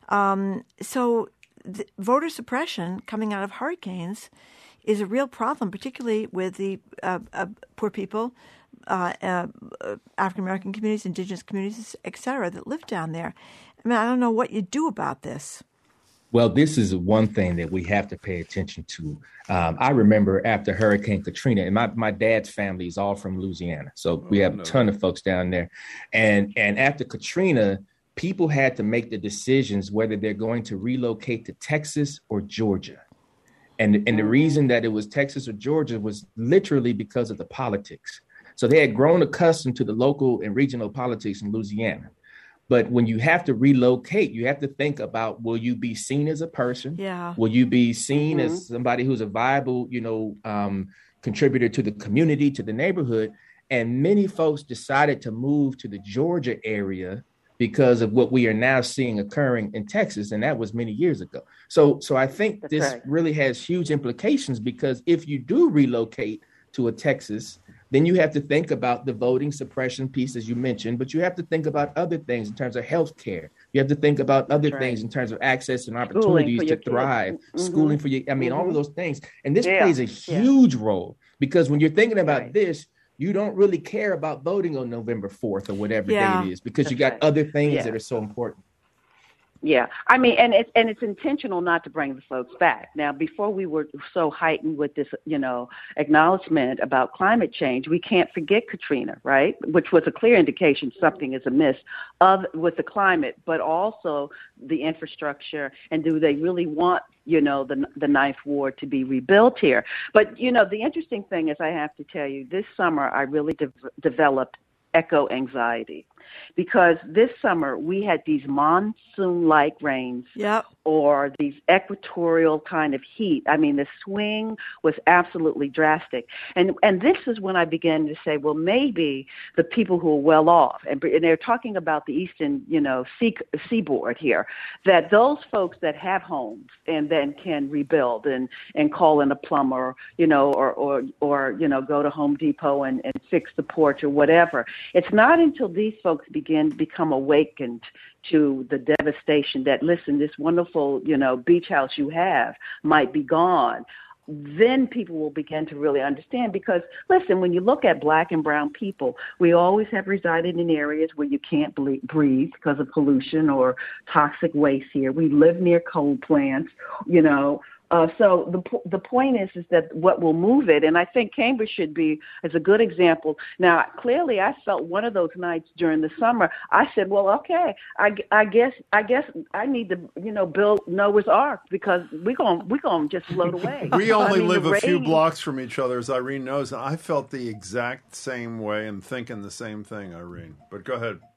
Speaker 4: Um, so the voter suppression coming out of hurricanes is a real problem, particularly with the uh, uh, poor people, uh, uh, African-American communities, indigenous communities, et cetera, that live down there. I mean, I don't know what you do about this.
Speaker 13: Well, this is one thing that we have to pay attention to. Um, I remember after Hurricane Katrina, and my, my dad's family is all from Louisiana. So we have a ton of folks down there. And, and after Katrina, people had to make the decisions whether they're going to relocate to Texas or Georgia. And, and the reason that it was Texas or Georgia was literally because of the politics. So they had grown accustomed to the local and regional politics in Louisiana. But when you have to relocate, you have to think about, will you be seen as a person?
Speaker 4: Yeah.
Speaker 13: Will you be seen
Speaker 14: Mm-hmm.
Speaker 13: as somebody who's a viable, you know, um, contributor to the community, to the neighborhood? And many folks decided to move to the Georgia area because of what we are now seeing occurring in Texas. And that was many years ago. So, so I think
Speaker 14: That's
Speaker 13: this
Speaker 14: right.
Speaker 13: really has huge implications, because if you do relocate to a Texas, then you have to think about the voting suppression piece, as you mentioned, but you have to think about other things in terms of health care. You have to think about other
Speaker 14: That's
Speaker 13: things
Speaker 14: right.
Speaker 13: in terms of access and
Speaker 14: Schooling
Speaker 13: opportunities
Speaker 14: for
Speaker 13: to
Speaker 14: your kids.
Speaker 13: thrive,
Speaker 14: Mhm.
Speaker 13: schooling for you. I mean, all of
Speaker 14: Mhm.
Speaker 13: those things. And this
Speaker 14: Yeah.
Speaker 13: plays a
Speaker 14: Yeah.
Speaker 13: huge role, because when you're thinking about
Speaker 14: Right.
Speaker 13: this, you don't really care about voting on November fourth or whatever
Speaker 4: Yeah.
Speaker 13: day it is, because you
Speaker 14: That's
Speaker 13: got
Speaker 14: right.
Speaker 13: other things
Speaker 14: Yeah.
Speaker 13: that are so important.
Speaker 14: Yeah, I mean, and it's and it's intentional not to bring the folks back. Now, before we were so heightened with this, you know, acknowledgement about climate change, we can't forget Katrina, right? Which was a clear indication something is amiss of with the climate, but also the infrastructure. And do they really want, you know, the the Ninth Ward to be rebuilt here? But you know, the interesting thing is, I have to tell you, this summer I really de- developed eco anxiety. Because this summer we had these monsoon-like rains,
Speaker 4: Yep.
Speaker 14: or these equatorial kind of heat. I mean, the swing was absolutely drastic. And and this is when I began to say, well, maybe the people who are well off, and, and they're talking about the eastern, you know, sea, seaboard here, that those folks that have homes and then can rebuild and, and call in a plumber, you know, or, or, or you know, go to Home Depot and, and fix the porch or whatever. It's not until these folks begin to become awakened to the devastation that, listen, this wonderful, you know, beach house you have might be gone, then people will begin to really understand. Because, listen, when you look at black and brown people, we always have resided in areas where you can't ble- breathe because of pollution or toxic waste here. We live near coal plants, you know. Uh, so the the point is is that what will move it, and I think Cambridge should be as a good example. Now, clearly, I felt one of those nights during the summer. I said, well, okay, I, I guess I guess I need to, you know, build Noah's Ark, because we're gonna we're gonna just float away.
Speaker 3: We only
Speaker 14: I mean,
Speaker 3: live
Speaker 14: the
Speaker 3: a few
Speaker 14: rain-
Speaker 3: blocks from each other, as Irene knows, and I felt the exact same way and thinking the same thing, Irene. But go ahead.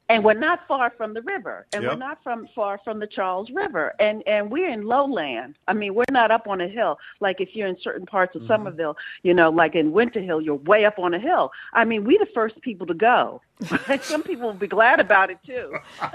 Speaker 14: And we're not far from the river, and
Speaker 3: Yep.
Speaker 14: we're not from far from the Charles River, and and we're in lowland. I mean, we're not up on a hill like if you're in certain parts of mm-hmm. Somerville, you know, like in Winter Hill, you're way up on a hill. I mean, we're the first people to go. Some people will be glad about it too.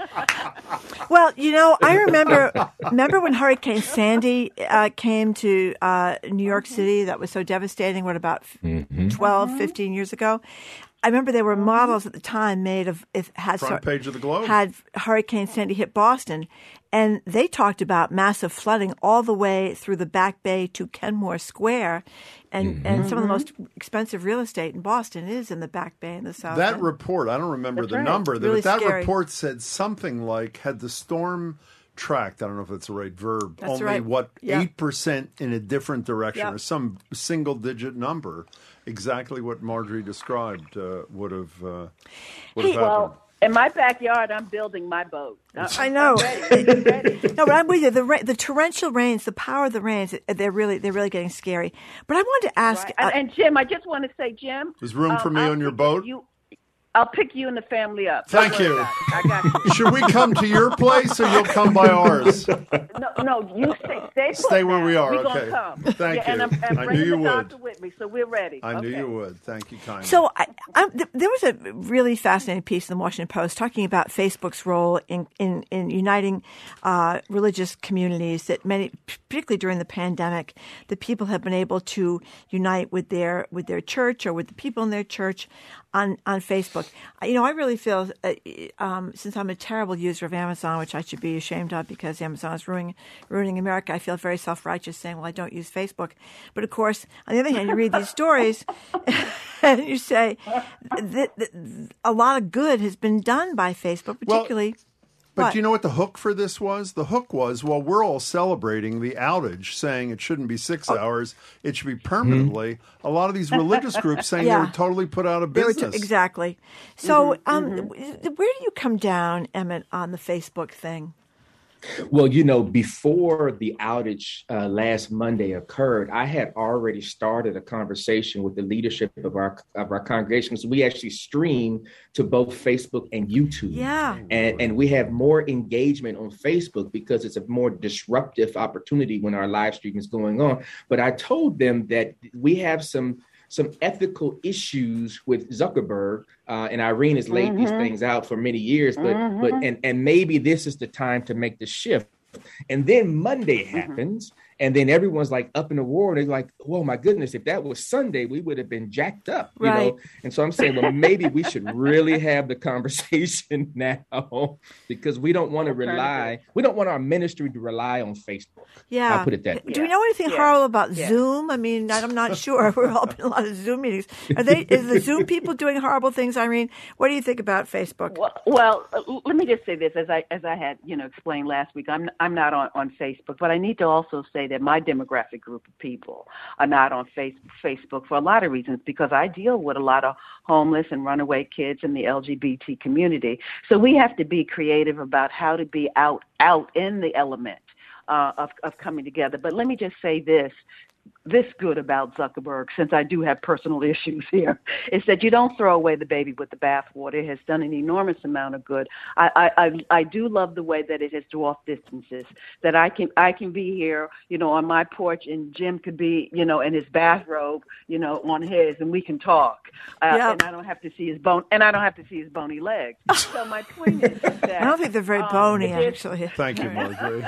Speaker 4: Well, you know, I remember remember when Hurricane Sandy uh, came to uh, New York City. That was so devastating. What about mm-hmm. twelve, fifteen years ago? I remember there were models at the time made of if had
Speaker 3: front page of the Globe
Speaker 4: had Hurricane Sandy hit Boston, and they talked about massive flooding all the way through the Back Bay to Kenmore Square, and mm-hmm. and some of the most expensive real estate in Boston is in the Back Bay in the South.
Speaker 3: That
Speaker 4: End.
Speaker 3: report, I don't remember
Speaker 4: That's
Speaker 3: the
Speaker 4: right.
Speaker 3: number,
Speaker 4: really
Speaker 3: but that
Speaker 4: scary.
Speaker 3: report said something like had the storm tracked, I don't know if that's the right verb,
Speaker 4: That's
Speaker 3: only
Speaker 4: right.
Speaker 3: what
Speaker 4: Yep.
Speaker 3: eight percent in a different direction
Speaker 4: Yep.
Speaker 3: or some single digit number. Exactly what Marjorie described uh, would have uh, would have happened.
Speaker 14: Well, in my backyard, I'm building my boat.
Speaker 4: I know.
Speaker 14: I'm ready. ready.
Speaker 4: No, but I'm with you. The ra- the torrential rains, the power of the rains, they're really they're really getting scary. But I wanted to ask.
Speaker 14: Right. And,
Speaker 4: uh,
Speaker 14: and Jim, I just want to say, Jim,
Speaker 3: There's room for
Speaker 14: um,
Speaker 3: me
Speaker 14: I'll
Speaker 3: on your
Speaker 14: pick
Speaker 3: boat?
Speaker 14: You, I'll pick you and the family up.
Speaker 3: Thank
Speaker 14: Don't worry
Speaker 3: you.
Speaker 14: about it. I got you.
Speaker 3: Should we come to your place or you'll come by ours?
Speaker 14: No, no, you stay. Stay, put
Speaker 3: Stay where
Speaker 14: now.
Speaker 3: we are,
Speaker 14: We're
Speaker 3: okay.
Speaker 14: gonna come.
Speaker 3: Thank
Speaker 14: yeah,
Speaker 3: you.
Speaker 14: And I'm, I'm
Speaker 3: I knew
Speaker 14: bringing
Speaker 3: you
Speaker 14: the
Speaker 3: would.
Speaker 14: doctor with me, so we're ready.
Speaker 3: I
Speaker 14: okay.
Speaker 3: knew you would. Thank you kindly.
Speaker 4: So I, I, th- there was a really fascinating piece in the Washington Post talking about Facebook's role in in, in uniting uh, religious communities. That many, particularly during the pandemic, that people have been able to unite with their with their church or with the people in their church on on Facebook. You know, I really feel uh, um, since I'm a terrible user of Amazon, which I should be ashamed of because Amazon is ruining ruining America. I feel very self-righteous saying, well, I don't use Facebook. But, of course, on the other hand, you read these stories and you say that, that a lot of good has been done by Facebook, particularly.
Speaker 3: Well, but
Speaker 4: what?
Speaker 3: do you know what the hook for this was? The hook was, well, we're all celebrating the outage, saying it shouldn't be six
Speaker 4: Oh.
Speaker 3: hours, it should be permanently. Mm-hmm. A lot of these religious groups saying
Speaker 4: Yeah.
Speaker 3: they were totally put out of
Speaker 4: They were
Speaker 3: business.
Speaker 4: t- exactly. So
Speaker 14: Mm-hmm,
Speaker 4: um,
Speaker 14: mm-hmm.
Speaker 4: where do you come down, Emmett, on the Facebook thing?
Speaker 13: Well, you know, before the outage uh, last Monday occurred, I had already started a conversation with the leadership of our of our congregation. So we actually stream to both Facebook and YouTube.
Speaker 4: Yeah.
Speaker 13: And, and we have more engagement on Facebook because it's a more disruptive opportunity when our live stream is going on. But I told them that we have some some ethical issues with Zuckerberg, uh, and Irene has laid mm-hmm. these things out for many years, but mm-hmm. but and, and maybe this is the time to make the shift. And then Monday happens, mm-hmm. and then everyone's like up in the war. They're like, "Oh my goodness! If that was Sunday, we would have been jacked up." You
Speaker 4: right.
Speaker 13: know. And so I'm saying, well, maybe we should really have the conversation now because we don't want to rely. We don't want our ministry to rely on Facebook.
Speaker 4: Yeah.
Speaker 13: I'll put it that way.
Speaker 4: Do we know anything
Speaker 14: yeah.
Speaker 4: horrible about
Speaker 14: yeah.
Speaker 4: Zoom? I mean, I'm not sure. We're all in a lot of Zoom meetings. Are they? Is the Zoom people doing horrible things, Irene? What do you think about Facebook?
Speaker 14: Well, well uh, let me just say this, as I as I had you know explained last week. I'm I'm not on, on Facebook, but I need to also say that my demographic group of people are not on face, Facebook for a lot of reasons, because I deal with a lot of homeless and runaway kids in the L G B T community. So we have to be creative about how to be out out in the element uh, of of coming together. But let me just say this. This good about Zuckerberg, since I do have personal issues here, is that you don't throw away the baby with the bathwater. It has done an enormous amount of good. I, I, I, I do love the way that it has dwarfed distances, that I can I can be here, you know, on my porch, and Jim could be, you know, in his bathrobe, you know, on his, and we can talk. Uh,
Speaker 4: yeah.
Speaker 14: And I don't have to see his bone, and I don't have to see his bony legs. So my point is that
Speaker 4: I don't think they're very
Speaker 14: um,
Speaker 4: bony,
Speaker 14: is,
Speaker 4: actually.
Speaker 3: Thank you, Marjorie.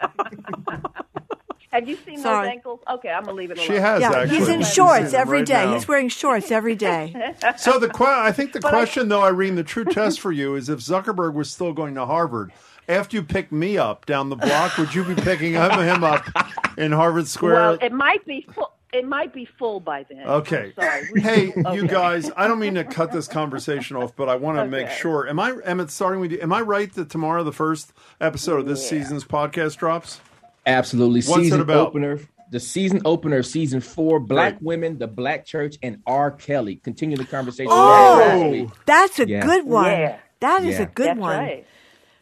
Speaker 14: Have you seen
Speaker 4: Sorry.
Speaker 14: those ankles? Okay, I'm gonna leave it alone.
Speaker 3: She has,
Speaker 4: Yeah,
Speaker 3: actually.
Speaker 4: he's in
Speaker 3: She's
Speaker 4: shorts
Speaker 3: them
Speaker 4: every
Speaker 3: right
Speaker 4: day.
Speaker 3: now.
Speaker 4: He's wearing shorts every day.
Speaker 3: So the que- I think the
Speaker 14: But
Speaker 3: question, I, though, Irene, the true test for you is if Zuckerberg was still going to Harvard, after you pick me up down the block, would you be picking him up in Harvard Square?
Speaker 14: Well, it might be full. It might be full by then.
Speaker 3: Okay.
Speaker 14: I'm sorry.
Speaker 3: Hey,
Speaker 14: Okay.
Speaker 3: you guys, I don't mean to cut this conversation off, but I want to
Speaker 14: Okay.
Speaker 3: make sure. Am I, Emmett, starting with you, am I right that tomorrow the first episode of this
Speaker 14: Yeah.
Speaker 3: season's podcast drops?
Speaker 13: Absolutely.
Speaker 3: What's
Speaker 13: season
Speaker 3: it about?
Speaker 13: opener. The season opener, season four, Black
Speaker 3: Great.
Speaker 13: Women, the Black Church, and R. Kelly. Continue the conversation.
Speaker 4: Oh,
Speaker 13: last week.
Speaker 4: that's a
Speaker 13: Yeah.
Speaker 4: good one.
Speaker 14: Yeah.
Speaker 4: That is
Speaker 13: Yeah.
Speaker 4: a good
Speaker 14: That's
Speaker 4: one.
Speaker 14: right.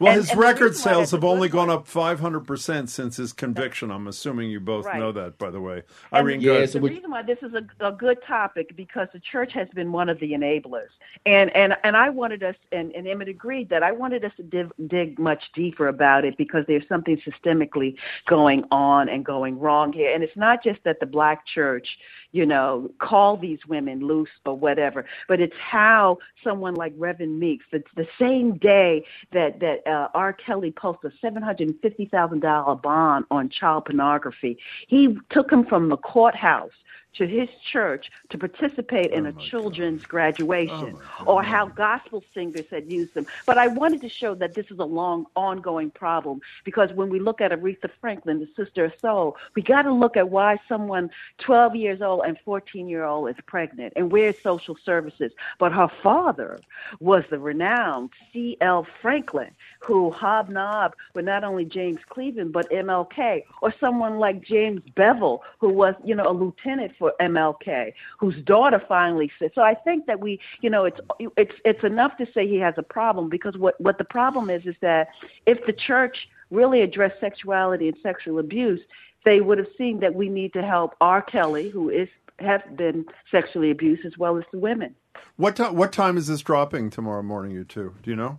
Speaker 3: Well,
Speaker 14: and,
Speaker 3: his
Speaker 14: and the
Speaker 3: record
Speaker 14: reason why
Speaker 3: sales
Speaker 14: that's a
Speaker 3: have only
Speaker 14: good
Speaker 3: gone
Speaker 14: one-
Speaker 3: up five hundred percent since his conviction. I'm assuming you both
Speaker 14: Right.
Speaker 3: know that, by the way.
Speaker 14: And
Speaker 3: Irene,
Speaker 14: the,
Speaker 3: go ahead.
Speaker 14: the reason why this is a, a good topic because the church has been one of the enablers, and and and I wanted us, and, and Emmett agreed that I wanted us to dig, dig much deeper about it because there's something systemically going on and going wrong here, and it's not just that the Black church, you know, call these women loose or whatever, but it's how someone like Reverend Meeks, it's the same day that that uh, R. Kelly posted a seven hundred fifty thousand dollars bond on child pornography. He took him from the courthouse to his church to participate in
Speaker 3: Oh
Speaker 14: a
Speaker 3: my
Speaker 14: children's
Speaker 3: God.
Speaker 14: graduation,
Speaker 3: Oh
Speaker 14: or how gospel singers had used them. But I wanted to show that this is a long, ongoing problem, because when we look at Aretha Franklin, the Sister of Soul, we got to look at why someone twelve years old and fourteen-year-old is pregnant, and where's social services? But her father was the renowned C L Franklin, who hobnobbed with not only James Cleveland, but M L K, or someone like James Bevel, who was, you know, a lieutenant for M L K, whose daughter finally said. So I think that we, you know, it's it's it's enough to say he has a problem, because what, what the problem is is that if the church really addressed sexuality and sexual abuse, they would have seen that we need to help R. Kelly, who is has been sexually abused, as well as the women.
Speaker 3: What, time? what time is this dropping tomorrow morning, you two? Do you know?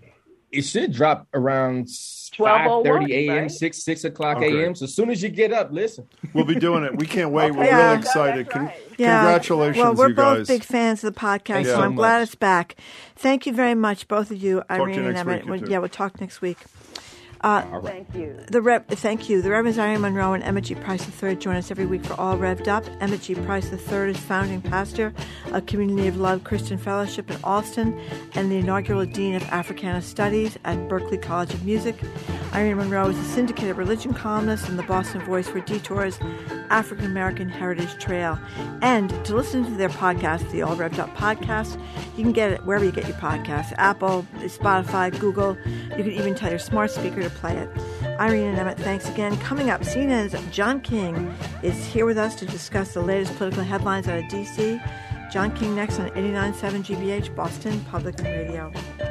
Speaker 13: It should drop around
Speaker 14: twelve oh
Speaker 13: five
Speaker 14: one,
Speaker 13: thirty a.m.,
Speaker 14: right?
Speaker 13: six, six o'clock
Speaker 3: Okay.
Speaker 13: a.m. So as soon as you get up, listen.
Speaker 3: We'll be doing it. We can't wait.
Speaker 14: Okay.
Speaker 3: We're
Speaker 14: Yeah.
Speaker 3: really excited. Con-
Speaker 4: Yeah.
Speaker 3: Congratulations,
Speaker 4: Well, we're
Speaker 3: you
Speaker 4: both
Speaker 3: guys.
Speaker 4: big fans of the podcast,
Speaker 3: Thanks
Speaker 4: so
Speaker 3: so
Speaker 4: I'm glad
Speaker 13: much.
Speaker 4: it's back. Thank you very much, both of you,
Speaker 3: to you
Speaker 4: Irene and
Speaker 3: next
Speaker 4: Emmett.
Speaker 3: week, you
Speaker 4: We'll-
Speaker 3: two.
Speaker 4: yeah, we'll talk next week. Uh,
Speaker 13: All right.
Speaker 14: Thank you.
Speaker 4: The Rev, thank you. The Reverend Irene Monroe and Emmett G. Price the third join us every week for All Revved Up. Emmett G. Price the third is founding pastor of Community of Love Christian Fellowship in Austin and the inaugural Dean of Africana Studies at Berklee College of Music. Irene Monroe is a syndicated religion columnist and the Boston voice for Detour's African American Heritage Trail. And to listen to their podcast, the All Revved Up podcast, you can get it wherever you get your podcasts, Apple, Spotify, Google. You can even tell your smart speaker to play it. Irene and Emmett, thanks again. Coming up, C N N's John King is here with us to discuss the latest political headlines out of D C. John King next on eighty-nine point seven G B H, Boston Public Radio.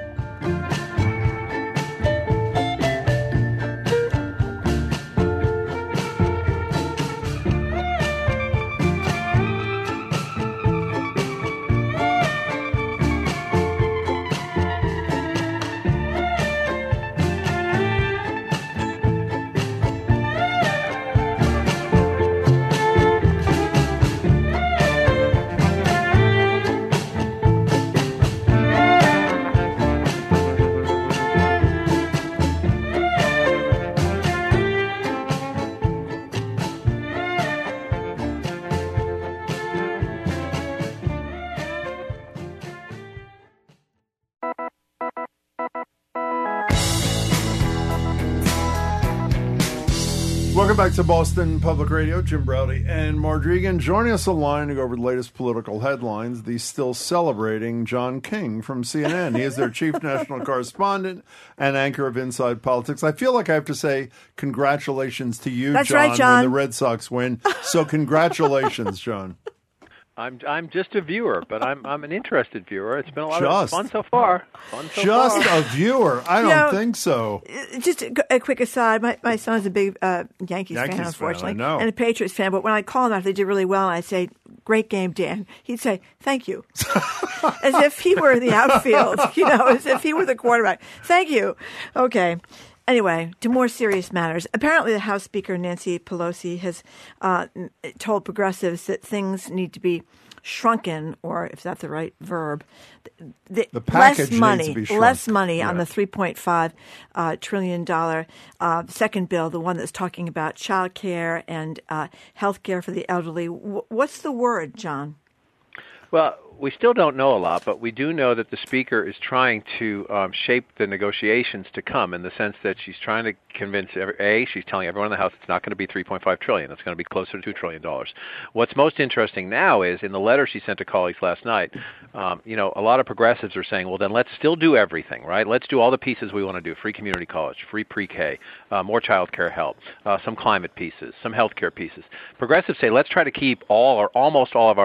Speaker 3: Welcome back to Boston Public Radio. Jim Browdy and Margery Egan joining us online to go over the latest political headlines. The still celebrating John King from C N N. He is their chief national correspondent and anchor of Inside Politics. I feel like I have to say congratulations to you,
Speaker 4: That's
Speaker 3: John,
Speaker 4: right, John.
Speaker 3: when the Red Sox win. So congratulations, John.
Speaker 15: I'm I'm just a viewer, but I'm I'm an interested viewer. It's been a lot
Speaker 3: Just.
Speaker 15: of fun so far. Fun so
Speaker 3: Just
Speaker 15: far.
Speaker 3: a viewer. I don't
Speaker 4: You know,
Speaker 3: think so.
Speaker 4: Uh, Just a, a quick aside, my, my son's a big uh, Yankees,
Speaker 3: Yankees
Speaker 4: fan,
Speaker 3: fan,
Speaker 4: unfortunately,
Speaker 3: I know.
Speaker 4: and a Patriots fan. But when I call him after they did really well, and I say, great game, Dan, he'd say, thank you. As if he were in the outfield, you know, as if he were the quarterback. Thank you. Okay. Anyway, to more serious matters. Apparently, the House Speaker, Nancy Pelosi, has uh, told progressives that things need to be shrunken, or if that's the right verb, the,
Speaker 3: The package
Speaker 4: less
Speaker 3: needs
Speaker 4: money,
Speaker 3: to be shrunk.
Speaker 4: less money on
Speaker 3: Yeah.
Speaker 4: the three point five uh, trillion dollar uh, second bill, the one that's talking about child care and uh, health care for the elderly. W- what's the word, John?
Speaker 15: Well, we still don't know a lot, but we do know that the Speaker is trying to um, shape the negotiations to come, in the sense that she's trying to convince, every, A, she's telling everyone in the House it's not going to be three point five trillion dollars. It's going to be closer to two trillion dollars. What's most interesting now is, in the letter she sent to colleagues last night, um, you know, a lot of progressives are saying, well, then let's still do everything, right? Let's do all the pieces we want to do: free community college, free pre-K, uh, more child care help, uh, some climate pieces, some health care pieces. Progressives say, let's try to keep all or almost all of our po-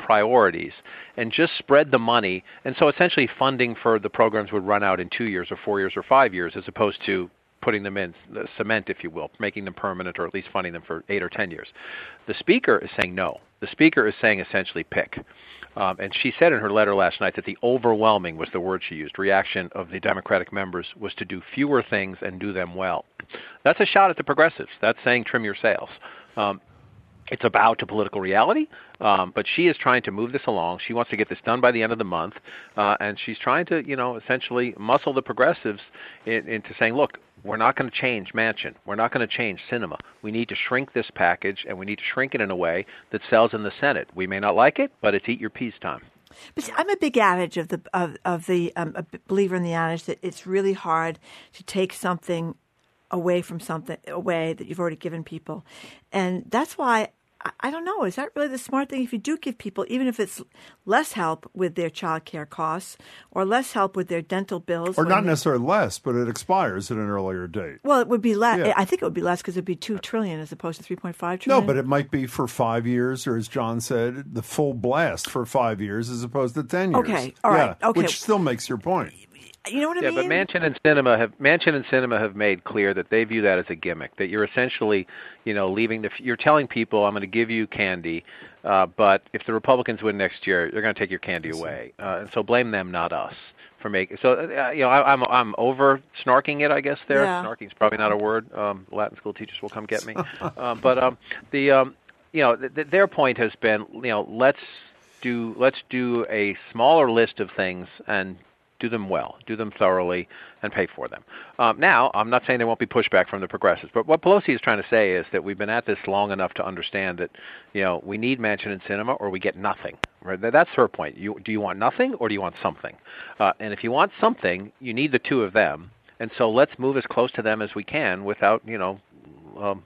Speaker 15: priorities and just spread the money. And so essentially funding for the programs would run out in two years or four years or five years as opposed to putting them in the cement, if you will, making them permanent or at least funding them for eight or ten years. The Speaker is saying no. The Speaker is saying essentially pick. Um, and she said in her letter last night that the overwhelming, was the word she used, reaction of the Democratic members was to do fewer things and do them well. That's a shot at the progressives. That's saying trim your sails. Um, It's a bow to political reality, um, but she is trying to move this along. She wants to get this done by the end of the month, uh, and she's trying to, you know, essentially muscle the progressives in, into saying, look, we're not going to change Manchin. We're not going to change Sinema. We need to shrink this package, and we need to shrink it in a way that sells in the Senate. We may not like it, but it's eat your peas time.
Speaker 4: But see, I'm a big adage of the of, of the um, a believer in the adage that it's really hard to take something away from something away that you've already given people, and that's why. I don't know. Is that really the smart thing? If you do give people, even if it's less help with their child care costs or less help with their dental bills.
Speaker 3: Or not necessarily less, but it expires at an earlier date.
Speaker 4: Well, it would be less.
Speaker 3: Yeah.
Speaker 4: I think it would be less because it would be two trillion dollars as opposed to three point five trillion dollars.
Speaker 3: No, but it might be for five years, or as John said, the full blast for five years as opposed to ten years.
Speaker 4: Okay, all right.
Speaker 3: Yeah,
Speaker 4: okay.
Speaker 3: Which still makes your point.
Speaker 4: You know what I
Speaker 15: yeah,
Speaker 4: mean?
Speaker 15: but Manchin and Sinema have Manchin and Sinema have made clear that they view that as a gimmick. That you're essentially, you know, leaving the. You're telling people, I'm going to give you candy, uh, but if the Republicans win next year, you're going to take your candy away. Uh, and so blame them, not us, for making. So uh, you know, I, I'm I'm over snarking it, I guess. There,
Speaker 4: yeah.
Speaker 15: Snarking is probably not a word. Um, Latin school teachers will come get me. um, but um, the um, you know, th- th- their point has been, you know, let's do let's do a smaller list of things and do them well, do them thoroughly, and pay for them. Um, now, I'm not saying there won't be pushback from the progressives, but what Pelosi is trying to say is that we've been at this long enough to understand that, you know, we need Manchin and Sinema or we get nothing. Right? That's her point. You, do you want nothing or do you want something? Uh, and if you want something, you need the two of them. And so let's move as close to them as we can without, you know, um,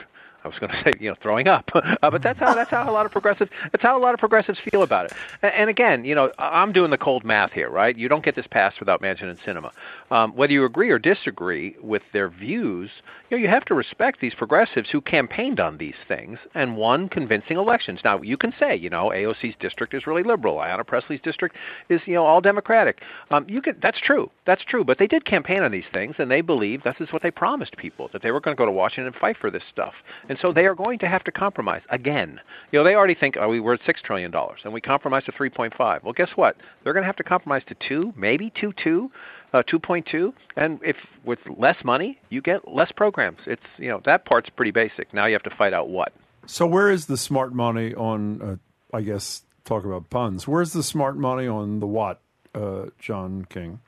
Speaker 15: I was going to say, you know, throwing up, uh, but that's how that's how a lot of progressives that's how a lot of progressives feel about it. And, and again, you know, I'm doing the cold math here, right? You don't get this passed without Manchin and Sinema. Um, whether you agree or disagree with their views, you know, you have to respect these progressives who campaigned on these things and won convincing elections. Now, you can say, you know, A O C's district is really liberal. Ayanna Pressley's district is, you know, all Democratic. Um, you can that's true, that's true. But they did campaign on these things, and they believe this is what they promised people, that they were going to go to Washington and fight for this stuff. And so they are going to have to compromise again. You know, they already think, oh, we were at six trillion dollars, and we compromised to three point five. Well, guess what? They're going to have to compromise to two, maybe two two, uh, two point two. And if with less money, you get less programs. It's you know that part's pretty basic. Now you have to fight out what.
Speaker 3: So where is the smart money on? Uh, I guess talk about puns. Where's the smart money on the what, uh, John King?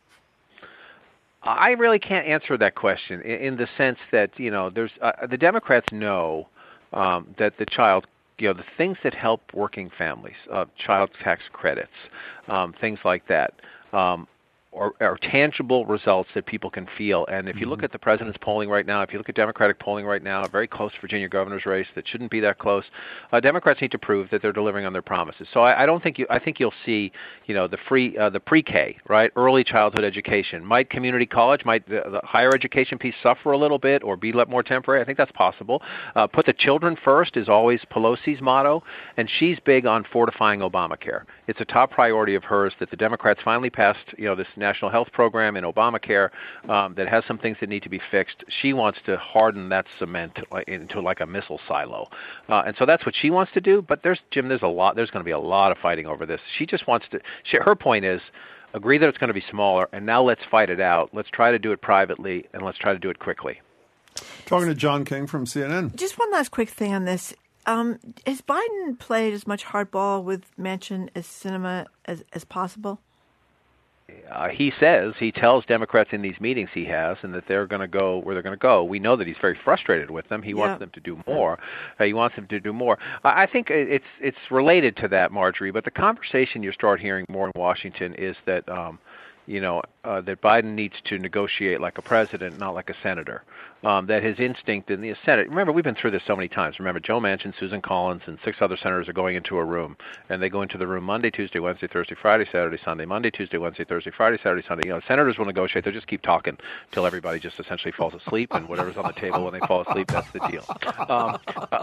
Speaker 15: I really can't answer that question in, in the sense that, you know, there's uh, the Democrats know um, that the child, you know, the things that help working families, uh, child tax credits, um, things like that, um, are, are tangible results that people can feel. And if you look at the president's polling right now, if you look at Democratic polling right now, a very close Virginia governor's race that shouldn't be that close, uh, Democrats need to prove that they're delivering on their promises. So I, I don't think you. I think you'll see, you know, the free, uh, the pre-K, right, early childhood education. Might community college, might the, the higher education piece suffer a little bit or be more temporary? I think that's possible. Uh, put the children first is always Pelosi's motto, and she's big on fortifying Obamacare. It's a top priority of hers that the Democrats finally passed, you know, this national health program in Obamacare um, that has some things that need to be fixed. She wants to harden that cement into like a missile silo, uh, and so that's what she wants to do. But there's Jim, there's a lot. There's going to be a lot of fighting over this. She just wants to. She, her point is, agree that it's going to be smaller, and now let's fight it out. Let's try to do it privately, and let's try to do it quickly.
Speaker 3: Talking to John King from C N N.
Speaker 4: Just one last quick thing on this. Um, has Biden played as much hardball with Manchin as Sinema as, as possible?
Speaker 15: Uh, he says, he tells Democrats in these meetings he has, and that they're going to go where they're going to go. We know that he's very frustrated with them. He yeah. wants them to do more. Uh, he wants them to do more. I think it's it's related to that, Marjorie, but the conversation you start hearing more in Washington is that, um, you know, uh, that Biden needs to negotiate like a president, not like a senator. Um, that his instinct in the Senate, remember, we've been through this so many times. Remember, Joe Manchin, Susan Collins, and six other senators are going into a room, and they go into the room Monday, Tuesday, Wednesday, Thursday, Friday, Saturday, Sunday, Monday, Tuesday, Wednesday, Thursday, Friday, Saturday, Sunday. You know, senators will negotiate. They'll just keep talking until everybody just essentially falls asleep, and whatever's on the table when they fall asleep, that's the deal. Um,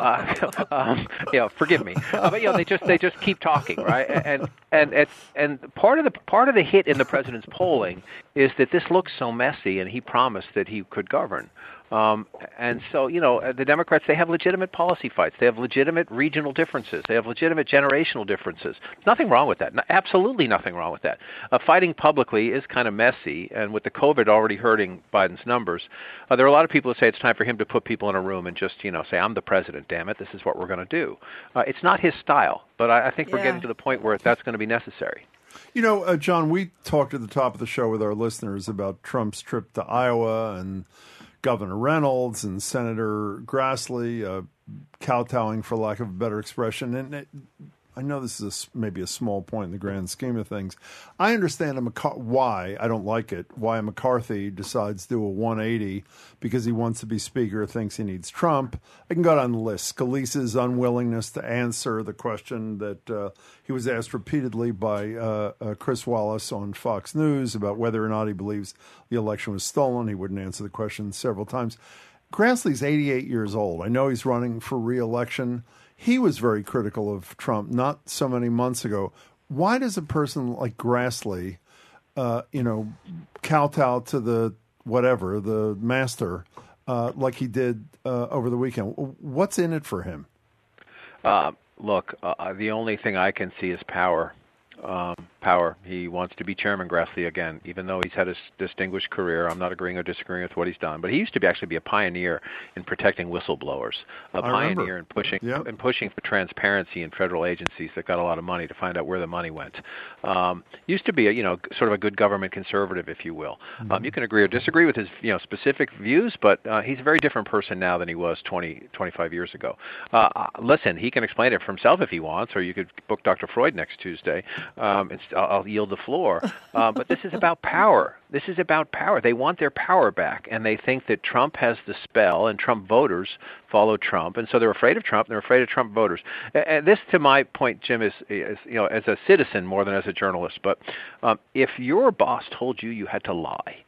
Speaker 15: uh, um, you know, forgive me, uh, but you know, they just they just keep talking, right? And and it's and part of the part of the hit in the president's polling is that this looks so messy, and he promised that he could govern. Um, and so, you know, the Democrats, they have legitimate policy fights. They have legitimate regional differences. They have legitimate generational differences. Nothing wrong with that. No, absolutely nothing wrong with that. Uh, fighting publicly is kind of messy, and with the COVID already hurting Biden's numbers, uh, there are a lot of people who say it's time for him to put people in a room and just, you know, say, I'm the president, damn it, this is what we're going to do. Uh, it's not his style, but I, I think we're
Speaker 3: Yeah.
Speaker 15: getting to the point where that's going to be necessary.
Speaker 3: You know, uh, John, we talked at the top of the show with our listeners about Trump's trip to Iowa and Governor Reynolds and Senator Grassley uh, kowtowing, for lack of a better expression. And it, I know this is a s maybe a small point in the grand scheme of things. I understand a McCar- why, I don't like it, why McCarthy decides to do a one eighty because he wants to be Speaker, thinks he needs Trump. I can go down the list. Scalise's unwillingness to answer the question that uh, he was asked repeatedly by uh, uh, Chris Wallace on Fox News about whether or not he believes the election was stolen. He wouldn't answer the question several times. Grassley's eighty-eight years old. I know he's running for re-election. He was very critical of Trump not so many months ago. Why does a person like Grassley, uh, you know, kowtow to the whatever, the master, uh, like he did uh, over the weekend? What's in it for him?
Speaker 15: Uh, look, uh, the only thing I can see is power. Um, power. He wants to be Chairman Grassley again, even though he's had a distinguished career. I'm not agreeing or disagreeing with what he's done, but he used to be actually be a pioneer in protecting whistleblowers, a
Speaker 3: I
Speaker 15: pioneer
Speaker 3: remember.
Speaker 15: in pushing
Speaker 3: Yep.
Speaker 15: in pushing for transparency in federal agencies that got a lot of money to find out where the money went. Um, used to be a you know sort of a good government conservative, if you will.
Speaker 3: Mm-hmm.
Speaker 15: Um, you can agree or disagree with his you know specific views, but uh, he's a very different person now than he was twenty, twenty-five years ago. Uh, listen, he can explain it for himself if he wants, or you could book Doctor Freud next Tuesday. Um, it's, I'll, I'll yield the floor. Uh, but this is about power. This is about power. They want their power back, and they think that Trump has the spell, and Trump voters follow Trump, and so they're afraid of Trump. And they're afraid of Trump voters. And this, to my point, Jim, is, is you know, as a citizen more than as a journalist. But um, if your boss told you you had to lie,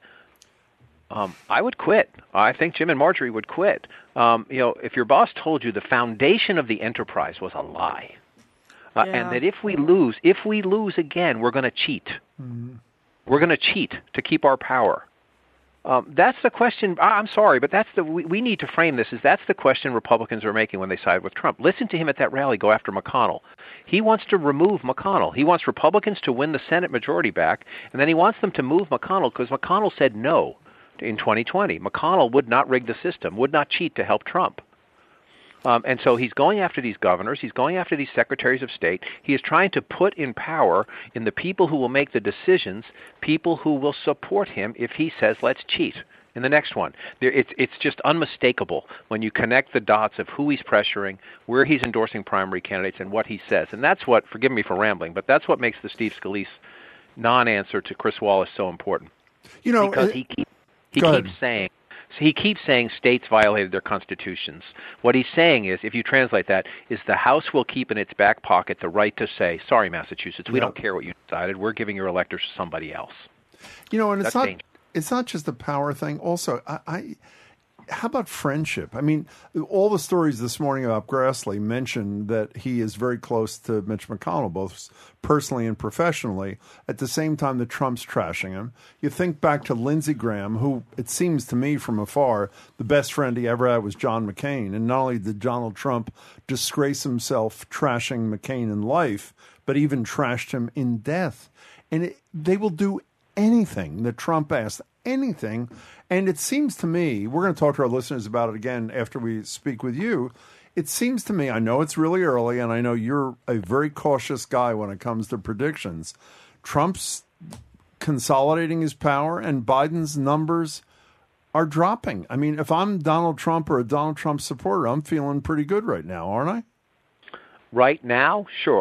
Speaker 15: Um, I would quit. I think Jim and Marjorie would quit. Um, you know, if your boss told you the foundation of the enterprise was a lie, uh,
Speaker 16: Yeah.
Speaker 15: and that if we lose, if we lose again, we're going to cheat.
Speaker 3: Mm-hmm.
Speaker 15: We're going to cheat to keep our power. Um, that's the question. I'm sorry, but that's the we, we need to frame this as that's the question Republicans are making when they side with Trump. Listen to him at that rally go after McConnell. He wants to remove McConnell. He wants Republicans to win the Senate majority back, and then he wants them to move McConnell because McConnell said no in twenty twenty. McConnell would not rig the system, would not cheat to help Trump. Um, and so he's going after these governors. He's going after these secretaries of state. He is trying to put in power in the people who will make the decisions, people who will support him if he says, let's cheat. In the next one, there, it's, it's just unmistakable when you connect the dots of who he's pressuring, where he's endorsing primary candidates, and what he says. And that's what, forgive me for rambling, but that's what makes the Steve Scalise non-answer to Chris Wallace so important.
Speaker 3: You know,
Speaker 15: because
Speaker 3: uh,
Speaker 15: he, keep, he
Speaker 3: go
Speaker 15: keeps
Speaker 3: ahead.
Speaker 15: saying, he keeps saying states violated their constitutions. What he's saying is, if you translate that, is the House will keep in its back pocket the right to say, sorry, Massachusetts, we
Speaker 3: Yeah.
Speaker 15: don't care what you decided. We're giving your electors to somebody else.
Speaker 3: You know, and it's
Speaker 15: That's
Speaker 3: not
Speaker 15: dangerous.
Speaker 3: it's not just a power thing. Also, I, I how about friendship? I mean, all the stories this morning about Grassley mention that he is very close to Mitch McConnell, both personally and professionally, at the same time that Trump's trashing him. You think back to Lindsey Graham, who, it seems to me from afar, the best friend he ever had was John McCain. And not only did Donald Trump disgrace himself trashing McCain in life, but even trashed him in death. And it, they will do anything that Trump asks, anything. And it seems to me, we're going to talk to our listeners about it again after we speak with you. It seems to me, I know it's really early, and I know you're a very cautious guy when it comes to predictions. Trump's consolidating his power, and Biden's numbers are dropping. I mean, if I'm Donald Trump or a Donald Trump supporter, I'm feeling pretty good right now, aren't I?
Speaker 15: Right now, sure.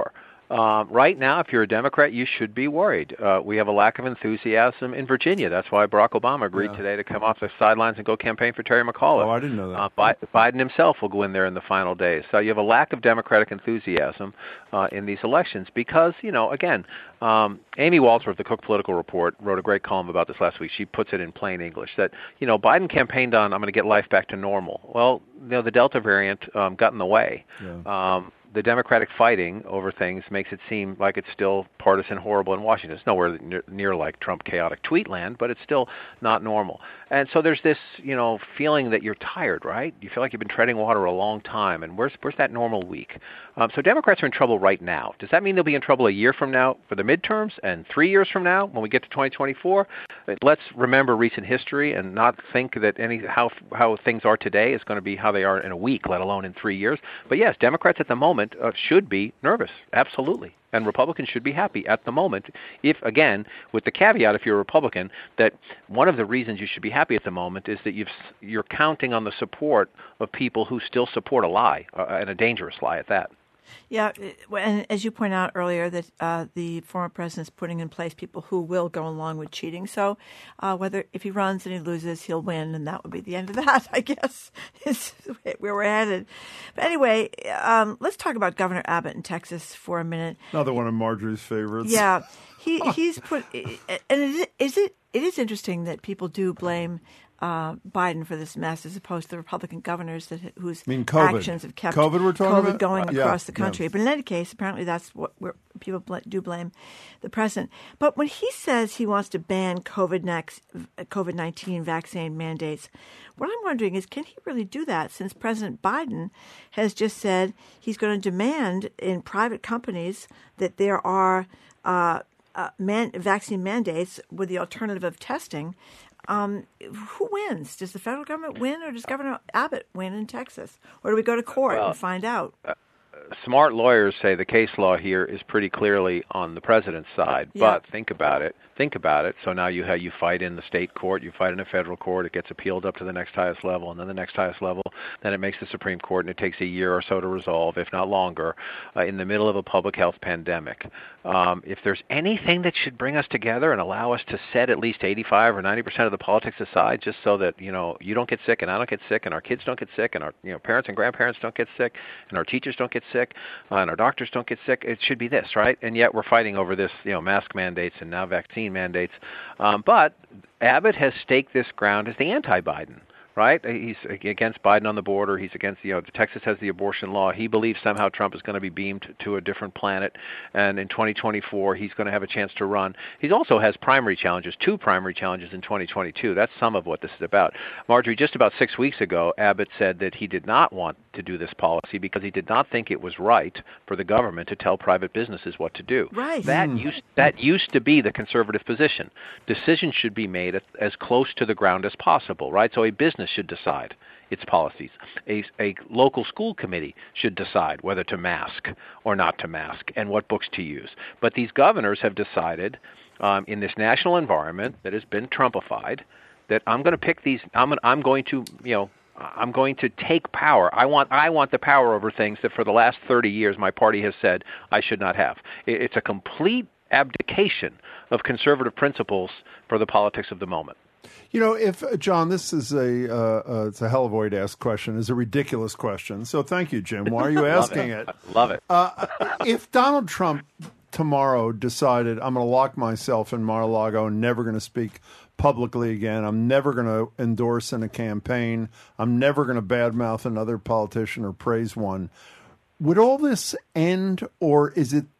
Speaker 15: Um, right now, if you're a Democrat, you should be worried. Uh, we have a lack of enthusiasm in Virginia. That's why Barack Obama agreed
Speaker 3: Yeah.
Speaker 15: today to come off the sidelines and go campaign for Terry McAuliffe.
Speaker 3: Oh, I didn't know that.
Speaker 15: Uh, Bi- Biden himself will go in there in the final days. So you have a lack of Democratic enthusiasm uh, in these elections because, you know, again, um, Amy Walter of the Cook Political Report wrote a great column about this last week. She puts it in plain English that, you know, Biden campaigned on, I'm going to get life back to normal. Well, you know, the Delta variant um, got in the way.
Speaker 3: Yeah.
Speaker 15: Um, the Democratic fighting over things makes it seem like it's still partisan, horrible in Washington. It's nowhere near, near like Trump chaotic tweet land, but it's still not normal. And so there's this, you know, feeling that you're tired, right? You feel like you've been treading water a long time, and where's where's that normal week? Um, so Democrats are in trouble right now. Does that mean they'll be in trouble a year from now for the midterms and three years from now when we get to twenty twenty-four? Let's remember recent history and not think that any how how things are today is going to be how they are in a week, let alone in three years. But yes, Democrats at the moment uh, should be nervous, absolutely. And Republicans should be happy at the moment, if, again, with the caveat, if you're a Republican, that one of the reasons you should be happy at the moment is that you've, you're counting on the support of people who still support a lie, uh, and a dangerous lie at that.
Speaker 4: Yeah, and as you point out earlier, that uh, the former president is putting in place people who will go along with cheating. So uh, whether if he runs and he loses, he'll win, and that would be the end of that, I guess, is where we're headed. But anyway, um, let's talk about Governor Abbott in Texas for a minute.
Speaker 3: Another one of Marjorie's favorites.
Speaker 4: Yeah, he he's put, and it is it it is interesting that people do blame Uh, Biden for this mess, as opposed to the Republican governors that whose
Speaker 3: I mean, COVID.
Speaker 4: actions have kept
Speaker 3: COVID, we're talking
Speaker 4: COVID
Speaker 3: about?
Speaker 4: going
Speaker 3: Uh, yeah,
Speaker 4: across the country.
Speaker 3: yeah.
Speaker 4: But in any case, apparently that's what we're, people bl- do blame the president. But when he says he wants to ban COVID next, COVID nineteen vaccine mandates, what I'm wondering is, can he really do that? Since President Biden has just said he's going to demand in private companies that there are uh, uh, man- vaccine mandates with the alternative of testing. Um, who wins? Does the federal government win, or does Governor Abbott win in Texas? Or do we go to court
Speaker 15: well,
Speaker 4: and find out?
Speaker 15: Uh, smart lawyers say the case law here is pretty clearly on the president's side.
Speaker 4: Yeah.
Speaker 15: But think about it. Think about it. So now you have, you fight in the state court, you fight in a federal court, it gets appealed up to the next highest level, and then the next highest level, then it makes the Supreme Court, and it takes a year or so to resolve, if not longer, uh, in the middle of a public health pandemic. Um, if there's anything that should bring us together and allow us to set at least eighty-five or ninety percent of the politics aside, just so that, you know, you don't get sick and I don't get sick and our kids don't get sick and our, you know, parents and grandparents don't get sick and our teachers don't get sick uh, and our doctors don't get sick, it should be this, right? And yet we're fighting over this, you know, mask mandates and now vaccine mandates. Um, but Abbott has staked this ground as the anti-Biden. Right? He's against Biden on the border. He's against, you know, Texas has the abortion law. He believes somehow Trump is going to be beamed to a different planet. And in twenty twenty-four, he's going to have a chance to run. He also has primary challenges, two primary challenges in twenty twenty-two. That's some of what this is about. Marjorie, just about six weeks ago, Abbott said that he did not want to do this policy because he did not think it was right for the government to tell private businesses what to do.
Speaker 4: Right.
Speaker 15: That
Speaker 4: Mm.
Speaker 15: used that used to be the conservative position. Decisions should be made at, as close to the ground as possible, right? So a business should decide its policies. A, a local school committee should decide whether to mask or not to mask and what books to use. But these governors have decided um, in this national environment that has been Trumpified that I'm going to pick these, I'm, I'm going to, you know, I'm going to take power. I want I want the power over things that for the last thirty years my party has said I should not have. It's a complete abdication of conservative principles for the politics of the moment.
Speaker 3: You know, if uh, John, this is a uh, uh, it's a hell of a way to ask a question. It's a ridiculous question. So thank you, Jim. Why are you asking
Speaker 15: Love
Speaker 3: it?
Speaker 15: it? Love it.
Speaker 3: Uh, if Donald Trump tomorrow decided I'm going to lock myself in Mar-a-Lago and never going to speak publicly again, I'm never going to endorse in a campaign, I'm never going to badmouth another politician or praise one, would all this end, or is it,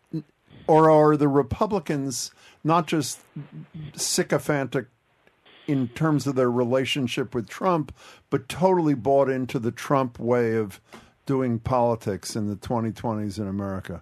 Speaker 3: or are the Republicans not just sycophantic in terms of their relationship with Trump, but totally bought into the Trump way of doing politics in the twenty twenties in America?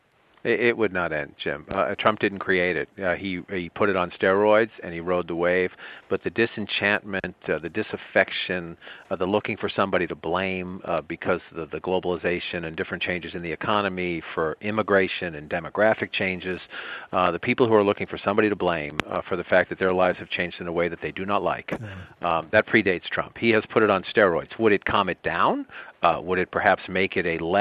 Speaker 15: It, it would not end, Jim. Uh, Trump didn't create it. Uh, he he put it on steroids and he rode the wave. But the disenchantment, uh, the disaffection, uh, the looking for somebody to blame uh, because of the, the globalization and different changes in the economy, for immigration and demographic changes, uh, the people who are looking for somebody to blame uh, for the fact that their lives have changed in a way that they do not like, um, that predates Trump. He has put it on steroids. Would it calm it down? Uh, would it perhaps make it a less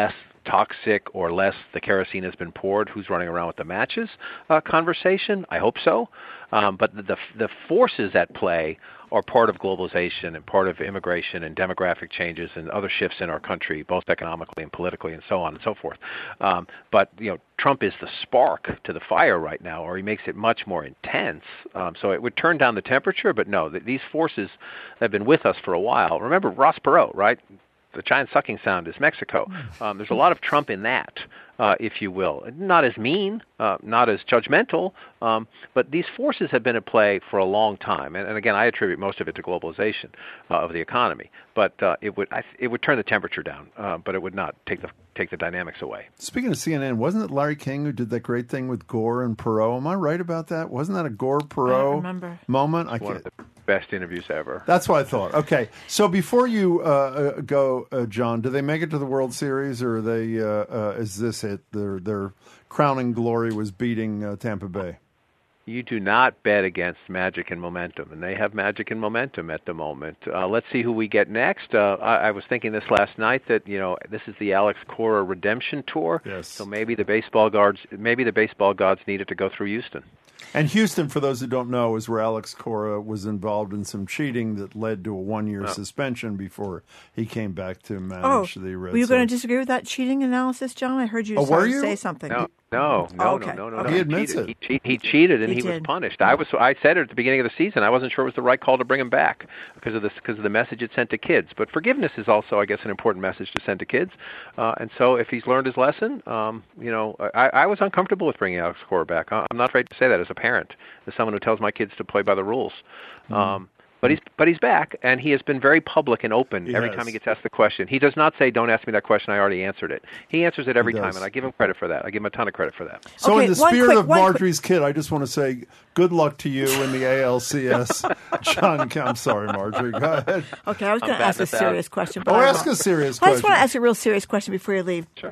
Speaker 15: toxic or less the kerosene has been poured, who's running around with the matches uh, conversation. I hope so. Um, but the the forces at play are part of globalization and part of immigration and demographic changes and other shifts in our country, both economically and politically and so on and so forth. Um, but, you know, Trump is the spark to the fire right now, or he makes it much more intense. Um, so it would turn down the temperature, but no, th- these forces have been with us for a while. Remember Ross Perot, right? The giant sucking sound is Mexico. Um, there's a lot of Trump in that, uh, if you will. Not as mean, uh, not as judgmental, um, but these forces have been at play for a long time. And, and again, I attribute most of it to globalization uh, of the economy. But uh, it would I, it would turn the temperature down, uh, but it would not take the take the dynamics away.
Speaker 3: Speaking of C N N, wasn't it Larry King who did that great thing with Gore and Perot? Am I right about that? Wasn't that a Gore Perot moment? I
Speaker 15: One
Speaker 3: can't.
Speaker 15: of the best interviews ever.
Speaker 3: That's what I thought. Okay, so before you uh, go, uh, John, do they make it to the World Series, or are they? Uh, uh, is this it? Their their crowning glory was beating uh, Tampa Bay.
Speaker 15: You do not bet against magic and momentum, and they have magic and momentum at the moment. Uh, let's see who we get next. Uh, I, I was thinking this last night that you know this is the Alex Cora redemption tour.
Speaker 3: Yes.
Speaker 15: So maybe the baseball gods, maybe the baseball gods needed to go through Houston.
Speaker 3: And Houston, for those who don't know, is where Alex Cora was involved in some cheating that led to a one-year
Speaker 15: Oh.
Speaker 3: suspension before he came back to
Speaker 4: Oh,
Speaker 3: manage the Red
Speaker 4: were you going to
Speaker 3: Sox.
Speaker 4: disagree with that cheating analysis, John? I heard you
Speaker 3: Oh, were
Speaker 4: start to
Speaker 3: you?
Speaker 4: say something.
Speaker 15: No, no, no,
Speaker 4: Oh, okay.
Speaker 15: no, no, no.
Speaker 4: Okay.
Speaker 15: no.
Speaker 3: He admits
Speaker 15: cheated.
Speaker 3: it.
Speaker 15: He, che- he cheated, and
Speaker 4: He
Speaker 15: he, was
Speaker 4: did.
Speaker 15: punished. I was, I said it at the beginning of the season. I wasn't sure it was the right call to bring him back because of this, because of the message it sent to kids. But forgiveness is also, I guess, an important message to send to kids. Uh, and so, if he's learned his lesson, um, you know, I, I was uncomfortable with bringing Alex Cora back. I- I'm not afraid to say that as a parent, as someone who tells my kids to play by the rules. Um, But he's but he's back, and he has been very public and open
Speaker 3: He
Speaker 15: every
Speaker 3: has.
Speaker 15: time he gets asked the question. He does not say, "Don't ask me that question. I already answered it." He answers it every
Speaker 3: He
Speaker 15: time,
Speaker 3: does.
Speaker 15: and I give him credit for that. I give him a ton of credit for that.
Speaker 3: So,
Speaker 4: Okay,
Speaker 3: in the
Speaker 4: one
Speaker 3: spirit
Speaker 4: quick-
Speaker 3: of
Speaker 4: one quick-
Speaker 3: Marjorie's kid, I just want to say good luck to you in the A L C S. John, I'm sorry, Marjorie. Go ahead.
Speaker 4: Okay, I was
Speaker 15: I'm
Speaker 4: going to ask a
Speaker 15: batting it
Speaker 4: serious
Speaker 15: down.
Speaker 4: question. But
Speaker 3: Oh,
Speaker 4: I
Speaker 3: ask
Speaker 4: won't.
Speaker 3: a serious
Speaker 4: I just want
Speaker 3: question.
Speaker 4: to ask a real serious question before you leave.
Speaker 15: Sure.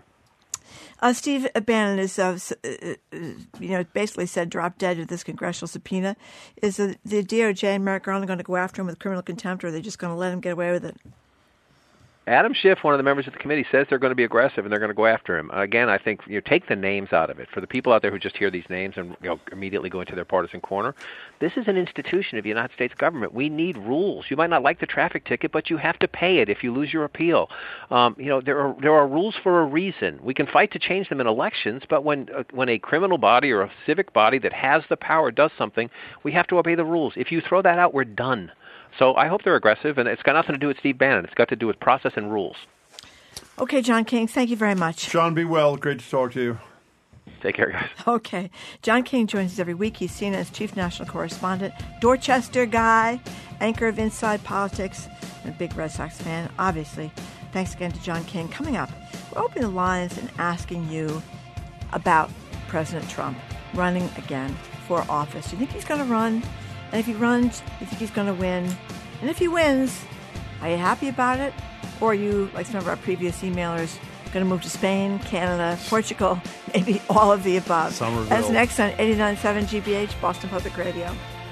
Speaker 4: Uh, Steve Bannon is, uh, s- uh, uh, you know, basically said drop dead with this congressional subpoena. Is the, the D O J and Merrick Garland going to go after him with criminal contempt, or are they just going to let him get away with it?
Speaker 15: Adam Schiff, one of the members of the committee, says they're going to be aggressive and they're going to go after him. Again, I think you know, take the names out of it. For the people out there who just hear these names and you know, immediately go into their partisan corner, this is an institution of the United States government. We need rules. You might not like the traffic ticket, but you have to pay it if you lose your appeal. Um, you know, there are there are rules for a reason. We can fight to change them in elections, but when uh, when a criminal body or a civic body that has the power does something, we have to obey the rules. If you throw that out, we're done. So I hope they're aggressive, and it's got nothing to do with Steve Bannon. It's got to do with process and rules.
Speaker 4: Okay, John King, thank you very much.
Speaker 3: John, be well. Great to talk to you.
Speaker 15: Take care, guys.
Speaker 4: Okay. John King joins us every week. He's seen as chief national correspondent, Dorchester guy, anchor of Inside Politics, and a big Red Sox fan, obviously. Thanks again to John King. Coming up, we're opening the lines and asking you about President Trump running again for office. Do you think he's going to run? And if he runs, do you think he's going to win? And if he wins, are you happy about it? Or are you, like some of our previous emailers, going to move to Spain, Canada, Portugal, maybe all of the above?
Speaker 3: Somerville.
Speaker 4: That's next on eighty-nine point seven G B H, Boston Public Radio.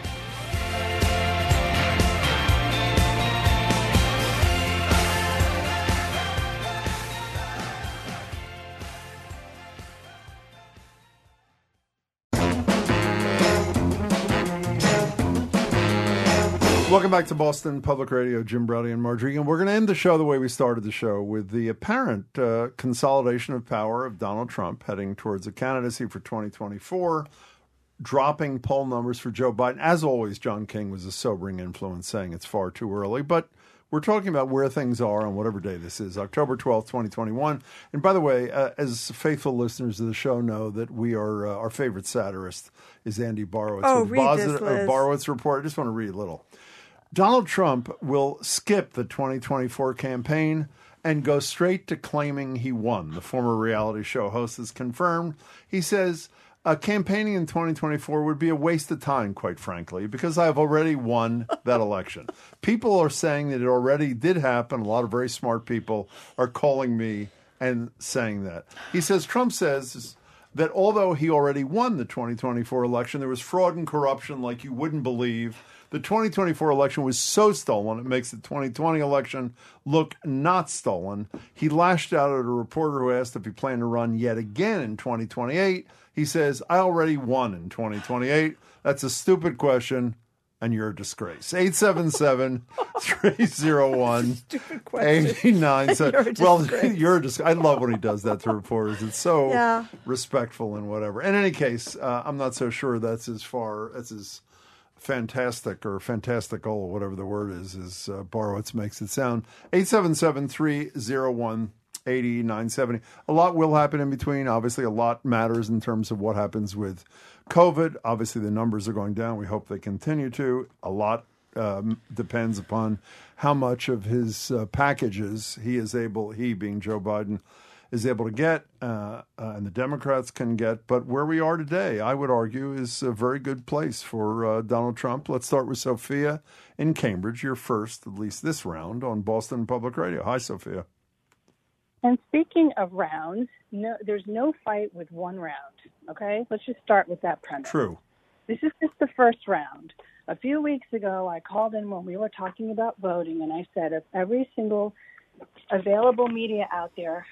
Speaker 3: Welcome back to Boston Public Radio, Jim Browdy and Marjorie. And we're going to end the show the way we started the show, with the apparent uh, consolidation of power of Donald Trump heading towards a candidacy for twenty twenty-four, dropping poll numbers for Joe Biden. As always, John King was a sobering influence, saying it's far too early. But we're talking about where things are on whatever day this is, October twelfth, twenty twenty-one. And by the way, uh, as faithful listeners of the show know, that we are, uh, our favorite satirist is Andy Borowitz.
Speaker 4: Oh,
Speaker 3: with
Speaker 4: read this,
Speaker 3: Bos- uh,
Speaker 4: Liz.
Speaker 3: Borowitz Report. I just want to read a little. Donald Trump will skip the twenty twenty-four campaign and go straight to claiming he won. The former reality show host has confirmed. He says, uh, campaigning in twenty twenty-four would be a waste of time, quite frankly, because I've already won that election. People are saying that it already did happen. A lot of very smart people are calling me and saying that. He says, Trump says that although he already won the twenty twenty-four election, there was fraud and corruption like you wouldn't believe. The twenty twenty-four election was so stolen, it makes the twenty twenty election look not stolen. He lashed out at a reporter who asked if he planned to run yet again in twenty twenty-eight. He says, I already won in twenty twenty-eight. That's a stupid question, and you're a disgrace. eight seven seven, three oh one, eight nine seven. Well, you're a disgrace. I love when he does that to reporters. It's so yeah. respectful and whatever. In any case, uh, I'm not so sure that's as far, that's as fantastic or fantastical, whatever the word is, as uh, Borowitz makes it sound. eight seven seven, three oh one, eight nine seven oh. A lot will happen in between. Obviously, a lot matters in terms of what happens with COVID. Obviously, the numbers are going down. We hope they continue to. A lot um, depends upon how much of his uh, packages he is able, he being Joe Biden, is able to get, uh, uh, and the Democrats can get. But where we are today, I would argue, is a very good place for uh, Donald Trump. Let's start with Sophia in Cambridge. You're first, at least this round, on Boston Public Radio. Hi, Sophia.
Speaker 16: And speaking of rounds, no, there's no fight with one round, okay? Let's just start with that premise.
Speaker 3: True.
Speaker 16: This is just the first round. A few weeks ago, I called in when we were talking about voting, and I said if every single available media out there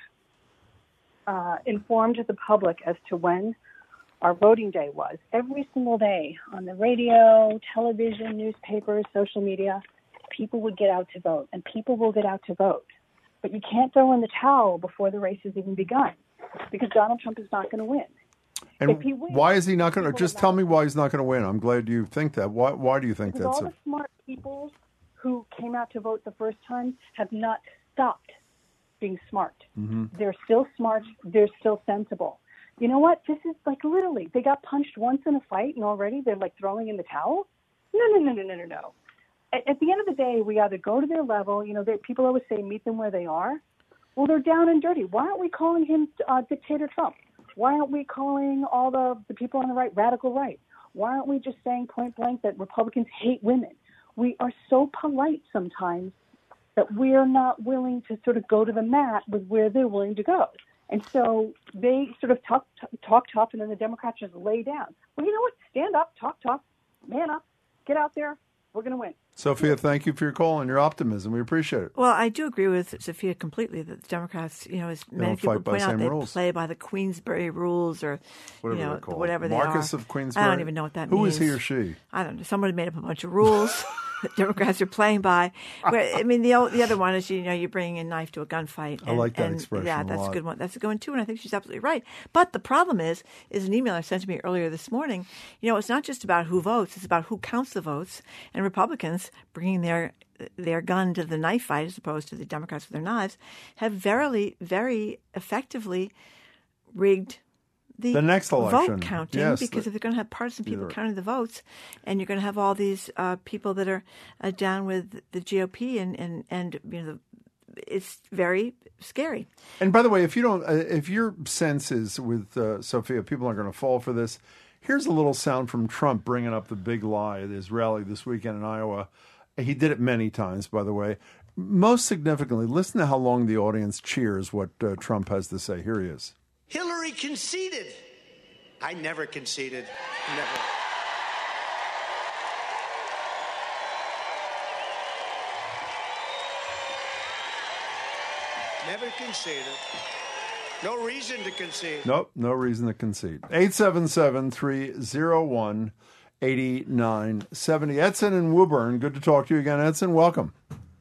Speaker 16: uh, informed the public as to when our voting day was, every single day on the radio, television, newspapers, social media, people would get out to vote, and people will get out to vote. But you can't throw in the towel before the race has even begun, because Donald Trump is not going to win.
Speaker 3: And if he wins, why is he not going to? Just tell me why he's not going to win. I'm glad you think that. Why? Why do you think
Speaker 16: because
Speaker 3: that's?
Speaker 16: All
Speaker 3: a...
Speaker 16: the smart people who came out to vote the first time have not stopped being smart.
Speaker 3: Mm-hmm.
Speaker 16: They're still smart. They're still sensible. You know what? This is like literally they got punched once in a fight, and already they're like throwing in the towel. No, no, no, no, no, no, no. At the end of the day, we either go to their level. You know, people always say meet them where they are. Well, they're down and dirty. Why aren't we calling him uh, Dictator Trump? Why aren't we calling all the, the people on the right radical right? Why aren't we just saying point blank that Republicans hate women? We are so polite sometimes that we're not willing to sort of go to the mat with where they're willing to go. And so they sort of talk, talk tough, and then the Democrats just lay down. Well, you know what? Stand up, talk tough, man up, get out there. We're going to win.
Speaker 3: Sophia, thank you for your call and your optimism. We appreciate it.
Speaker 4: Well, I do agree with Sophia completely that the Democrats, you know, as
Speaker 3: they
Speaker 4: many people point out, they
Speaker 3: rules.
Speaker 4: play by the Queensberry rules or
Speaker 3: whatever,
Speaker 4: you know,
Speaker 3: they're called.
Speaker 4: whatever they
Speaker 3: Marcus
Speaker 4: are.
Speaker 3: of Queensberry?
Speaker 4: I don't even know what that
Speaker 3: Who
Speaker 4: means.
Speaker 3: Who is he or she?
Speaker 4: I don't know. Somebody made up a bunch of rules that Democrats are playing by. Where, I mean, the the other one is, you know, you're bringing a knife to a gunfight. And,
Speaker 3: I like that
Speaker 4: and,
Speaker 3: expression
Speaker 4: Yeah,
Speaker 3: a
Speaker 4: that's
Speaker 3: lot.
Speaker 4: a good one. That's a good one, too, and I think she's absolutely right. But the problem is, is an email I sent to me earlier this morning, you know, it's not just about who votes. It's about who counts the votes. And Republicans bringing their their gun to the knife fight as opposed to the Democrats with their knives have very, very effectively rigged the,
Speaker 3: the next election.
Speaker 4: vote counting
Speaker 3: yes,
Speaker 4: because
Speaker 3: the,
Speaker 4: if they're going to have partisan people
Speaker 3: either.
Speaker 4: counting the votes and you're going to have all these uh, people that are uh, down with the G O P and, and, and you know, the, it's very scary.
Speaker 3: And by the way, if you don't, uh, if your sense is with uh, Sophia, people aren't going to fall for this. Here's a little sound from Trump bringing up the big lie at his rally this weekend in Iowa. He did it many times, by the way. Most significantly, listen to how long the audience cheers what uh, Trump has to say. Here he is.
Speaker 17: Hillary conceded. I never conceded. Never. Never conceded. No reason to concede.
Speaker 3: Nope, no reason to concede. eight seven seven, three oh one, eight nine seven oh. Edson in Woburn, good to talk to you again. Edson, welcome.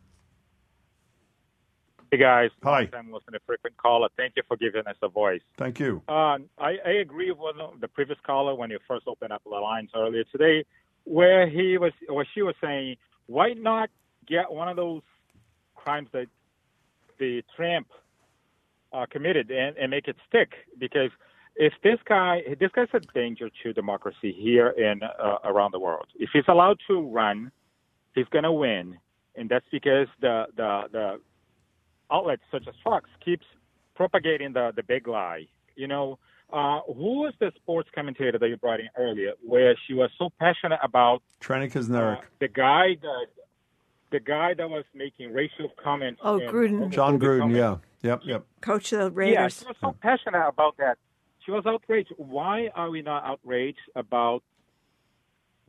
Speaker 18: Hey, guys.
Speaker 3: Hi.
Speaker 18: I'm listening to Frequent Caller. Thank you for giving us a voice.
Speaker 3: Thank you.
Speaker 18: Uh, I, I agree with the previous caller when you first opened up the lines earlier today, where he was, or she was saying, why not get one of those crimes that the Trump uh, committed and, and make it stick? Because if this guy, this guy's a danger to democracy here and uh, around the world. If he's allowed to run, he's going to win, and that's because the the the outlets such as Fox keeps propagating the, the big lie. You know, uh, who was the sports commentator that you brought in earlier, where she was so passionate about
Speaker 3: Trenny Kuznirik,
Speaker 18: uh, the guy that the guy that was making racial comments.
Speaker 4: Oh, Gruden.
Speaker 3: John Gruden,
Speaker 18: comments.
Speaker 3: yeah, yep, yep.
Speaker 4: Coach of the
Speaker 18: Yeah,
Speaker 4: Raiders.
Speaker 18: she was so passionate about that. She was outraged. Why are we not outraged about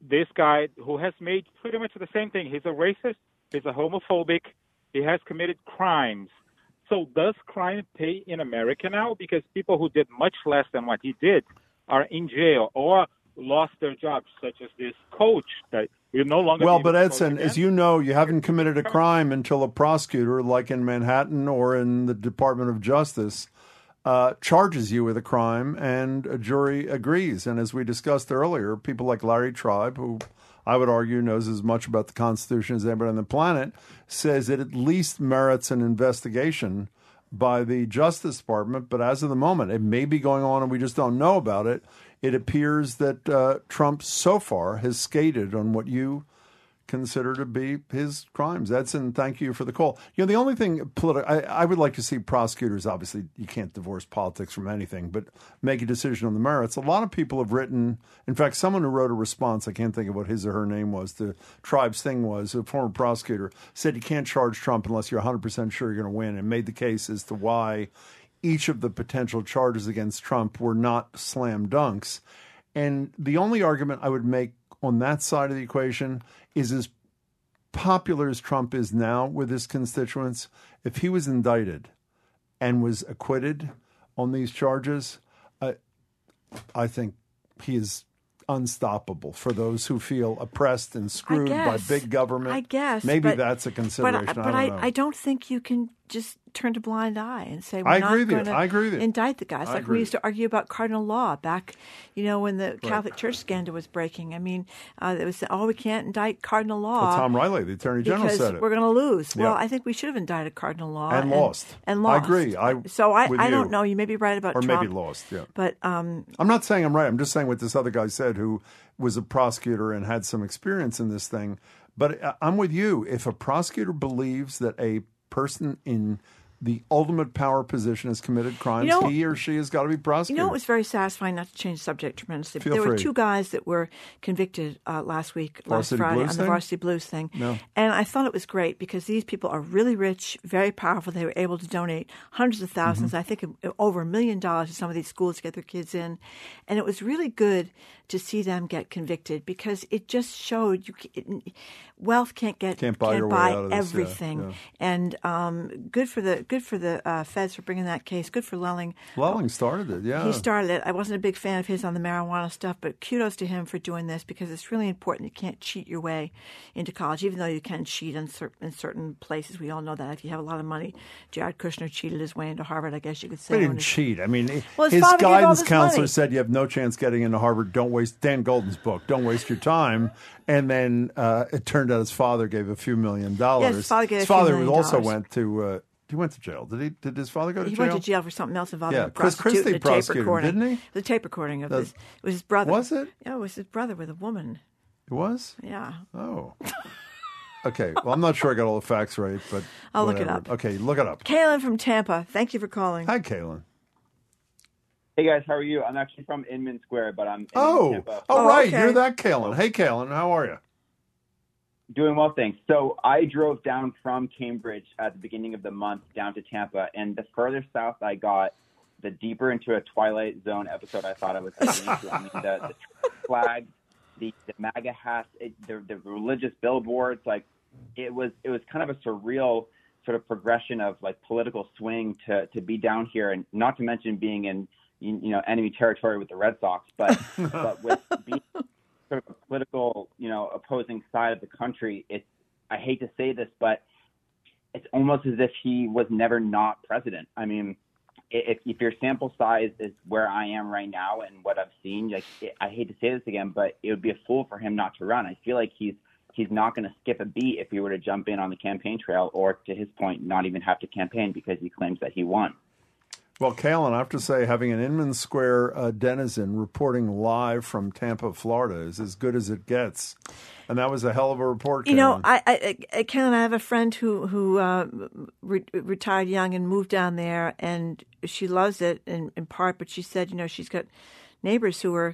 Speaker 18: this guy who has made pretty much the same thing. He's a racist. He's a homophobic. He has committed crimes. So does crime pay in America now? Because people who did much less than what he did are in jail or lost their jobs, such as this coach that will no longer.
Speaker 3: Well,
Speaker 18: be
Speaker 3: but
Speaker 18: the coach
Speaker 3: Edson,
Speaker 18: again.
Speaker 3: as you know, you haven't committed a crime until a prosecutor, like in Manhattan or in the Department of Justice, uh, charges you with a crime, and a jury agrees. And as we discussed earlier, people like Larry Tribe, who I would argue knows as much about the Constitution as anybody on the planet, says it at least merits an investigation by the Justice Department. But as of the moment, it may be going on and we just don't know about it. It appears that uh, Trump so far has skated on what you consider to be his crimes. Edson, thank you for the call. You know, the only thing politi- I, I would like to see prosecutors, obviously you can't divorce politics from anything, but make a decision on the merits. A lot of people have written, in fact, someone who wrote a response, I can't think of what his or her name was, the Tribe's thing was, a former prosecutor, said you can't charge Trump unless you're one hundred percent sure you're going to win, and made the case as to why each of the potential charges against Trump were not slam dunks. And the only argument I would make on that side of the equation is, as popular as Trump is now with his constituents, if he was indicted and was acquitted on these charges, I, I think he is unstoppable for those who feel oppressed and screwed by big government.
Speaker 4: I guess.
Speaker 3: Maybe
Speaker 4: but,
Speaker 3: that's a consideration.
Speaker 4: But, but
Speaker 3: I,
Speaker 4: I,
Speaker 3: don't know.
Speaker 4: I don't think you can just turn a blind eye and say, we're
Speaker 3: I
Speaker 4: not
Speaker 3: agree with
Speaker 4: going
Speaker 3: you.
Speaker 4: to
Speaker 3: I agree with you.
Speaker 4: indict the guys.
Speaker 3: I
Speaker 4: Like
Speaker 3: agree.
Speaker 4: we used to argue about cardinal law back, you know, when the Catholic Church scandal was breaking. I mean, uh, it was, oh, we can't indict cardinal law.
Speaker 3: Well, Tom Riley, the Attorney General,
Speaker 4: because
Speaker 3: said it.
Speaker 4: we're going to lose.
Speaker 3: Yeah.
Speaker 4: Well, I think we should have indicted cardinal law.
Speaker 3: And lost.
Speaker 4: And
Speaker 3: I
Speaker 4: lost.
Speaker 3: agree. I-
Speaker 4: so I,
Speaker 3: with
Speaker 4: I
Speaker 3: you.
Speaker 4: don't know. You may be right about
Speaker 3: Or
Speaker 4: Trump.
Speaker 3: maybe lost, yeah.
Speaker 4: But um,
Speaker 3: I'm not saying I'm right. I'm just saying what this other guy said, who was a prosecutor and had some experience in this thing. But I- I'm with you. If a prosecutor believes that a person in the ultimate power position has committed crimes,
Speaker 4: You know-
Speaker 3: he or she has got to be
Speaker 4: You
Speaker 3: prosecuted.
Speaker 4: know, it was very satisfying, not to change the subject tremendously, but
Speaker 3: Feel
Speaker 4: there were
Speaker 3: free.
Speaker 4: two guys that were convicted uh, last week, last
Speaker 3: Varsity
Speaker 4: Friday,
Speaker 3: Blues
Speaker 4: on the
Speaker 3: thing?
Speaker 4: Varsity Blues thing.
Speaker 3: No.
Speaker 4: And I thought it was great because these people are really rich, very powerful. They were able to donate hundreds of thousands,
Speaker 3: Mm-hmm.
Speaker 4: I think over a million dollars to some of these schools to get their kids in. And it was really good to see them get convicted because it just showed you it, wealth can't get
Speaker 3: Can't buy your way out of this, yeah,
Speaker 4: everything.
Speaker 3: yeah.
Speaker 4: And um, good for the good for the uh, feds for bringing that case. Good for Lelling.
Speaker 3: Lelling started it, yeah.
Speaker 4: He started it. I wasn't a big fan of his on the marijuana stuff, but kudos to him for doing this because it's really important. You can't cheat your way into college, even though you can cheat in, cer- in certain places. We all know that. If you have a lot of money, Jared Kushner cheated his way into Harvard, I guess you could say.
Speaker 3: They
Speaker 4: when
Speaker 3: didn't
Speaker 4: his-
Speaker 3: cheat. I mean,
Speaker 4: Well, his
Speaker 3: his
Speaker 4: father gave all
Speaker 3: guidance
Speaker 4: this
Speaker 3: counselor
Speaker 4: money.
Speaker 3: said you have no chance getting into Harvard. Don't waste Dan Golden's book. Don't waste your time. And then uh, it turned out his father gave a few million dollars.
Speaker 4: Yes, his father gave
Speaker 3: his
Speaker 4: a few
Speaker 3: father
Speaker 4: million
Speaker 3: also
Speaker 4: dollars.
Speaker 3: went to. Uh, he went to jail. Did he? Did his father go to
Speaker 4: He
Speaker 3: jail?
Speaker 4: went to jail for something else involving
Speaker 3: Yeah,
Speaker 4: a
Speaker 3: Chris
Speaker 4: prostitute
Speaker 3: Christie
Speaker 4: and a tape
Speaker 3: prosecuted him,
Speaker 4: recording.
Speaker 3: didn't he?
Speaker 4: The tape recording of
Speaker 3: The-
Speaker 4: his, it was his brother.
Speaker 3: Was it?
Speaker 4: Yeah, it was his brother with a woman.
Speaker 3: It was?
Speaker 4: Yeah.
Speaker 3: Oh. Okay. Well, I'm not sure I got all the facts right, but
Speaker 4: I'll look it
Speaker 3: whatever.
Speaker 4: up.
Speaker 3: Okay, look it up.
Speaker 4: Kaylin from Tampa, thank you for calling.
Speaker 3: Hi, Kaylin.
Speaker 19: Hey guys, how are you? I'm actually from Inman Square, but I'm in
Speaker 3: Oh,
Speaker 19: Tampa.
Speaker 3: oh, right. You're that Kaylin. Hey, Kaylin, how are you?
Speaker 19: Doing well, thanks. So I drove down from Cambridge at the beginning of the month down to Tampa, and the further south I got, the deeper into a Twilight Zone episode I thought I was getting into. I mean, the, the flag, the, the MAGA hats, it, the, the religious billboards, like it was it was kind of a surreal sort of progression of like political swing to to be down here, and not to mention being in you, you know enemy territory with the Red Sox, but but with being sort of a political, you know, opposing side of the country, it's, I hate to say this, but it's almost as if he was never not president. I mean, if, if your sample size is where I am right now and what I've seen, like, it, I hate to say this again, but it would be a fool for him not to run. I feel like he's, he's not going to skip a beat if he were to jump in on the campaign trail, or to his point, not even have to campaign because he claims that he won.
Speaker 3: Well, Kaylin, I have to say, having an Inman Square uh, denizen reporting live from Tampa, Florida, is as good as it gets. And that was a hell of a report, Kaylin.
Speaker 4: You know, I, I, I, Kaylin, I have a friend who who uh, re- retired young and moved down there, and she loves it in, in part. But she said, you know, she's got neighbors who are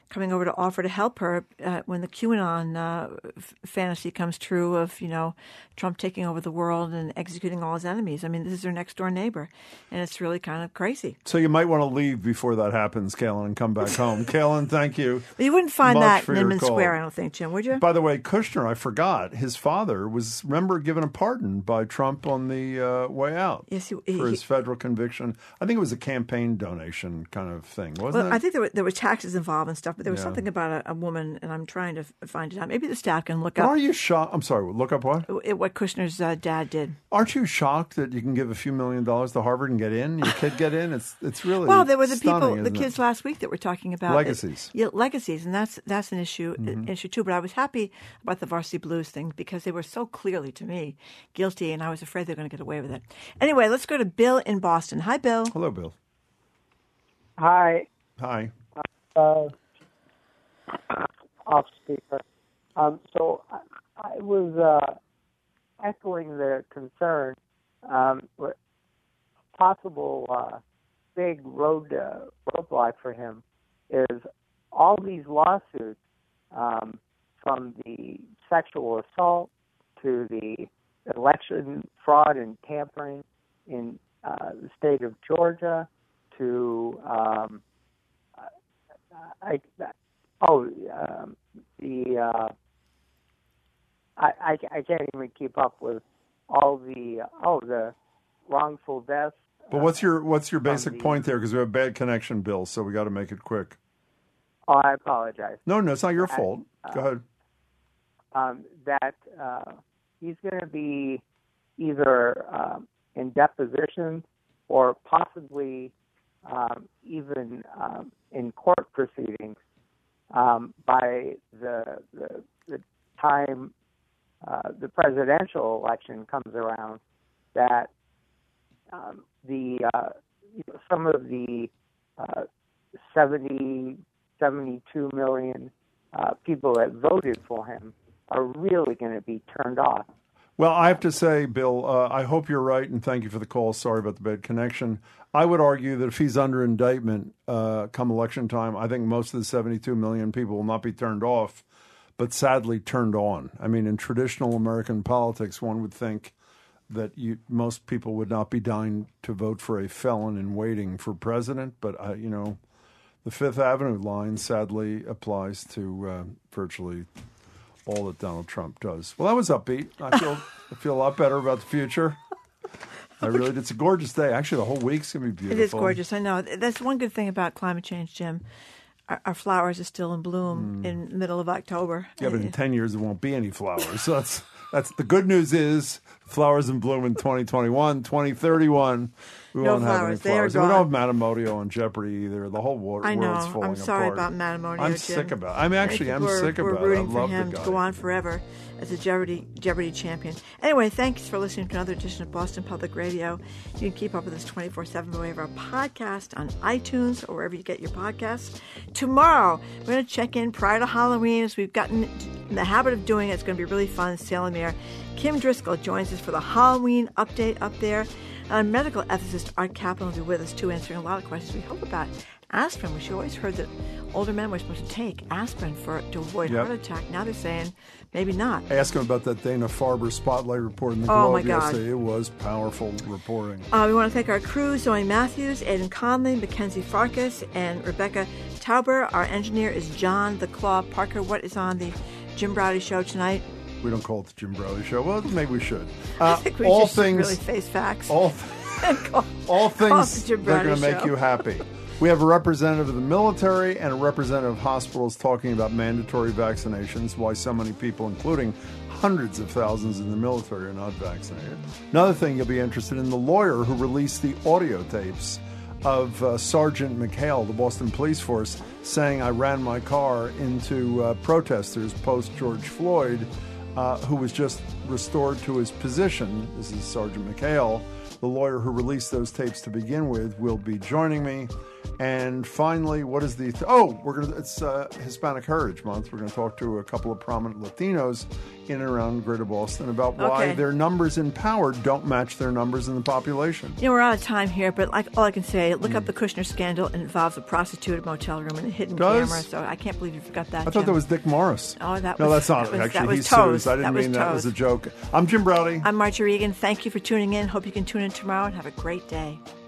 Speaker 4: coming over to offer to help her uh, when the QAnon uh, f- fantasy comes true of, you know, Trump taking over the world and executing all his enemies. I mean, this is her next door neighbor, and it's really kind of crazy.
Speaker 3: So you might want to leave before that happens, Kaylin, and come back home. Kaylin, thank you.
Speaker 4: But you wouldn't find
Speaker 3: much
Speaker 4: that in Inman Square, I don't think, Jim, would you?
Speaker 3: By the way, Kushner, I forgot, his father was, remember, given a pardon by Trump on the uh, way out
Speaker 4: yes, he,
Speaker 3: for
Speaker 4: he,
Speaker 3: his federal conviction. I think it was a campaign donation kind of thing, wasn't
Speaker 4: well,
Speaker 3: it?
Speaker 4: I think there were, there were taxes involved and stuff, but there was
Speaker 3: Yeah.
Speaker 4: something about a, a woman, and I'm trying to f- find it out. Maybe the staff can look
Speaker 3: But
Speaker 4: up
Speaker 3: are you shocked? I'm sorry, look up what?
Speaker 4: what Kushner's uh, dad did.
Speaker 3: Aren't you shocked that you can give a few million dollars to Harvard and get in? Your kid get in? It's it's really
Speaker 4: Well, there were the
Speaker 3: stunning,
Speaker 4: people, the
Speaker 3: isn't it?
Speaker 4: kids last week that were talking about
Speaker 3: Legacies.
Speaker 4: It. Yeah, legacies, and that's that's an issue
Speaker 3: Mhm.
Speaker 4: issue too. But I was happy about the Varsity Blues thing because they were so clearly, to me, guilty, and I was afraid they were going to get away with it. Anyway, let's go to Bill in Boston. Hi, Bill.
Speaker 3: Hello, Bill.
Speaker 20: Hi.
Speaker 3: Hi.
Speaker 20: Uh, off speaker. Um, so I, I was uh, echoing the concern. Um, what possible uh, big road uh, roadblock for him is all these lawsuits, um, from the sexual assault to the election fraud and tampering in uh, the state of Georgia to um, I, oh um, the uh, I, I I can't even keep up with all the oh the wrongful deaths.
Speaker 3: But what's your what's your
Speaker 20: from
Speaker 3: basic
Speaker 20: the-
Speaker 3: point there? Because we have bad connection, Bill, so we got to make it quick.
Speaker 20: Oh, I apologize.
Speaker 3: No, no, it's not your
Speaker 20: That,
Speaker 3: fault. Go
Speaker 20: uh,
Speaker 3: ahead.
Speaker 20: Um, that uh, he's going to be either um, in deposition or possibly um, even um, in court proceedings um, by the, the, the time uh, the presidential election comes around, that um, the uh, you know, some of the uh, seventy, seventy-two million uh, people that voted for him are really going to be turned off.
Speaker 3: Well, I have to say, Bill, uh, I hope you're right, and thank you for the call. Sorry about the bad connection. I would argue that if he's under indictment uh, come election time, I think most of the seventy-two million people will not be turned off, but sadly turned on. I mean, in traditional American politics, one would think that you, most people would not be dying to vote for a felon in waiting for president, but, uh, you know, the Fifth Avenue line sadly applies to uh, virtually all that Donald Trump does. Well, that was upbeat. I feel I feel a lot better about the future. I really did. It's a gorgeous day. Actually, the whole week's going to be beautiful.
Speaker 4: It is gorgeous. I know. That's one good thing about climate change, Jim. Our, our flowers are still in bloom
Speaker 3: Mm.
Speaker 4: in the middle of October.
Speaker 3: Yeah, but in ten years, there won't be any flowers. So that's, that's the good news is flowers in bloom in twenty twenty-one, twenty thirty-one. We
Speaker 4: No
Speaker 3: won't have any
Speaker 4: flowers. They are
Speaker 3: flowers. And we don't
Speaker 4: gone.
Speaker 3: have Matamodio on Jeopardy either. The whole war,
Speaker 4: I know.
Speaker 3: world's falling
Speaker 4: I'm sorry
Speaker 3: apart.
Speaker 4: about Matamodio,
Speaker 3: I'm
Speaker 4: Jim.
Speaker 3: sick about it. I'm actually,
Speaker 4: I
Speaker 3: I'm
Speaker 4: think we're,
Speaker 3: sick
Speaker 4: we're
Speaker 3: about it. I
Speaker 4: rooting for
Speaker 3: love
Speaker 4: him
Speaker 3: the
Speaker 4: to
Speaker 3: guy.
Speaker 4: go on forever as a Jeopardy, Jeopardy champion. Anyway, thanks for listening to another edition of Boston Public Radio. You can keep up with us twenty-four seven by way of our podcast on iTunes or wherever you get your podcasts. Tomorrow, we're going to check in prior to Halloween, as we've gotten in the habit of doing it. It's going to be really fun. Salem here. Kim Driscoll joins us for the Halloween update up there. Our medical ethicist, Art Kaplan, will be with us, too, answering a lot of questions we hope about aspirin, which you always heard that older men were supposed to take aspirin for to avoid
Speaker 3: Yep.
Speaker 4: heart attack. Now they're saying maybe not.
Speaker 3: I asked him about that Dana Farber spotlight report in the
Speaker 4: Oh,
Speaker 3: Globe
Speaker 4: my God.
Speaker 3: yesterday. It was powerful reporting.
Speaker 4: Uh, we want to thank our crew, Zoe Matthews, Aidan Conley, Mackenzie Farkas, and Rebecca Tauber. Our engineer is John the Claw Parker. What is on the Jim Browdy Show tonight?
Speaker 3: We don't call it the Jim Browdy Show. Well, maybe we should. Uh,
Speaker 4: I think we
Speaker 3: all
Speaker 4: just should
Speaker 3: things,
Speaker 4: really face facts.
Speaker 3: All,
Speaker 4: and call,
Speaker 3: all
Speaker 4: call it
Speaker 3: things
Speaker 4: the Jim
Speaker 3: that are
Speaker 4: Browdy
Speaker 3: going to make
Speaker 4: Show.
Speaker 3: you happy. We have a representative of the military and a representative of hospitals talking about mandatory vaccinations, why so many people, including hundreds of thousands in the military, are not vaccinated. Another thing you'll be interested in, the lawyer who released the audio tapes of uh, Sergeant McHale, the Boston Police Force, saying, I ran my car into uh, protesters post-George Floyd, uh, who was just restored to his position. This is Sergeant McHale. The lawyer who released those tapes to begin with will be joining me. And finally, what is the th- oh? We're gonna it's uh, Hispanic Heritage Month. We're going to talk to a couple of prominent Latinos in and around Greater Boston about why
Speaker 4: Okay.
Speaker 3: their numbers in power don't match their numbers in the population.
Speaker 4: You know, we're out of time here, but like all I can say, look
Speaker 3: Mm.
Speaker 4: up the Kushner scandal. It involves a prostitute, a motel room, and a hidden
Speaker 3: Does?
Speaker 4: camera. So I can't believe you forgot that.
Speaker 3: I thought
Speaker 4: Jim.
Speaker 3: that was Dick Morris.
Speaker 4: Oh, that
Speaker 3: no,
Speaker 4: was,
Speaker 3: that's not
Speaker 4: that was,
Speaker 3: actually.
Speaker 4: That was
Speaker 3: He
Speaker 4: Toes.
Speaker 3: sues. I didn't
Speaker 4: that was
Speaker 3: mean
Speaker 4: Toes.
Speaker 3: that was a joke. I'm Jim Browdy.
Speaker 4: I'm Marjorie Egan. Thank you for tuning in. Hope you can tune in tomorrow and have a great day.